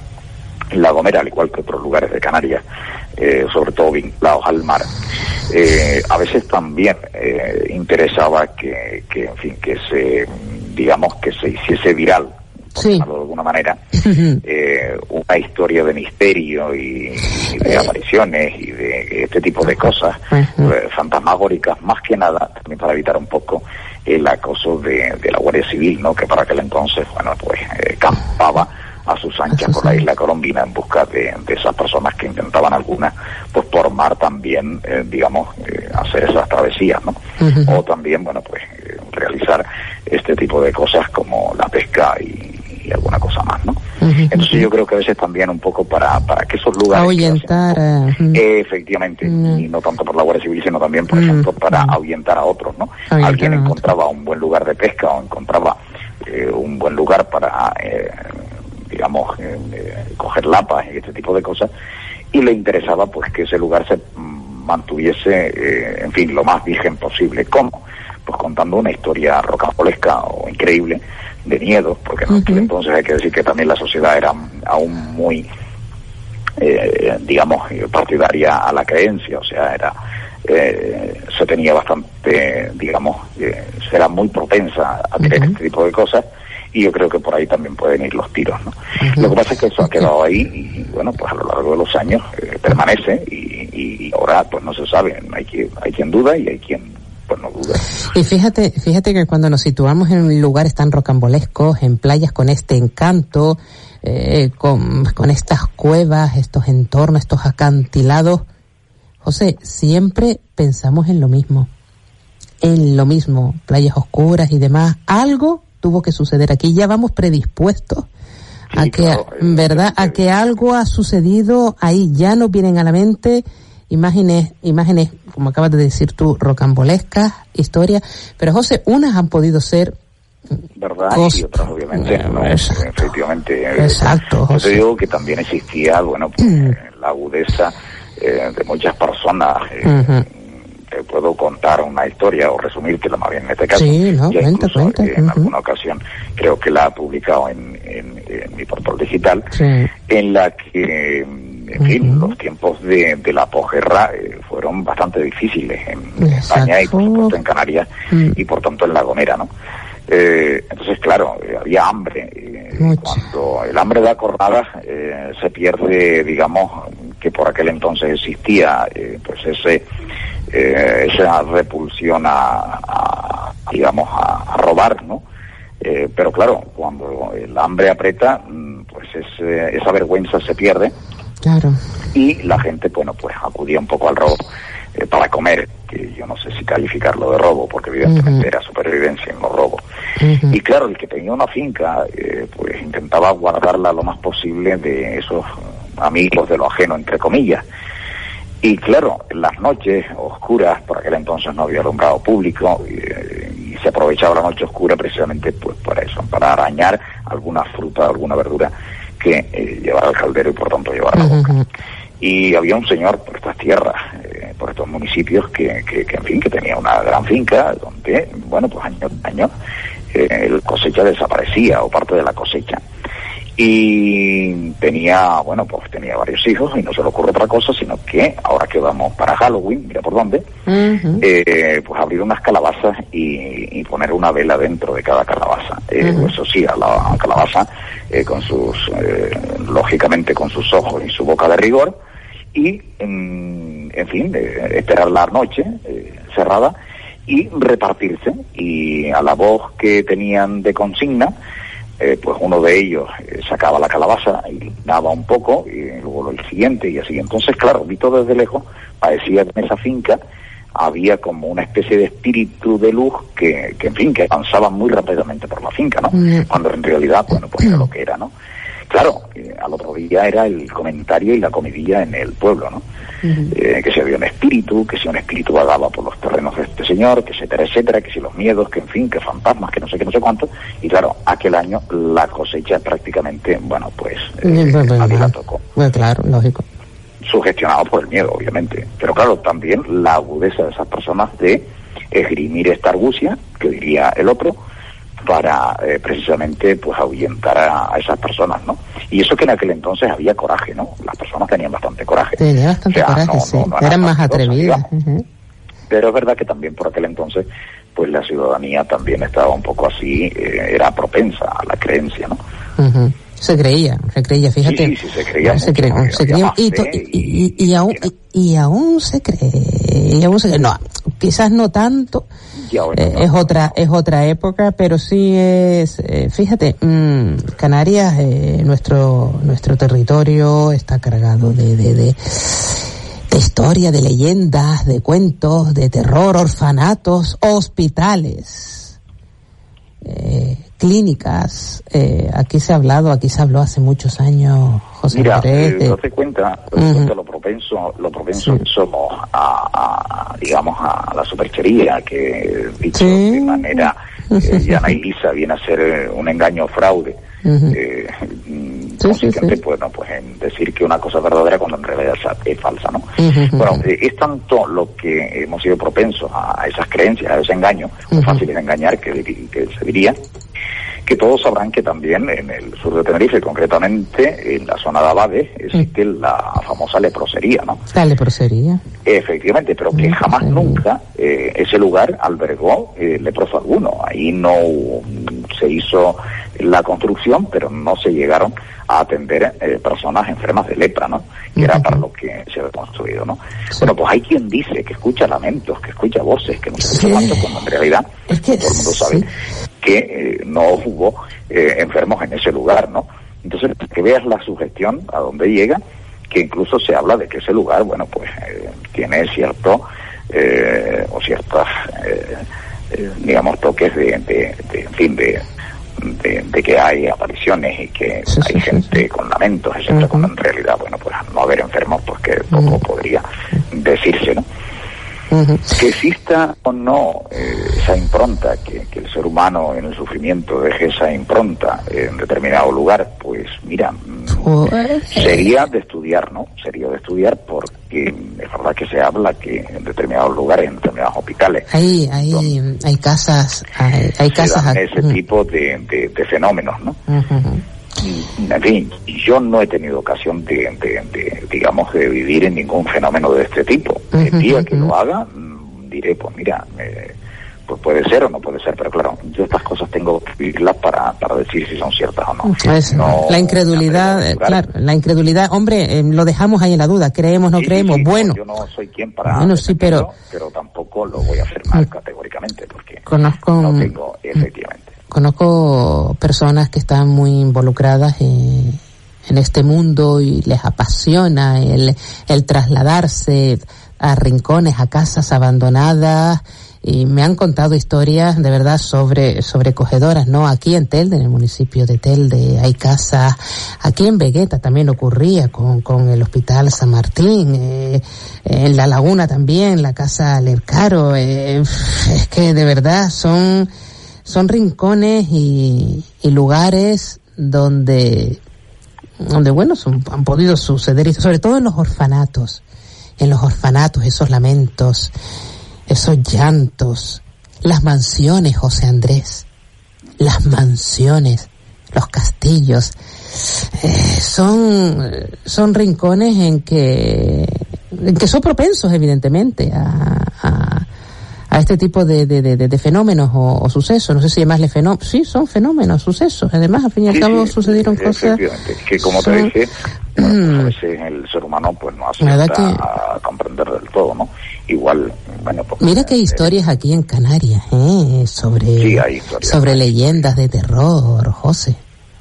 La Gomera, al igual que otros lugares de Canarias, eh, sobre todo vinculados al mar, eh, a veces también eh, interesaba que, que, en fin, que se, digamos, que se hiciese viral, por sí. llamarlo de alguna manera, eh, una historia de misterio y, y de apariciones y de este tipo de cosas uh-huh. eh, fantasmagóricas, más que nada, también para evitar un poco el acoso de, de la Guardia Civil, ¿no? Que para aquel entonces, bueno, pues eh, campaba a sus anchas por la isla Colombina en busca de, de esas personas que intentaban algunas, pues por mar también, eh, digamos, eh, hacer esas travesías, ¿no? Uh-huh. O también, bueno, pues eh, realizar este tipo de cosas como la pesca y, y alguna cosa más, ¿no? Uh-huh. Entonces yo creo que a veces también un poco para, para que esos lugares... Ahuyentar. Uh-huh. eh, efectivamente, uh-huh. y no tanto por la Guardia Civil, sino también, por uh-huh. ejemplo, para uh-huh. ahuyentar a otros, ¿no? Ahuyentar Alguien encontraba un buen lugar de pesca o encontraba eh, un buen lugar para... Eh, digamos, eh, eh, coger lapas y este tipo de cosas, y le interesaba pues que ese lugar se mantuviese, eh, en fin, lo más virgen posible. ¿Cómo? Pues contando una historia rocambolesca o increíble de miedo, porque uh-huh. entonces hay que decir que también la sociedad era aún muy, eh, digamos, partidaria a la creencia, o sea, era eh, se tenía bastante, digamos, eh, era muy propensa a creer uh-huh. este tipo de cosas. Y yo creo que por ahí también pueden ir los tiros, ¿no? Uh-huh. Lo que pasa es que eso ha quedado ahí y, bueno, pues a lo largo de los años eh, permanece y, y ahora pues no se sabe, hay quien, hay quien duda y hay quien pues no duda. Y fíjate, fíjate que cuando nos situamos en lugares tan rocambolescos, en playas con este encanto, eh, con, con estas cuevas, estos entornos, estos acantilados, José, siempre pensamos en lo mismo, en lo mismo, playas oscuras y demás, algo tuvo que suceder aquí, ya vamos predispuestos sí, a que, claro, ¿verdad? A que algo ha sucedido ahí, ya nos vienen a la mente imágenes, imágenes, como acabas de decir tú, rocambolescas, historias, pero José, unas han podido ser verdad cos... y otras obviamente eh, no, efectivamente. Exacto, José. Yo te digo que también existía, bueno, pues, mm. la agudeza eh, de muchas personas, eh, uh-huh. te puedo contar una historia o resumírtela más bien en este caso. Sí, no, ya cuenta, incluso, cuenta. Eh, en uh-huh. alguna ocasión creo que la ha publicado en, en, en mi portal digital, sí. en la que, en fin, uh-huh. los tiempos de, de la posguerra eh, fueron bastante difíciles en, en España y por supuesto en Canarias uh-huh. y por tanto en La Gomera, ¿no? Eh, entonces, claro, eh, había hambre. Eh, cuando el hambre da cornadas, eh, se pierde, digamos, que por aquel entonces existía, eh, pues ese eh, esa repulsión a, a digamos, a, a robar, ¿no? Eh, pero claro, cuando el hambre aprieta, pues ese, esa vergüenza se pierde. Claro. Y la gente, bueno, pues acudía un poco al robo. Eh, para comer, que yo no sé si calificarlo de robo, porque evidentemente uh-huh. era supervivencia en los robos. Uh-huh. Y claro, el que tenía una finca, eh, pues intentaba guardarla lo más posible de esos amigos de lo ajeno, entre comillas. Y claro, en las noches oscuras, por aquel entonces no había alumbrado público, y, y se aprovechaba la noche oscura precisamente pues para eso, para arañar alguna fruta, alguna verdura que eh, llevara al caldero y por tanto llevara a la boca. Uh-huh. Y había un señor por estas tierras, eh, por estos municipios, que, que, que en fin, que tenía una gran finca donde, bueno, pues año a año eh, la cosecha desaparecía o parte de la cosecha. Y tenía, bueno, pues tenía varios hijos y no se le ocurre otra cosa, sino que ahora que vamos para Halloween, mira por dónde, uh-huh. eh, pues abrir unas calabazas y, y poner una vela dentro de cada calabaza. Eh, uh-huh. Eso sí, a la calabaza eh, con sus, eh, lógicamente con sus ojos y su boca de rigor y, en, en fin, eh, esperar la noche eh, cerrada y repartirse. Y a la voz que tenían de consigna, Eh, pues uno de ellos eh, sacaba la calabaza y daba un poco y luego el siguiente y así. Entonces, claro, visto desde lejos, parecía que en esa finca había como una especie de espíritu de luz que, que en fin, que avanzaba muy rápidamente por la finca, ¿no? Mm. Cuando en realidad, bueno, pues era lo que era, ¿no? Claro, eh, al otro día era el comentario y la comidilla en el pueblo, ¿no? Uh-huh. Eh, que si había un espíritu, que si un espíritu vagaba por los terrenos de este señor, que etcétera, etcétera, que si los miedos, que en fin, que fantasmas, que no sé qué, no sé cuánto. Y claro, aquel año la cosecha prácticamente, bueno, pues eh, nadie la tocó. Bueno, claro, lógico. Sugestionado por el miedo, obviamente. Pero claro, también la agudeza de esas personas de esgrimir esta argucia, que diría el otro, para eh, precisamente pues ahuyentar a, a esas personas, ¿no? Y eso que en aquel entonces había coraje, ¿no? Las personas tenían bastante coraje. Tenían bastante o sea, coraje, no, sí. No, no eran más atrevidas. Uh-huh. Pero es verdad que también por aquel entonces pues la ciudadanía también estaba un poco así, eh, era propensa a la creencia, ¿no? Uh-huh. Se creía, se creía, fíjate. Sí, sí, sí, se creía. No, se creía, se creía y, to, y, y, y, y, aún, y, y aún se cree, y aún se cree, no, quizás no tanto, eh, es otra, es otra época, pero sí es, eh, fíjate, mmm, Canarias, eh, nuestro, nuestro territorio está cargado de, de, de, de historia, de leyendas, de cuentos, de terror, orfanatos, hospitales, eh, clínicas. Eh, aquí se ha hablado, aquí se habló hace muchos años, José Mira, Andrés. Eh, date cuenta, uh-huh. cuenta lo propenso, lo propenso sí. que somos a, a, digamos, a la superchería, que dicho sí. de manera eh, llana y lisa viene a ser un engaño o fraude. Uh-huh. Eh, sí, consistente, sí, sí. Pues, no, pues en decir que una cosa es verdadera cuando en realidad es falsa, ¿no? Uh-huh. Bueno, eh, es tanto lo que hemos sido propensos a, a esas creencias, a ese engaño, uh-huh. fácil de engañar, que, que se diría, que todos sabrán que también en el sur de Tenerife, concretamente en la zona de Abades, existe uh-huh. la famosa leprosería, ¿no? La leprosería. Efectivamente, pero que jamás uh-huh. nunca eh, ese lugar albergó eh, leproso alguno. Ahí no se hizo la construcción, pero no se llegaron a atender eh, personas enfermas de lepra, ¿no? Que uh-huh. era para lo que se había construido, ¿no? Sí. Bueno, pues hay quien dice que escucha lamentos, que escucha voces, que no sé sí. cuánto, como en realidad es que todo el mundo sabe sí. que eh, no hubo eh, enfermos en ese lugar, ¿no? Entonces, que veas la sugestión a dónde llega, que incluso se habla de que ese lugar, bueno, pues eh, tiene cierto, eh, o ciertas, eh, eh, digamos, toques de, de, de en fin, de De, de que hay apariciones y que sí, hay sí, gente sí. con lamentos, etcétera, uh-huh. cuando en realidad, bueno, pues no haber enfermos, pues que poco uh-huh. podría decirse, ¿no? Uh-huh. Que exista o no eh, esa impronta, que, que el ser humano en el sufrimiento deje esa impronta en determinado lugar, pues mira, uh-huh. sería de estudiar, ¿no? Sería de estudiar porque es verdad que se habla que en determinados lugares, en determinados hospitales, hay, hay, hay casas, hay, hay casas se dan ese uh-huh. tipo de, de, de fenómenos, ¿no? Uh-huh. En fin, yo no he tenido ocasión de, de, de, digamos, de vivir en ningún fenómeno de este tipo. Uh-huh, el día uh-huh. que lo haga, diré, pues mira, eh, pues puede ser o no puede ser, pero claro, yo estas cosas tengo que vivirlas para, para decir si son ciertas o no. Pues, no la incredulidad, eh, claro, la incredulidad, hombre, eh, lo dejamos ahí en la duda, creemos, no sí, creemos, sí, sí, bueno. Yo no soy quien para bueno, sí, pero, pero tampoco lo voy a afirmar uh, categóricamente, porque conozco, no tengo, efectivamente. Conozco personas que están muy involucradas en, en este mundo y les apasiona el, el trasladarse a rincones, a casas abandonadas y me han contado historias de verdad sobre sobrecogedoras, ¿no? Aquí en Telde, en el municipio de Telde, hay casas, aquí en Vegueta también ocurría con, con el Hospital San Martín, eh, en La Laguna también, la Casa Lercaro, eh, es que de verdad son, son rincones y, y lugares donde, donde bueno, son, han podido suceder, sobre todo en los orfanatos, en los orfanatos, esos lamentos, esos llantos, las mansiones, José Andrés, las mansiones, los castillos, eh, son, son rincones en que, en que son propensos evidentemente a, a, a este tipo de, de, de, de fenómenos o, o sucesos, no sé si llamarle fenómenos, sí, son fenómenos, sucesos, además al fin y al sí, cabo sí, sucedieron cosas. Que como son, te dije, bueno, a veces el ser humano pues no acierta que, a comprender del todo, ¿no? Igual, bueno, pues, mira que hay historias aquí en Canarias, ¿eh? Sobre, sí, hay historias, sobre leyendas de terror, José.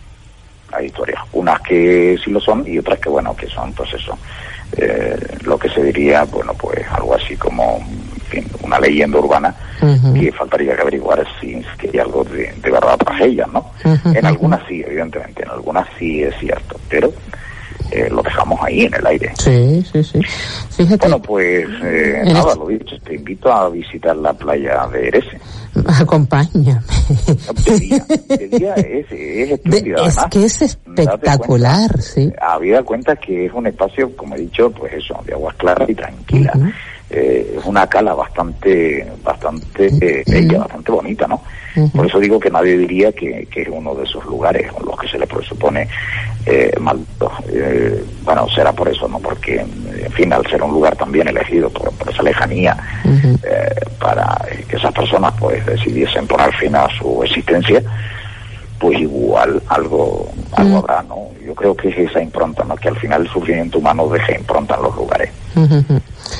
Hay historias, unas que sí lo son y otras que, bueno, que son, pues eso, eh, lo que se diría, bueno, pues algo así como, en fin, una leyenda urbana, uh-huh. que faltaría que averiguar si, si hay algo de, de verdad tras ellas, ¿no? Uh-huh. En algunas sí, evidentemente, en algunas sí es cierto, pero Eh, lo dejamos ahí en el aire. Sí, sí, sí. Fíjate. Bueno, pues eh, nada, este... lo dicho, te invito a visitar la playa de Erese. Acompáñame. De día, de día es, es espléndida. De, es además, que es espectacular, cuenta, sí. Habida cuenta que es un espacio, como he dicho, pues eso, de aguas claras y tranquila. Uh-huh. Eh, es una cala bastante, bastante eh, bella, uh-huh. bastante bonita, ¿no? Uh-huh. Por eso digo que nadie diría que, que es uno de esos lugares en los que se le presupone eh, maldito. Eh, bueno, será por eso, ¿no? Porque, en fin, al ser un lugar también elegido por, por esa lejanía, uh-huh. eh, para que esas personas pues decidiesen poner fin a su existencia, pues igual algo, algo uh-huh. habrá, ¿no? Yo creo que es esa impronta, ¿no? Que al final el sufrimiento humano deja impronta en los lugares. Uh-huh.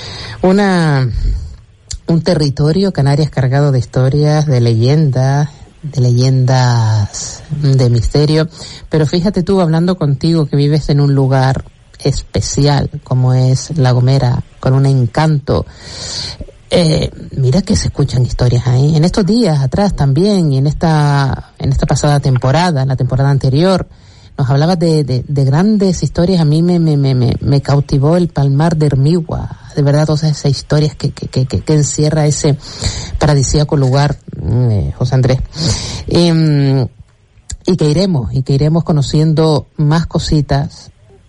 Una... Un territorio, Canarias, cargado de historias, de leyendas, de leyendas de misterio. Pero fíjate tú, hablando contigo, que vives en un lugar especial, como es La Gomera, con un encanto. Eh, mira que se escuchan historias ahí. En estos días atrás también, y en esta, en esta pasada temporada, en la temporada anterior, nos hablabas de, de, de grandes historias. A mí me, me, me, me cautivó el Palmar de Hermigua. De verdad, todas esas historias que, que, que, que encierra ese paradisíaco lugar, eh, José Andrés. Eh, y que iremos, y que iremos conociendo más cositas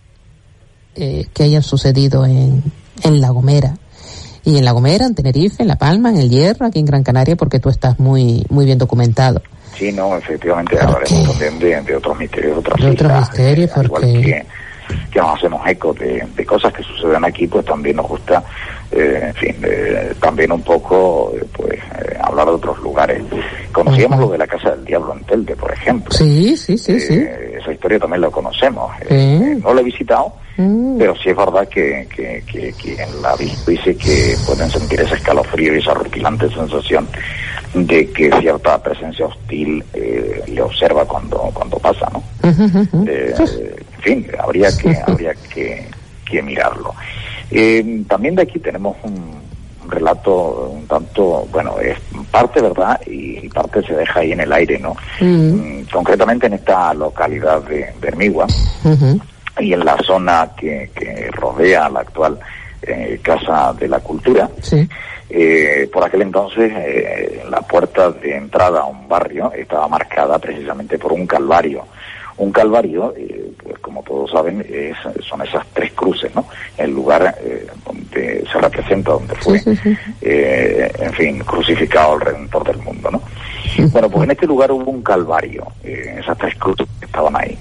eh, que hayan sucedido en, en La Gomera. Y en La Gomera, en Tenerife, en La Palma, en El Hierro, aquí en Gran Canaria, porque tú estás muy, muy bien documentado. Sí, no, efectivamente, hablaremos también de, de otros misterios, otras de otros misterios, eh, porque... Que, que nos hacemos eco de, de cosas que suceden aquí, pues también nos gusta, eh, en fin, eh, también un poco, eh, pues, eh, hablar de otros lugares. Conocíamos uh-huh. lo de la Casa del Diablo en Telde, por ejemplo. Sí, sí, sí, eh, sí. Esa historia también la conocemos. Sí. Eh, no la he visitado, uh-huh. pero sí es verdad que, que, que quien la ha visto dice que pueden sentir ese escalofrío y esa horripilante sensación de que cierta presencia hostil eh, le observa cuando cuando pasa, ¿no? Uh-huh. Eh, en fin, habría que habría que, que mirarlo. Eh, también de aquí tenemos un, un relato un tanto, bueno, es parte verdad y parte se deja ahí en el aire, ¿no? Uh-huh. Concretamente en esta localidad de, de Hermigua uh-huh. y en la zona que, que rodea la actual eh, Casa de la Cultura. Sí. Eh, por aquel entonces eh, la puerta de entrada a un barrio estaba marcada precisamente por un calvario. Un calvario, eh, pues como todos saben, es, son esas tres cruces, ¿no? El lugar eh, donde se representa, donde fue, sí, sí, sí. Eh, en fin, crucificado el Redentor del mundo, ¿no? Sí. Bueno, pues en este lugar hubo un calvario, eh, esas tres cruces que estaban ahí.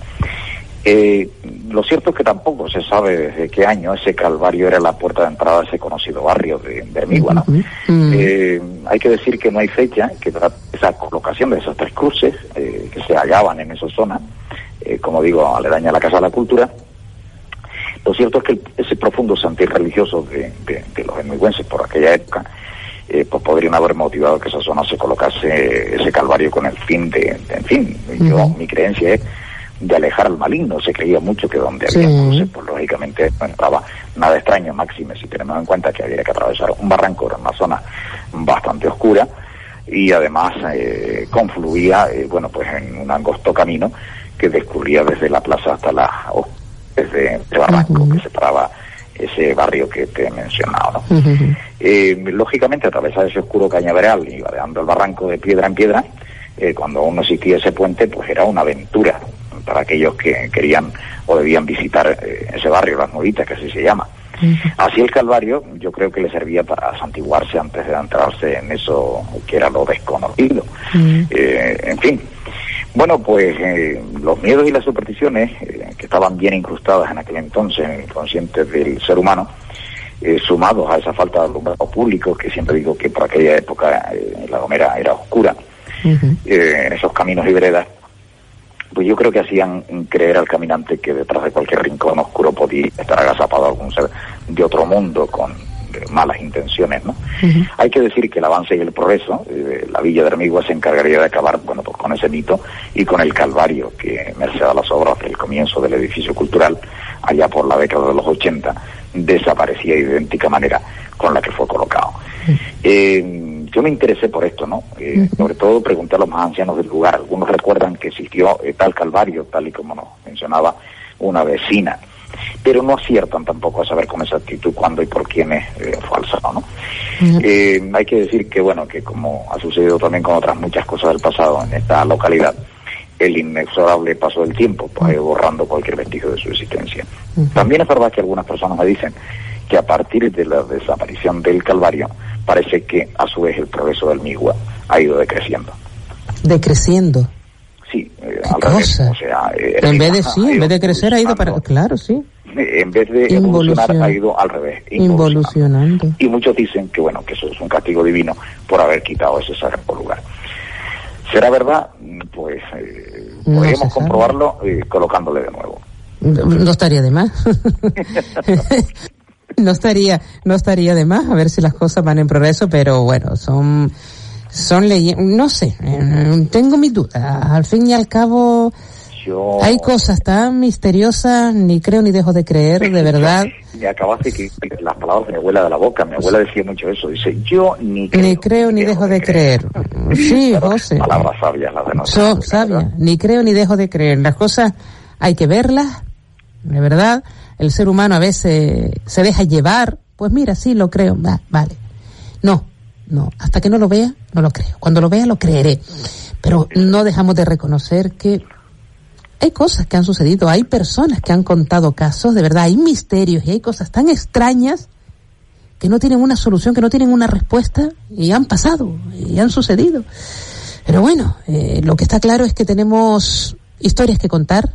Eh, lo cierto es que tampoco se sabe desde qué año ese calvario era la puerta de entrada de ese conocido barrio de, de Hermigua, ¿no? Uh-huh. Uh-huh. Eh, hay que decir que no hay fecha, que esa colocación de esas tres cruces eh, que se hallaban en esa zona, eh, como digo, aledaña a la Casa de la Cultura. Lo cierto es que ese profundo sentir religioso de, de, de los hermigüenses por aquella época, eh, pues podrían haber motivado que esa zona se colocase ese calvario con el fin de, de en fin, uh-huh. yo, mi creencia es de alejar al maligno. Se creía mucho que donde había sí. cruces, pues lógicamente no entraba Nada extraño, máxime, si tenemos en cuenta que había que atravesar un barranco, era una zona bastante oscura, y además eh, confluía, eh, bueno, pues en un angosto camino que discurría desde la plaza hasta la desde el barranco, uh-huh, que separaba ese barrio que te he mencionado, ¿no? Uh-huh. Eh, lógicamente, atravesar ese oscuro cañaveral y vadeando el barranco de piedra en piedra, eh, cuando aún no existía ese puente, pues era una aventura para aquellos que querían o debían visitar eh, ese barrio, Las Nuditas, que así se llama. Uh-huh. Así el Calvario, yo creo que le servía para santiguarse antes de entrarse en eso que era lo desconocido. Uh-huh. Eh, en fin. Bueno, pues eh, los miedos y las supersticiones, eh, que estaban bien incrustadas en aquel entonces en el inconsciente del ser humano, eh, sumados a esa falta de alumbrado público, que siempre digo que por aquella época eh, La Gomera era oscura, uh-huh, eh, en esos caminos y veredas, pues yo creo que hacían creer al caminante que detrás de cualquier rincón oscuro podía estar agazapado algún ser de otro mundo con malas intenciones, ¿no? Uh-huh. Hay que decir que el avance y el progreso, eh, la Villa de Hermigua se encargaría de acabar, bueno, pues con ese mito y con el Calvario, que merced a las obras del comienzo del edificio cultural, allá por la década de los ochenta, desaparecía de idéntica manera con la que fue colocado. Uh-huh. Eh, yo me interesé por esto, ¿no? Eh, uh-huh. Sobre todo pregunté a los más ancianos del lugar. Algunos recuerdan que existió eh, tal Calvario, tal y como nos mencionaba una vecina, pero no aciertan tampoco a saber con exactitud cuándo y por quiénes eh, fue alzado, ¿no? Uh-huh. Eh, hay que decir que, bueno, que como ha sucedido también con otras muchas cosas del pasado en esta localidad, el inexorable paso del tiempo pues, uh-huh, borrando cualquier vestigio de su existencia. Uh-huh. También es verdad que algunas personas me dicen que a partir de la desaparición del Calvario, parece que a su vez el progreso del Migua ha ido decreciendo. ¿Decreciendo? Sí, eh, al revés, o sea, eh, en vez de sí, en vez de crecer ha ido para, claro, sí. Eh, en vez de evolucionar ha ido al revés, involucionando. involucionando. Y muchos dicen que bueno, que eso es un castigo divino por haber quitado ese sagrado lugar. ¿Será verdad? Pues eh, no podríamos comprobarlo eh, colocándole de nuevo. No estaría de más. no estaría, no estaría de más, a ver si las cosas van en progreso, pero bueno, son son leyendas, no sé, eh, tengo mis dudas. Al fin y al cabo, Yo... hay cosas tan misteriosas, ni creo ni dejo de creer, de verdad. Me acabaste que las palabras de mi abuela de la boca, mi abuela decía mucho eso, dice, yo ni creo ni, creo, ni dejo de creer. creer. Sí, José. Palabras sabias las de nosotros. So, sabias, ni creo ni dejo de creer. Las cosas hay que verlas, de verdad. El ser humano a veces se deja llevar, pues mira, sí, lo creo, va, vale. No, no, hasta que no lo vea, no lo creo. Cuando lo vea, lo creeré. Pero no dejamos de reconocer que hay cosas que han sucedido, hay personas que han contado casos, de verdad, hay misterios y hay cosas tan extrañas que no tienen una solución, que no tienen una respuesta y han pasado y han sucedido. Pero bueno, eh, lo que está claro es que tenemos historias que contar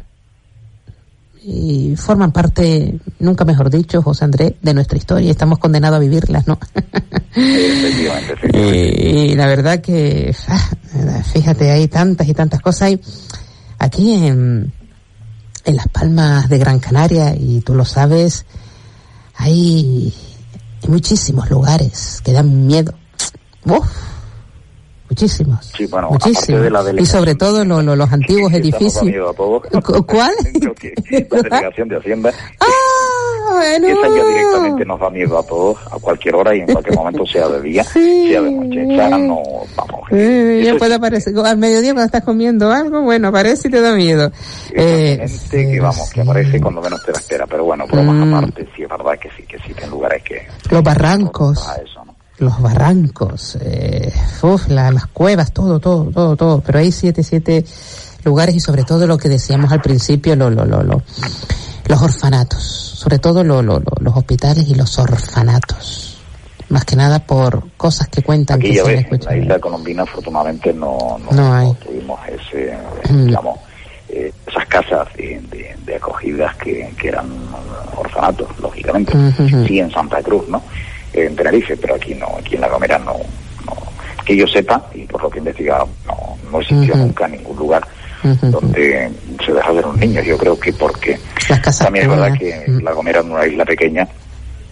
y forman parte, nunca mejor dicho, José Andrés, de nuestra historia y estamos condenados a vivirlas, ¿no? Efectivamente, efectivamente. Y la verdad que, fíjate, hay tantas y tantas cosas. Hay aquí en, en Las Palmas de Gran Canaria, y tú lo sabes, hay, hay muchísimos lugares que dan miedo. Uf, muchísimos. Sí, bueno, muchísimos. De la y sobre todo lo, lo, los antiguos edificios. A todos. ¿Cuál? Creo que la delegación de Hacienda. Ah, bueno. Esa ya directamente nos da miedo a todos, a cualquier hora y en cualquier momento, sea de día, sí. sea de noche. Ya no, vamos. Eh, ya puede aparecer, al mediodía cuando estás comiendo algo, bueno, aparece y te da miedo. Eh, sí, que vamos, sí. que aparece cuando menos te la espera, pero bueno, bromas mm. aparte, sí es verdad que sí, que existen lugares que... Los barrancos. Eso, ¿no? Los barrancos, eh, uf, la, las cuevas, todo, todo, todo, todo, pero hay siete, siete lugares y sobre todo lo que decíamos al principio, lo, lo, lo, lo, los orfanatos, sobre todo lo, lo, lo, los hospitales y los orfanatos, más que nada por cosas que cuentan. Aquí que ya se ves, escuchan. en la isla colombina afortunadamente no, no, no, hay. no tuvimos ese, mm. digamos, eh, esas casas de, de, de acogidas que, que eran orfanatos, lógicamente, mm-hmm. sí en Santa Cruz, ¿no? En Tenerife, pero aquí no, aquí en La Gomera no, no, que yo sepa, y por lo que he investigado, no, no existió uh-huh. nunca ningún lugar uh-huh. donde se deja ver un niño. Yo creo que porque también es verdad que uh-huh. La Gomera es una isla pequeña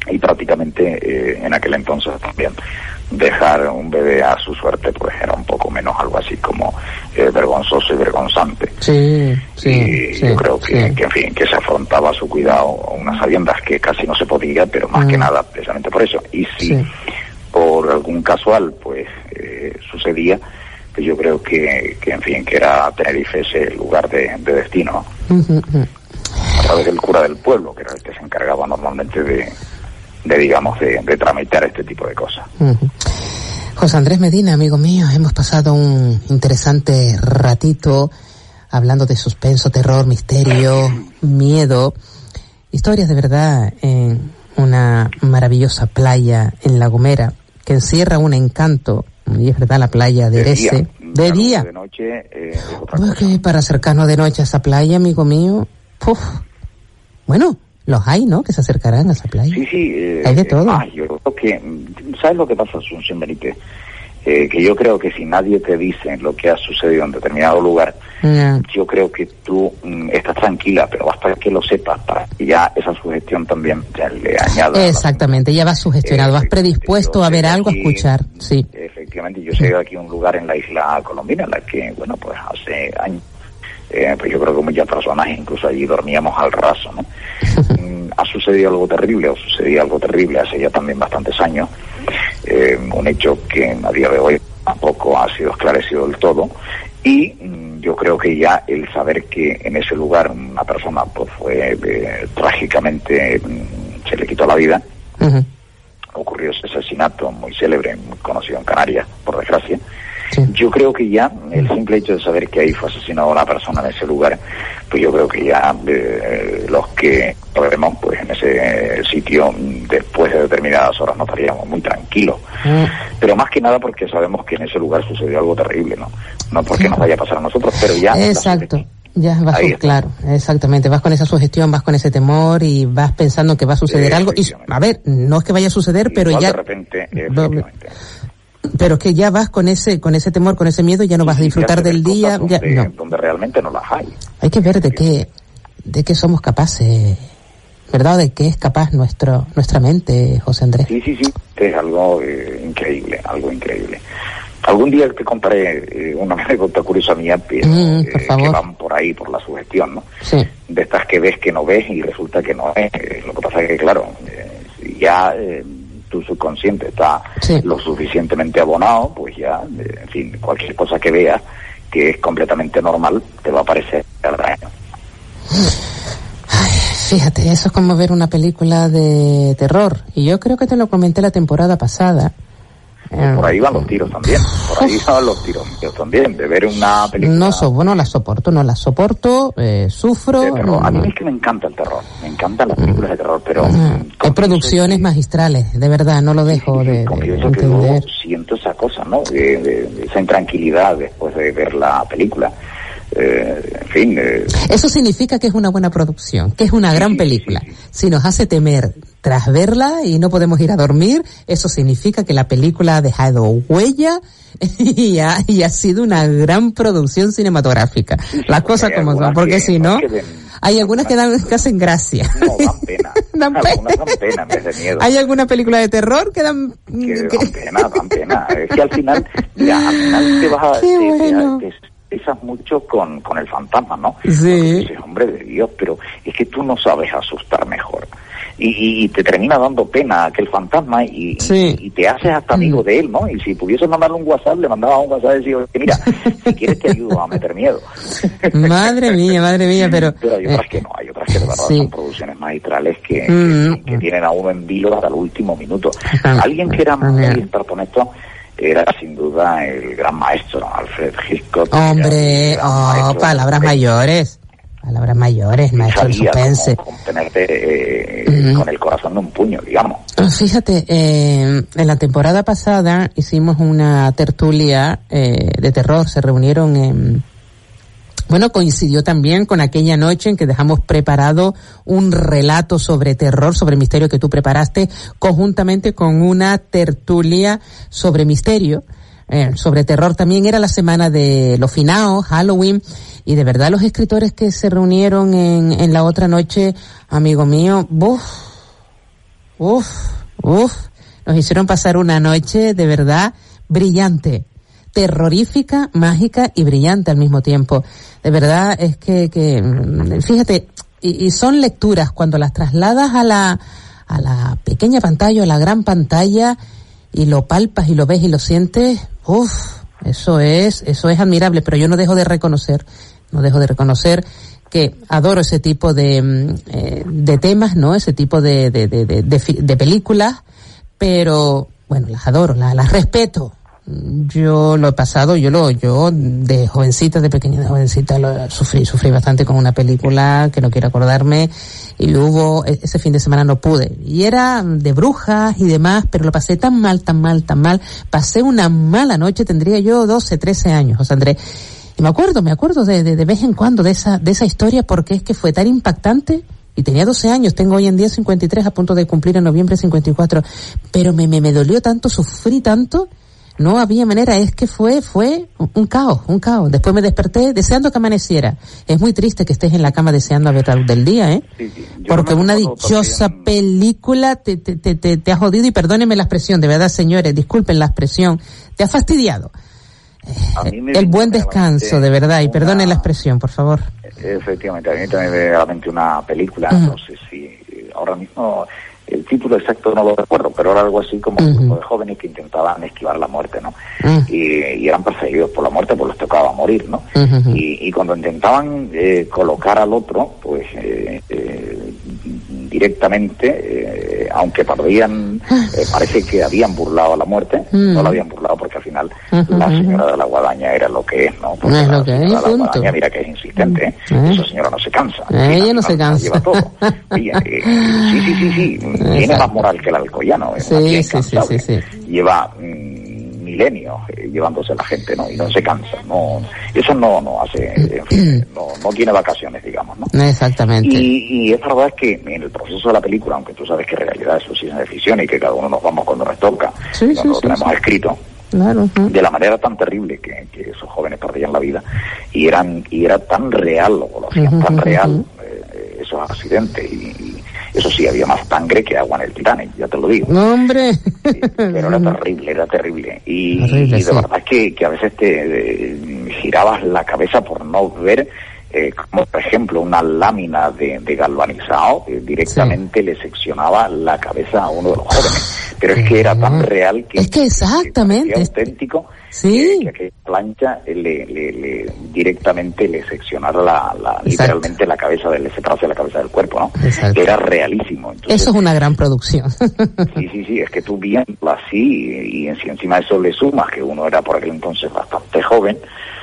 y prácticamente eh, en aquel entonces también dejar un bebé a su suerte pues era un poco menos algo así como eh, vergonzoso y vergonzante. Sí, sí, y sí, yo creo que, sí. que en fin que se afrontaba a su cuidado a unas sabiendas que casi no se podía, pero más mm. que nada precisamente por eso. Y si sí. por algún casual pues eh, sucedía, pues yo creo que, que en fin que era Tenerife ese lugar de, de destino, ¿no? Uh-huh. A través del cura del pueblo, que era el que se encargaba normalmente de de digamos de, de tramitar este tipo de cosas. Uh-huh. José Andrés Medina, amigo mío, hemos pasado un interesante ratito hablando de suspenso, terror, misterio, miedo, historias de verdad en una maravillosa playa en La Gomera que encierra un encanto, y es verdad la playa de, de Erese, de claro, día. De noche, eh, es otra pues cosa. Que para acercarnos de noche a esa playa, amigo mío, puf, bueno, los hay, ¿no?, que se acercarán a esa playa. Sí, sí. Eh, hay de todo. Ah, yo creo que, ¿sabes lo que pasa, Asunción Benítez? Eh, que yo creo que si nadie te dice lo que ha sucedido en determinado lugar, yeah. yo creo que tú mm, estás tranquila, pero basta que lo sepas para que ya esa sugestión también ya le añada. Exactamente, ya vas sugestionado, vas predispuesto a ver algo, aquí, a escuchar, sí. Efectivamente, yo sé aquí un lugar en la isla colombina, en la que, bueno, pues hace años, eh, pues yo creo que muchas personas incluso allí dormíamos al raso, ¿no? mm, ha sucedido algo terrible, o sucedía algo terrible hace ya también bastantes años, eh, un hecho que a día de hoy tampoco ha sido esclarecido del todo, y mm, yo creo que ya el saber que en ese lugar una persona pues fue eh, trágicamente mm, se le quitó la vida, uh-huh. ocurrió ese asesinato muy célebre, muy conocido en Canarias, por desgracia. Sí. Yo creo que ya el simple hecho de saber que ahí fue asesinada una persona en ese lugar, pues yo creo que ya eh, los que podemos pues en ese sitio después de determinadas horas nos estaríamos muy tranquilos, mm. pero más que nada porque sabemos que en ese lugar sucedió algo terrible, no no porque nos vaya a pasar a nosotros, pero ya exacto. Ya vas, su, claro, exactamente, vas con esa sugestión, vas con ese temor y vas pensando que va a suceder eh, algo y a ver, no es que vaya a suceder, pero igual ya de repente, efectivamente. Pero es que ya vas con ese con ese temor, con ese miedo, ya no vas a disfrutar del día. Donde, ya, no. donde realmente no las hay. Hay que ver de qué de qué somos capaces, ¿verdad? De qué es capaz nuestro nuestra mente, José Andrés. Sí, sí, sí, es algo eh, increíble, algo increíble. Algún día te contaré eh, una anécdota curiosa mía, pero mm, por eh, favor. que van por ahí, por la sugestión, ¿no? Sí. De estas que ves que no ves y resulta que no es. Eh, lo que pasa es que, claro, eh, si ya... Eh, tu subconsciente está sí. lo suficientemente abonado, pues ya, en fin, cualquier cosa que veas que es completamente normal, te va a parecer extraño. Ay, fíjate, eso es como ver una película de terror, y yo creo que te lo comenté la temporada pasada. Pues por ahí van los tiros también, por ahí van los tiros también, de ver una película... No, so, no la soporto, no la soporto, eh, sufro... De terror. No, a mí es que me encanta el terror, me encantan las películas de terror, pero... Uh, hay producciones que... magistrales, de verdad, no lo dejo sí, sí, de, de, de entender. Que luego siento esa cosa, ¿no? De, de, de esa intranquilidad después de ver la película. Eh, en fin... Eh... Eso significa que es una buena producción, que es una sí, gran sí, película. Sí, sí. Si nos hace temer tras verla y no podemos ir a dormir, eso significa que la película ha dejado huella y ha, y ha sido una gran producción cinematográfica. Sí, sí, Las cosas como son, porque que, si no, den, hay algunas que, dan, que hacen gracia. No, dan pena. dan algunas dan pena en vez de miedo. Hay alguna película de terror que dan... Que, que... dan pena, dan pena. Es que al final, ya, al final te vas a... Qué te, bueno. te, te, pesas mucho con, con el fantasma, ¿no? Sí. Porque dices, hombre de Dios, pero es que tú no sabes asustar mejor. Y, y, y te termina dando pena aquel fantasma y, sí. y, y te haces hasta amigo de él, ¿no? Y si pudiese mandarle un WhatsApp, le mandaba un WhatsApp y decía, mira, si quieres te ayudo a meter miedo. Madre mía, madre mía, pero... Pero hay otras eh, que no, hay otras que de verdad sí. son producciones magistrales que, mm. que, que tienen a uno en vilo hasta el último minuto. Alguien que era muy experto en esto era sin duda el gran maestro Alfred Hitchcock. Hombre, oh, palabras de... mayores. Palabras mayores, maestro del suspense. Con tenerte eh, uh-huh. con el corazón de un puño, digamos. Fíjate, eh, en la temporada pasada hicimos una tertulia eh, de terror. Se reunieron en... Bueno, coincidió también con aquella noche en que dejamos preparado un relato sobre terror, sobre misterio que tú preparaste, conjuntamente con una tertulia sobre misterio, eh, sobre terror. También era la semana de los finaos, Halloween, y de verdad los escritores que se reunieron en, en la otra noche, amigo mío, ¡buf! uf, uf, nos hicieron pasar una noche de verdad brillante, terrorífica, mágica y brillante al mismo tiempo. De verdad es que, que fíjate, y, y son lecturas cuando las trasladas a la, a la pequeña pantalla, a la gran pantalla, y lo palpas y lo ves y lo sientes, uf, eso es, eso es admirable, pero yo no dejo de reconocer, no dejo de reconocer que adoro ese tipo de, eh, de temas, ¿no? Ese tipo de, de, de, de, de, de películas, pero, bueno, las adoro, las, las respeto. Yo lo he pasado, yo lo, yo de jovencita, de pequeña, de jovencita, lo sufrí, sufrí bastante con una película que no quiero acordarme, y hubo, ese fin de semana no pude, y era de brujas y demás, pero lo pasé tan mal, tan mal, tan mal, pasé una mala noche, tendría yo doce, trece años, José Andrés, y me acuerdo, me acuerdo de, de, de vez en cuando de esa, de esa historia, porque es que fue tan impactante. Y tenía doce años, tengo hoy en día cincuenta y tres, a punto de cumplir en noviembre cincuenta y cuatro, pero me, me, me dolió tanto, sufrí tanto, no había manera, es que fue, fue un caos, un caos. Después me desperté deseando que amaneciera. Es muy triste que estés en la cama deseando a ver la luz del día, ¿eh? Sí, sí. Porque una dichosa también. película te, te, te, te, te ha jodido, y perdónenme la expresión, de verdad, señores, disculpen la expresión, te ha fastidiado. El buen descanso, de verdad, y perdonen la expresión, por favor. Efectivamente, a mí también me viene a la mente una película, uh-huh. no sé si ahora mismo el título exacto no lo recuerdo, pero era algo así como uh-huh. un grupo de jóvenes que intentaban esquivar la muerte, ¿no? Uh-huh. Y, y eran perseguidos por la muerte, pues les tocaba morir, ¿no? Uh-huh. Y, y cuando intentaban eh, colocar al otro, pues eh, eh, directamente, eh, aunque perdían, eh, parece que habían burlado a la muerte, uh-huh. no la habían burlado porque al final uh-huh. la señora de la guadaña era lo que es, ¿no? Porque no es la lo que señora es, de la punto. guadaña, mira que es insistente, ¿eh? Uh-huh. Esa señora no se cansa. Ella no, no se cansa. Lleva todo. Oye, eh, sí, sí, sí, sí, tiene Exacto. más moral que el alcoyano, es sí, sí, sí, sí, sí. Lleva mmm, milenios eh, llevándose la gente, ¿no? Y no se cansa, no, eso no, no hace, en fin, no, no tiene vacaciones, digamos, ¿no? Exactamente. Y, y es verdad que en el proceso de la película, aunque tú sabes que en realidad eso sí es de ficción y que cada uno nos vamos cuando nos toca, sí, cuando sí, lo sí, tenemos sí. escrito, claro, uh-huh. de la manera tan terrible que, que esos jóvenes perdían la vida, y eran, y era tan real, lo conocían, uh-huh, tan real, uh-huh. eh, esos accidentes, y, y eso sí, había más sangre que agua en el Titanic, ya te lo digo. No, hombre. Sí, pero era terrible, era terrible. Y, terrible, y de sí. verdad que, que a veces te eh, girabas la cabeza por no ver, eh, como por ejemplo una lámina de, de galvanizado, eh, directamente sí. le seccionaba la cabeza a uno de los jóvenes. Pero es que era tan real que... Es que exactamente. Que auténtico. Sí. Que, que aquella plancha le, le, le directamente le seccionara la, la literalmente la cabeza, de, le separase la cabeza del cuerpo, ¿no? Exacto. Era realísimo. Entonces, eso es una gran producción. sí, sí, sí, es que tú viéndolo así, y, y si encima de eso le sumas que uno era por aquel entonces bastante joven,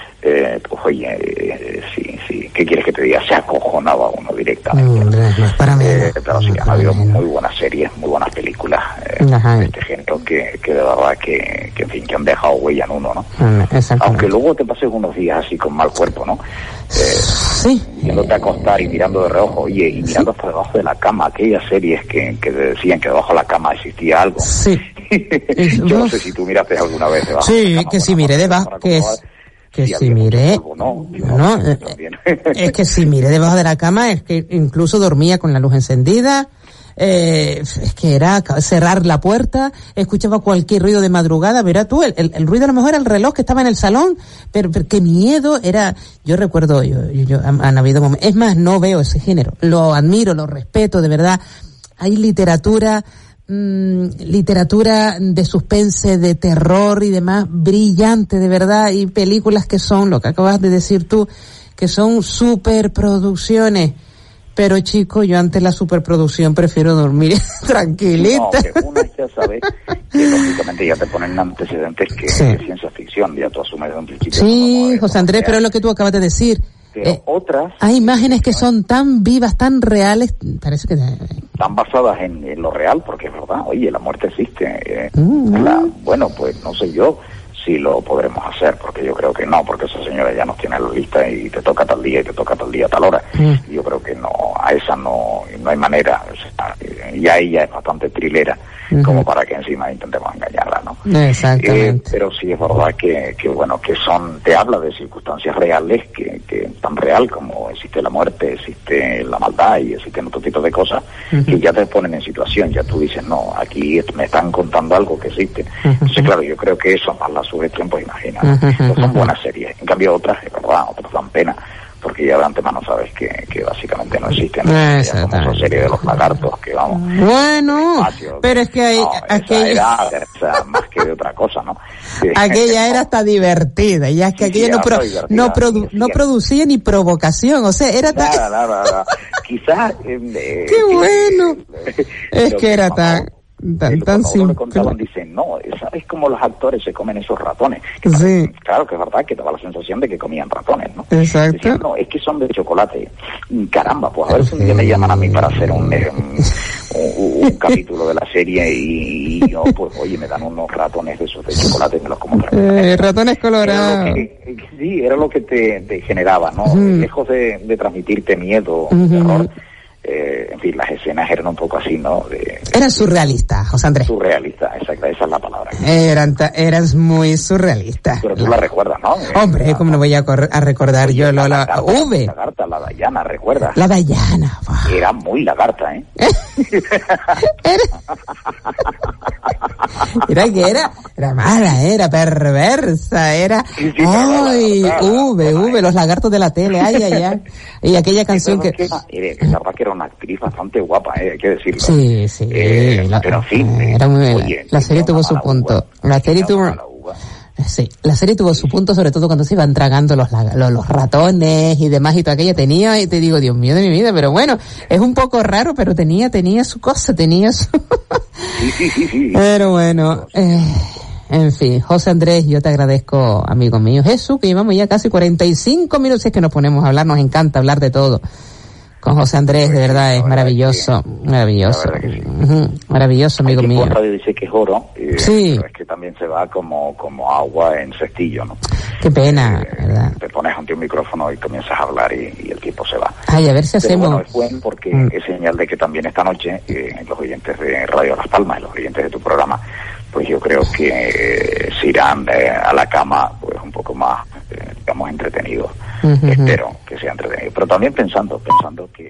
eh, pues oye, eh, sí, sí, ¿qué quieres que te diga? Se acojonaba uno directamente. No, no es para mí. Eh, pero sí, no, ha habido no. muy buenas series, muy buenas películas eh, de este género que, que de verdad que, que, en fin, que han dejado huella en uno, ¿no? Aunque luego te pases unos días así con mal cuerpo, ¿no? Eh, sí. Yéndote a acostar y mirando de reojo, oye, y mirando hasta debajo de la cama, aquellas series que, que decían que debajo de la cama existía algo. Sí. Yo no sé si tú miraste alguna vez debajo sí, de la cama. Que sí, miré debajo, que es... Que si, si miré, polvo, no, no, no eh, es que si miré debajo de la cama, es que incluso dormía con la luz encendida, eh, es que era cerrar la puerta, escuchaba cualquier ruido de madrugada, verá tú, el, el, el ruido a lo mejor era el reloj que estaba en el salón, pero, pero qué miedo era, yo recuerdo, yo, yo, yo han, han habido momentos, es más, no veo ese género, lo admiro, lo respeto, de verdad, hay literatura, literatura de suspense, de terror y demás, brillante de verdad, y películas que son, lo que acabas de decir tú, que son superproducciones, pero chico, yo ante la superproducción prefiero dormir tranquilita. No, que una ya sabes que lógicamente ya te ponen antecedentes que sí. es ciencia ficción, ya tú asumes de un principio. Sí, José Andrés, pero es lo que tú acabas de decir. Pero eh, otras... Hay imágenes que son tan vivas, tan reales, parece que... Están basadas en, en lo real, porque es verdad, oye, la muerte existe. Eh, mm, la, bueno, pues no sé yo si lo podremos hacer, porque yo creo que no, porque esa señora ya nos tiene la lista y te toca tal día y te toca tal día, tal hora. Mm. Y yo creo que no, a esa no, no hay manera, o sea, ya ella es bastante trilera. uh-huh. como para que encima intentemos engañarla, ¿no? Exactamente. Eh, pero sí es verdad que, que, bueno, que son, te habla de circunstancias reales, que, que tan real como existe la muerte, existe la maldad y existen otro tipo de cosas, uh-huh. que ya te ponen en situación, ya tú dices, no, aquí me están contando algo que existe. Uh-huh. Entonces, claro, yo creo que eso, más la sugestión, pues imagina, ¿no? Uh-huh. Pues son buenas series. En cambio otras, es verdad, otras dan pena, porque ya de antemano sabes que, que básicamente no existen. Esa serie de los lagartos que vamos. Bueno, espacio, pero es que hay no, aquella era, era más que de otra cosa, ¿no? Sí. Aquella era hasta divertida, ya es que sí, aquella sí, no, pro, no, produ, no producía ni provocación, o sea, era tan... Nada, nada, nada. Quizás... Eh, ¡Qué eh, bueno! Eh, es que era tan... Tan, tan simple. Contaban, dicen, no, ¿sabes cómo los actores se comen esos ratones? Que sí. Parece, claro que es verdad que daba la sensación de que comían ratones, ¿no? Exacto. Decían, no, es que son de chocolate. Caramba, pues a ver si un día me llaman a mí para hacer un, un, un, un capítulo de la serie y, y yo, pues, oye, me dan unos ratones de esos de chocolate y me los como. Eh, ratones colorados. Era que, sí, era lo que te, te generaba, ¿no? Mm. Lejos de, de transmitirte miedo, mm-hmm. terror. Eh, en fin, las escenas eran un poco así, ¿no? De, eran surrealistas, José Andrés. Surrealistas, exacto, esa es la palabra. Eran, eran muy surrealistas. Pero tú la, la recuerdas, ¿no? Hombre, la, ¿cómo no voy a, correr, a recordar oye, yo la, la, la V? La lagarta, la Dayana, ¿recuerdas? La Dayana. Wow. Era muy lagarta, ¿eh? era... era que era, era mala, era perversa, era... Sí, sí, ay, la, la, V, la, V, los lagartos de la tele, ay, ay, ay. Y aquella canción que... que era, era, la verdad que era una actriz bastante guapa, eh, hay que decirlo. Sí, sí. Eh, la, pero en fin. Era muy, oye, la serie tuvo su punto. Uva, la serie tuvo... Sí, la serie tuvo su punto, sobre todo cuando se iban tragando los, los, los ratones y demás y todo aquello tenía, y te digo, Dios mío de mi vida, pero bueno, es un poco raro, pero tenía, tenía su cosa, tenía su... sí, sí, sí, sí. Pero bueno, eh, en fin, José Andrés, yo te agradezco, amigo mío. Jesús, que llevamos ya casi cuarenta y cinco minutos, es que nos ponemos a hablar, nos encanta hablar de todo. Con José Andrés, de verdad, es maravilloso, maravilloso, sí. uh-huh. maravilloso, amigo mío. El radio dice que es oro, eh, sí. pero es que también se va como como agua en cestillo, ¿no? Qué pena, eh, ¿verdad? Te pones ante un micrófono y comienzas a hablar y, y el tiempo se va. Ay, a ver si hacemos... Pero bueno, es bueno porque mm. es señal de que también esta noche, eh, los oyentes de Radio Las Palmas, los oyentes de tu programa, pues yo creo que eh, se irán eh, a la cama pues un poco más, eh, digamos, entretenidos. Uh-huh. Espero que sea entretenido. Pero también pensando, pensando que